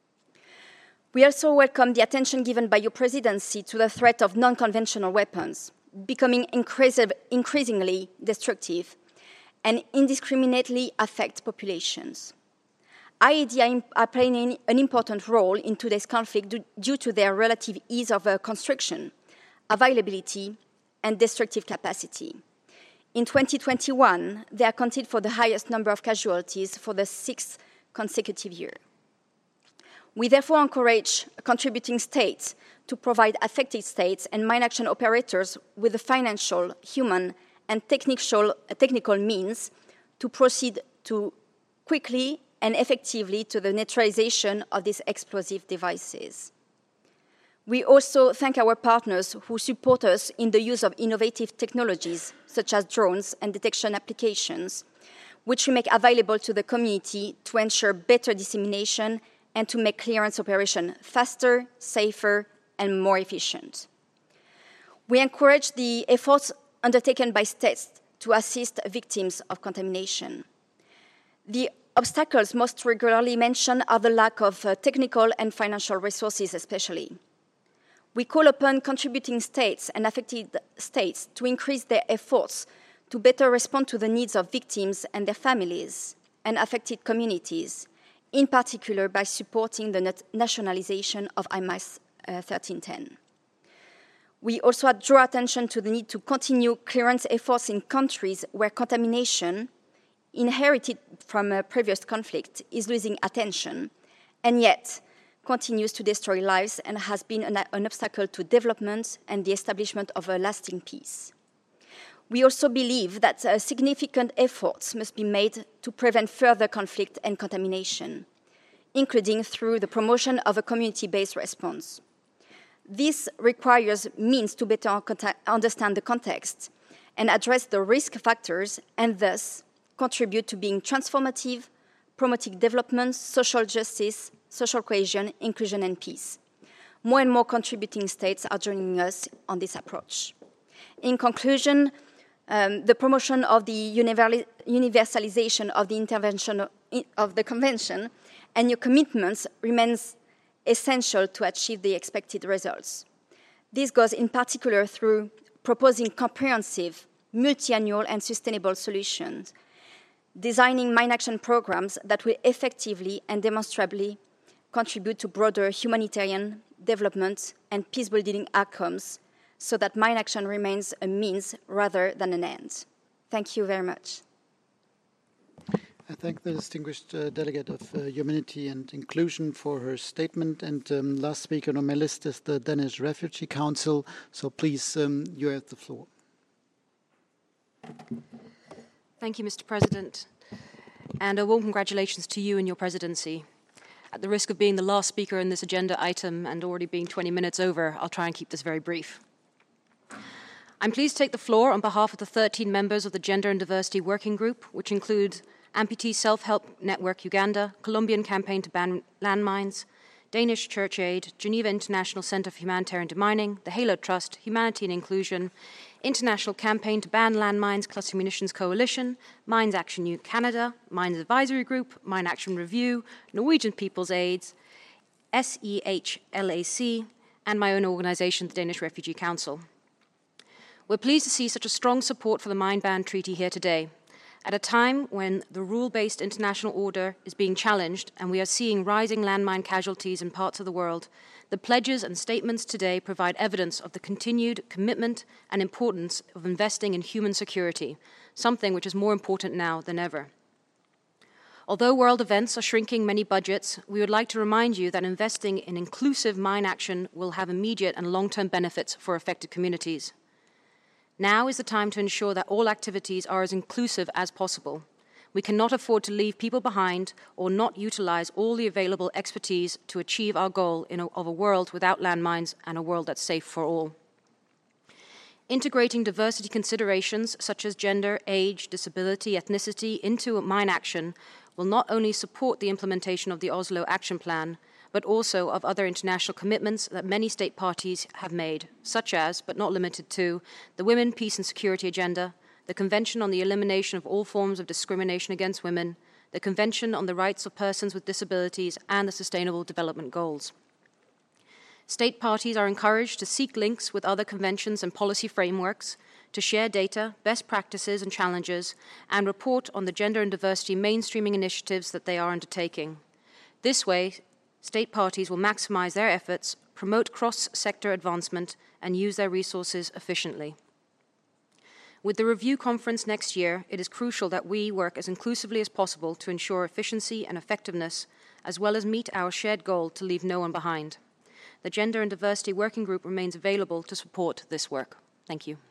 We also welcome the attention given by your presidency to the threat of non-conventional weapons, becoming increasingly destructive and indiscriminately affect populations. IED are playing an important role in today's conflict due to their relative ease of construction, availability, and destructive capacity. In 2021, they accounted for the highest number of casualties for the 6th consecutive year. We therefore encourage contributing states to provide affected states and mine action operators with the financial, human, and technical means to proceed to quickly and effectively to the neutralization of these explosive devices. We also thank our partners who support us in the use of innovative technologies, such as drones and detection applications, which we make available to the community to ensure better dissemination and to make clearance operation faster, safer, and more efficient. We encourage the efforts undertaken by states to assist victims of contamination. The obstacles most regularly mentioned are the lack of technical and financial resources especially. We call upon contributing states and affected states to increase their efforts to better respond to the needs of victims and their families and affected communities, in particular by supporting the nationalization of IMAS 1310. We also draw attention to the need to continue clearance efforts in countries where contamination, inherited from a previous conflict, is losing attention, and yet continues to destroy lives and has been an obstacle to development and the establishment of a lasting peace. We also believe that significant efforts must be made to prevent further conflict and contamination, including through the promotion of a community-based response. This requires means to better understand the context and address the risk factors and thus contribute to being transformative, promoting development, social justice, social cohesion, inclusion, and peace. More and more contributing states are joining us on this approach. In conclusion, the promotion of the universalization of the intervention of the Convention and new commitments remains essential to achieve the expected results. This goes in particular through proposing comprehensive, multi-annual and sustainable solutions, designing mine action programs that will effectively and demonstrably contribute to broader humanitarian development and peace-building outcomes so that mine action remains a means rather than an end. Thank you very much. I thank the distinguished delegate of Humanity and Inclusion for her statement. And last speaker on my list is the Danish Refugee Council. So please, you have the floor. Thank you, Mr. President. And a warm congratulations to you and your presidency. At the risk of being the last speaker in this agenda item and already being 20 minutes over, I'll try and keep this very brief. I'm pleased to take the floor on behalf of the 13 members of the Gender and Diversity Working Group, which include Amputee Self-Help Network Uganda, Colombian Campaign to Ban Landmines, Danish Church Aid, Geneva International Centre for Humanitarian Demining, the Halo Trust, Humanity and Inclusion, International Campaign to Ban Landmines Cluster Munitions Coalition, Mines Action New Canada, Mines Advisory Group, Mine Action Review, Norwegian People's Aid, SEHLAC, and my own organisation, the Danish Refugee Council. We're pleased to see such a strong support for the Mine Ban Treaty here today, at a time when the rule-based international order is being challenged and we are seeing rising landmine casualties in parts of the world. The pledges and statements today provide evidence of the continued commitment and importance of investing in human security, something which is more important now than ever. Although world events are shrinking many budgets, we would like to remind you that investing in inclusive mine action will have immediate and long-term benefits for affected communities. Now is the time to ensure that all activities are as inclusive as possible. We cannot afford to leave people behind or not utilize all the available expertise to achieve our goal of a world without landmines and a world that's safe for all. Integrating diversity considerations such as gender, age, disability, ethnicity into mine action will not only support the implementation of the Oslo Action Plan, but also of other international commitments that many state parties have made, such as, but not limited to, the Women, Peace and Security Agenda, the Convention on the Elimination of All Forms of Discrimination Against Women, the Convention on the Rights of Persons with Disabilities, and the Sustainable Development Goals. State parties are encouraged to seek links with other conventions and policy frameworks, to share data, best practices and challenges, and report on the gender and diversity mainstreaming initiatives that they are undertaking. This way, state parties will maximize their efforts, promote cross-sector advancement, and use their resources efficiently. With the review conference next year, it is crucial that we work as inclusively as possible to ensure efficiency and effectiveness, as well as meet our shared goal to leave no one behind. The Gender and Diversity Working Group remains available to support this work. Thank you.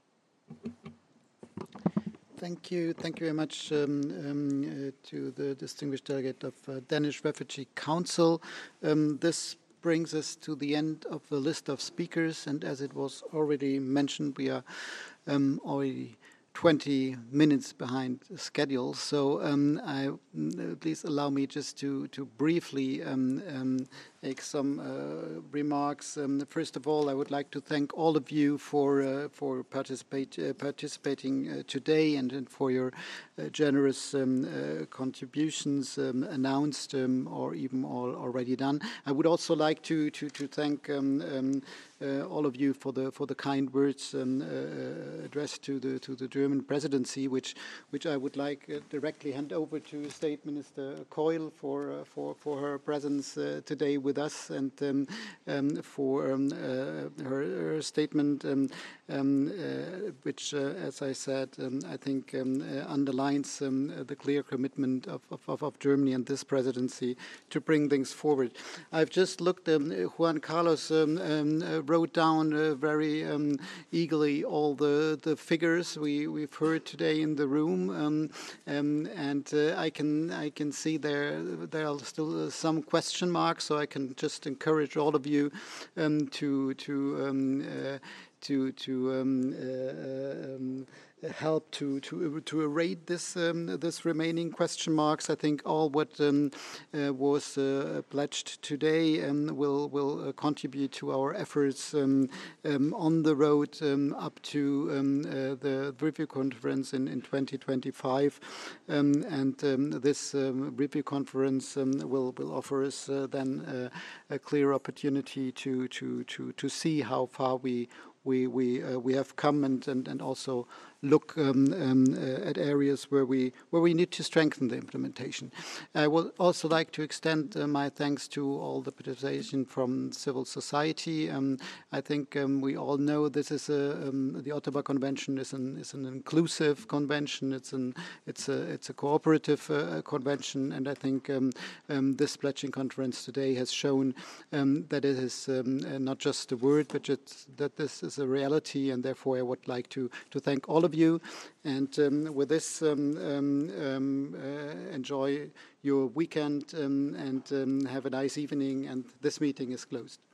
Thank you very much to the distinguished delegate of Danish Refugee Council. This brings us to the end of the list of speakers, and as it was already mentioned, we are already 20 minutes behind schedule. So please allow me just to briefly make some remarks. First of all, I would like to thank all of you for participating today and for your generous contributions announced or even already done. I would also like to thank all of you for the kind words addressed to the German presidency, which I would like directly hand over to State Minister Keul for her presence today with us and for her statement, which, as I said, I think underlines the clear commitment of Germany and this presidency to bring things forward. I've just looked. Juan Carlos wrote down very eagerly all the figures we've heard today in the room, and I can see there are still some question marks. So I can just encourage all of you to help to erase this remaining question marks. I think all what was pledged today will contribute to our efforts on the road up to the review conference in 2025, and this review conference will offer us then a clear opportunity to see how far we have come and also look at areas where we need to strengthen the implementation. I would also like to extend my thanks to all the participation from civil society. I think we all know this is the Ottawa Convention is an inclusive convention. It's a cooperative convention, and I think this pledging conference today has shown that it is not just a word, but that this is a reality. And therefore, I would like to thank all of you, and with this, enjoy your weekend and have a nice evening. And this meeting is closed.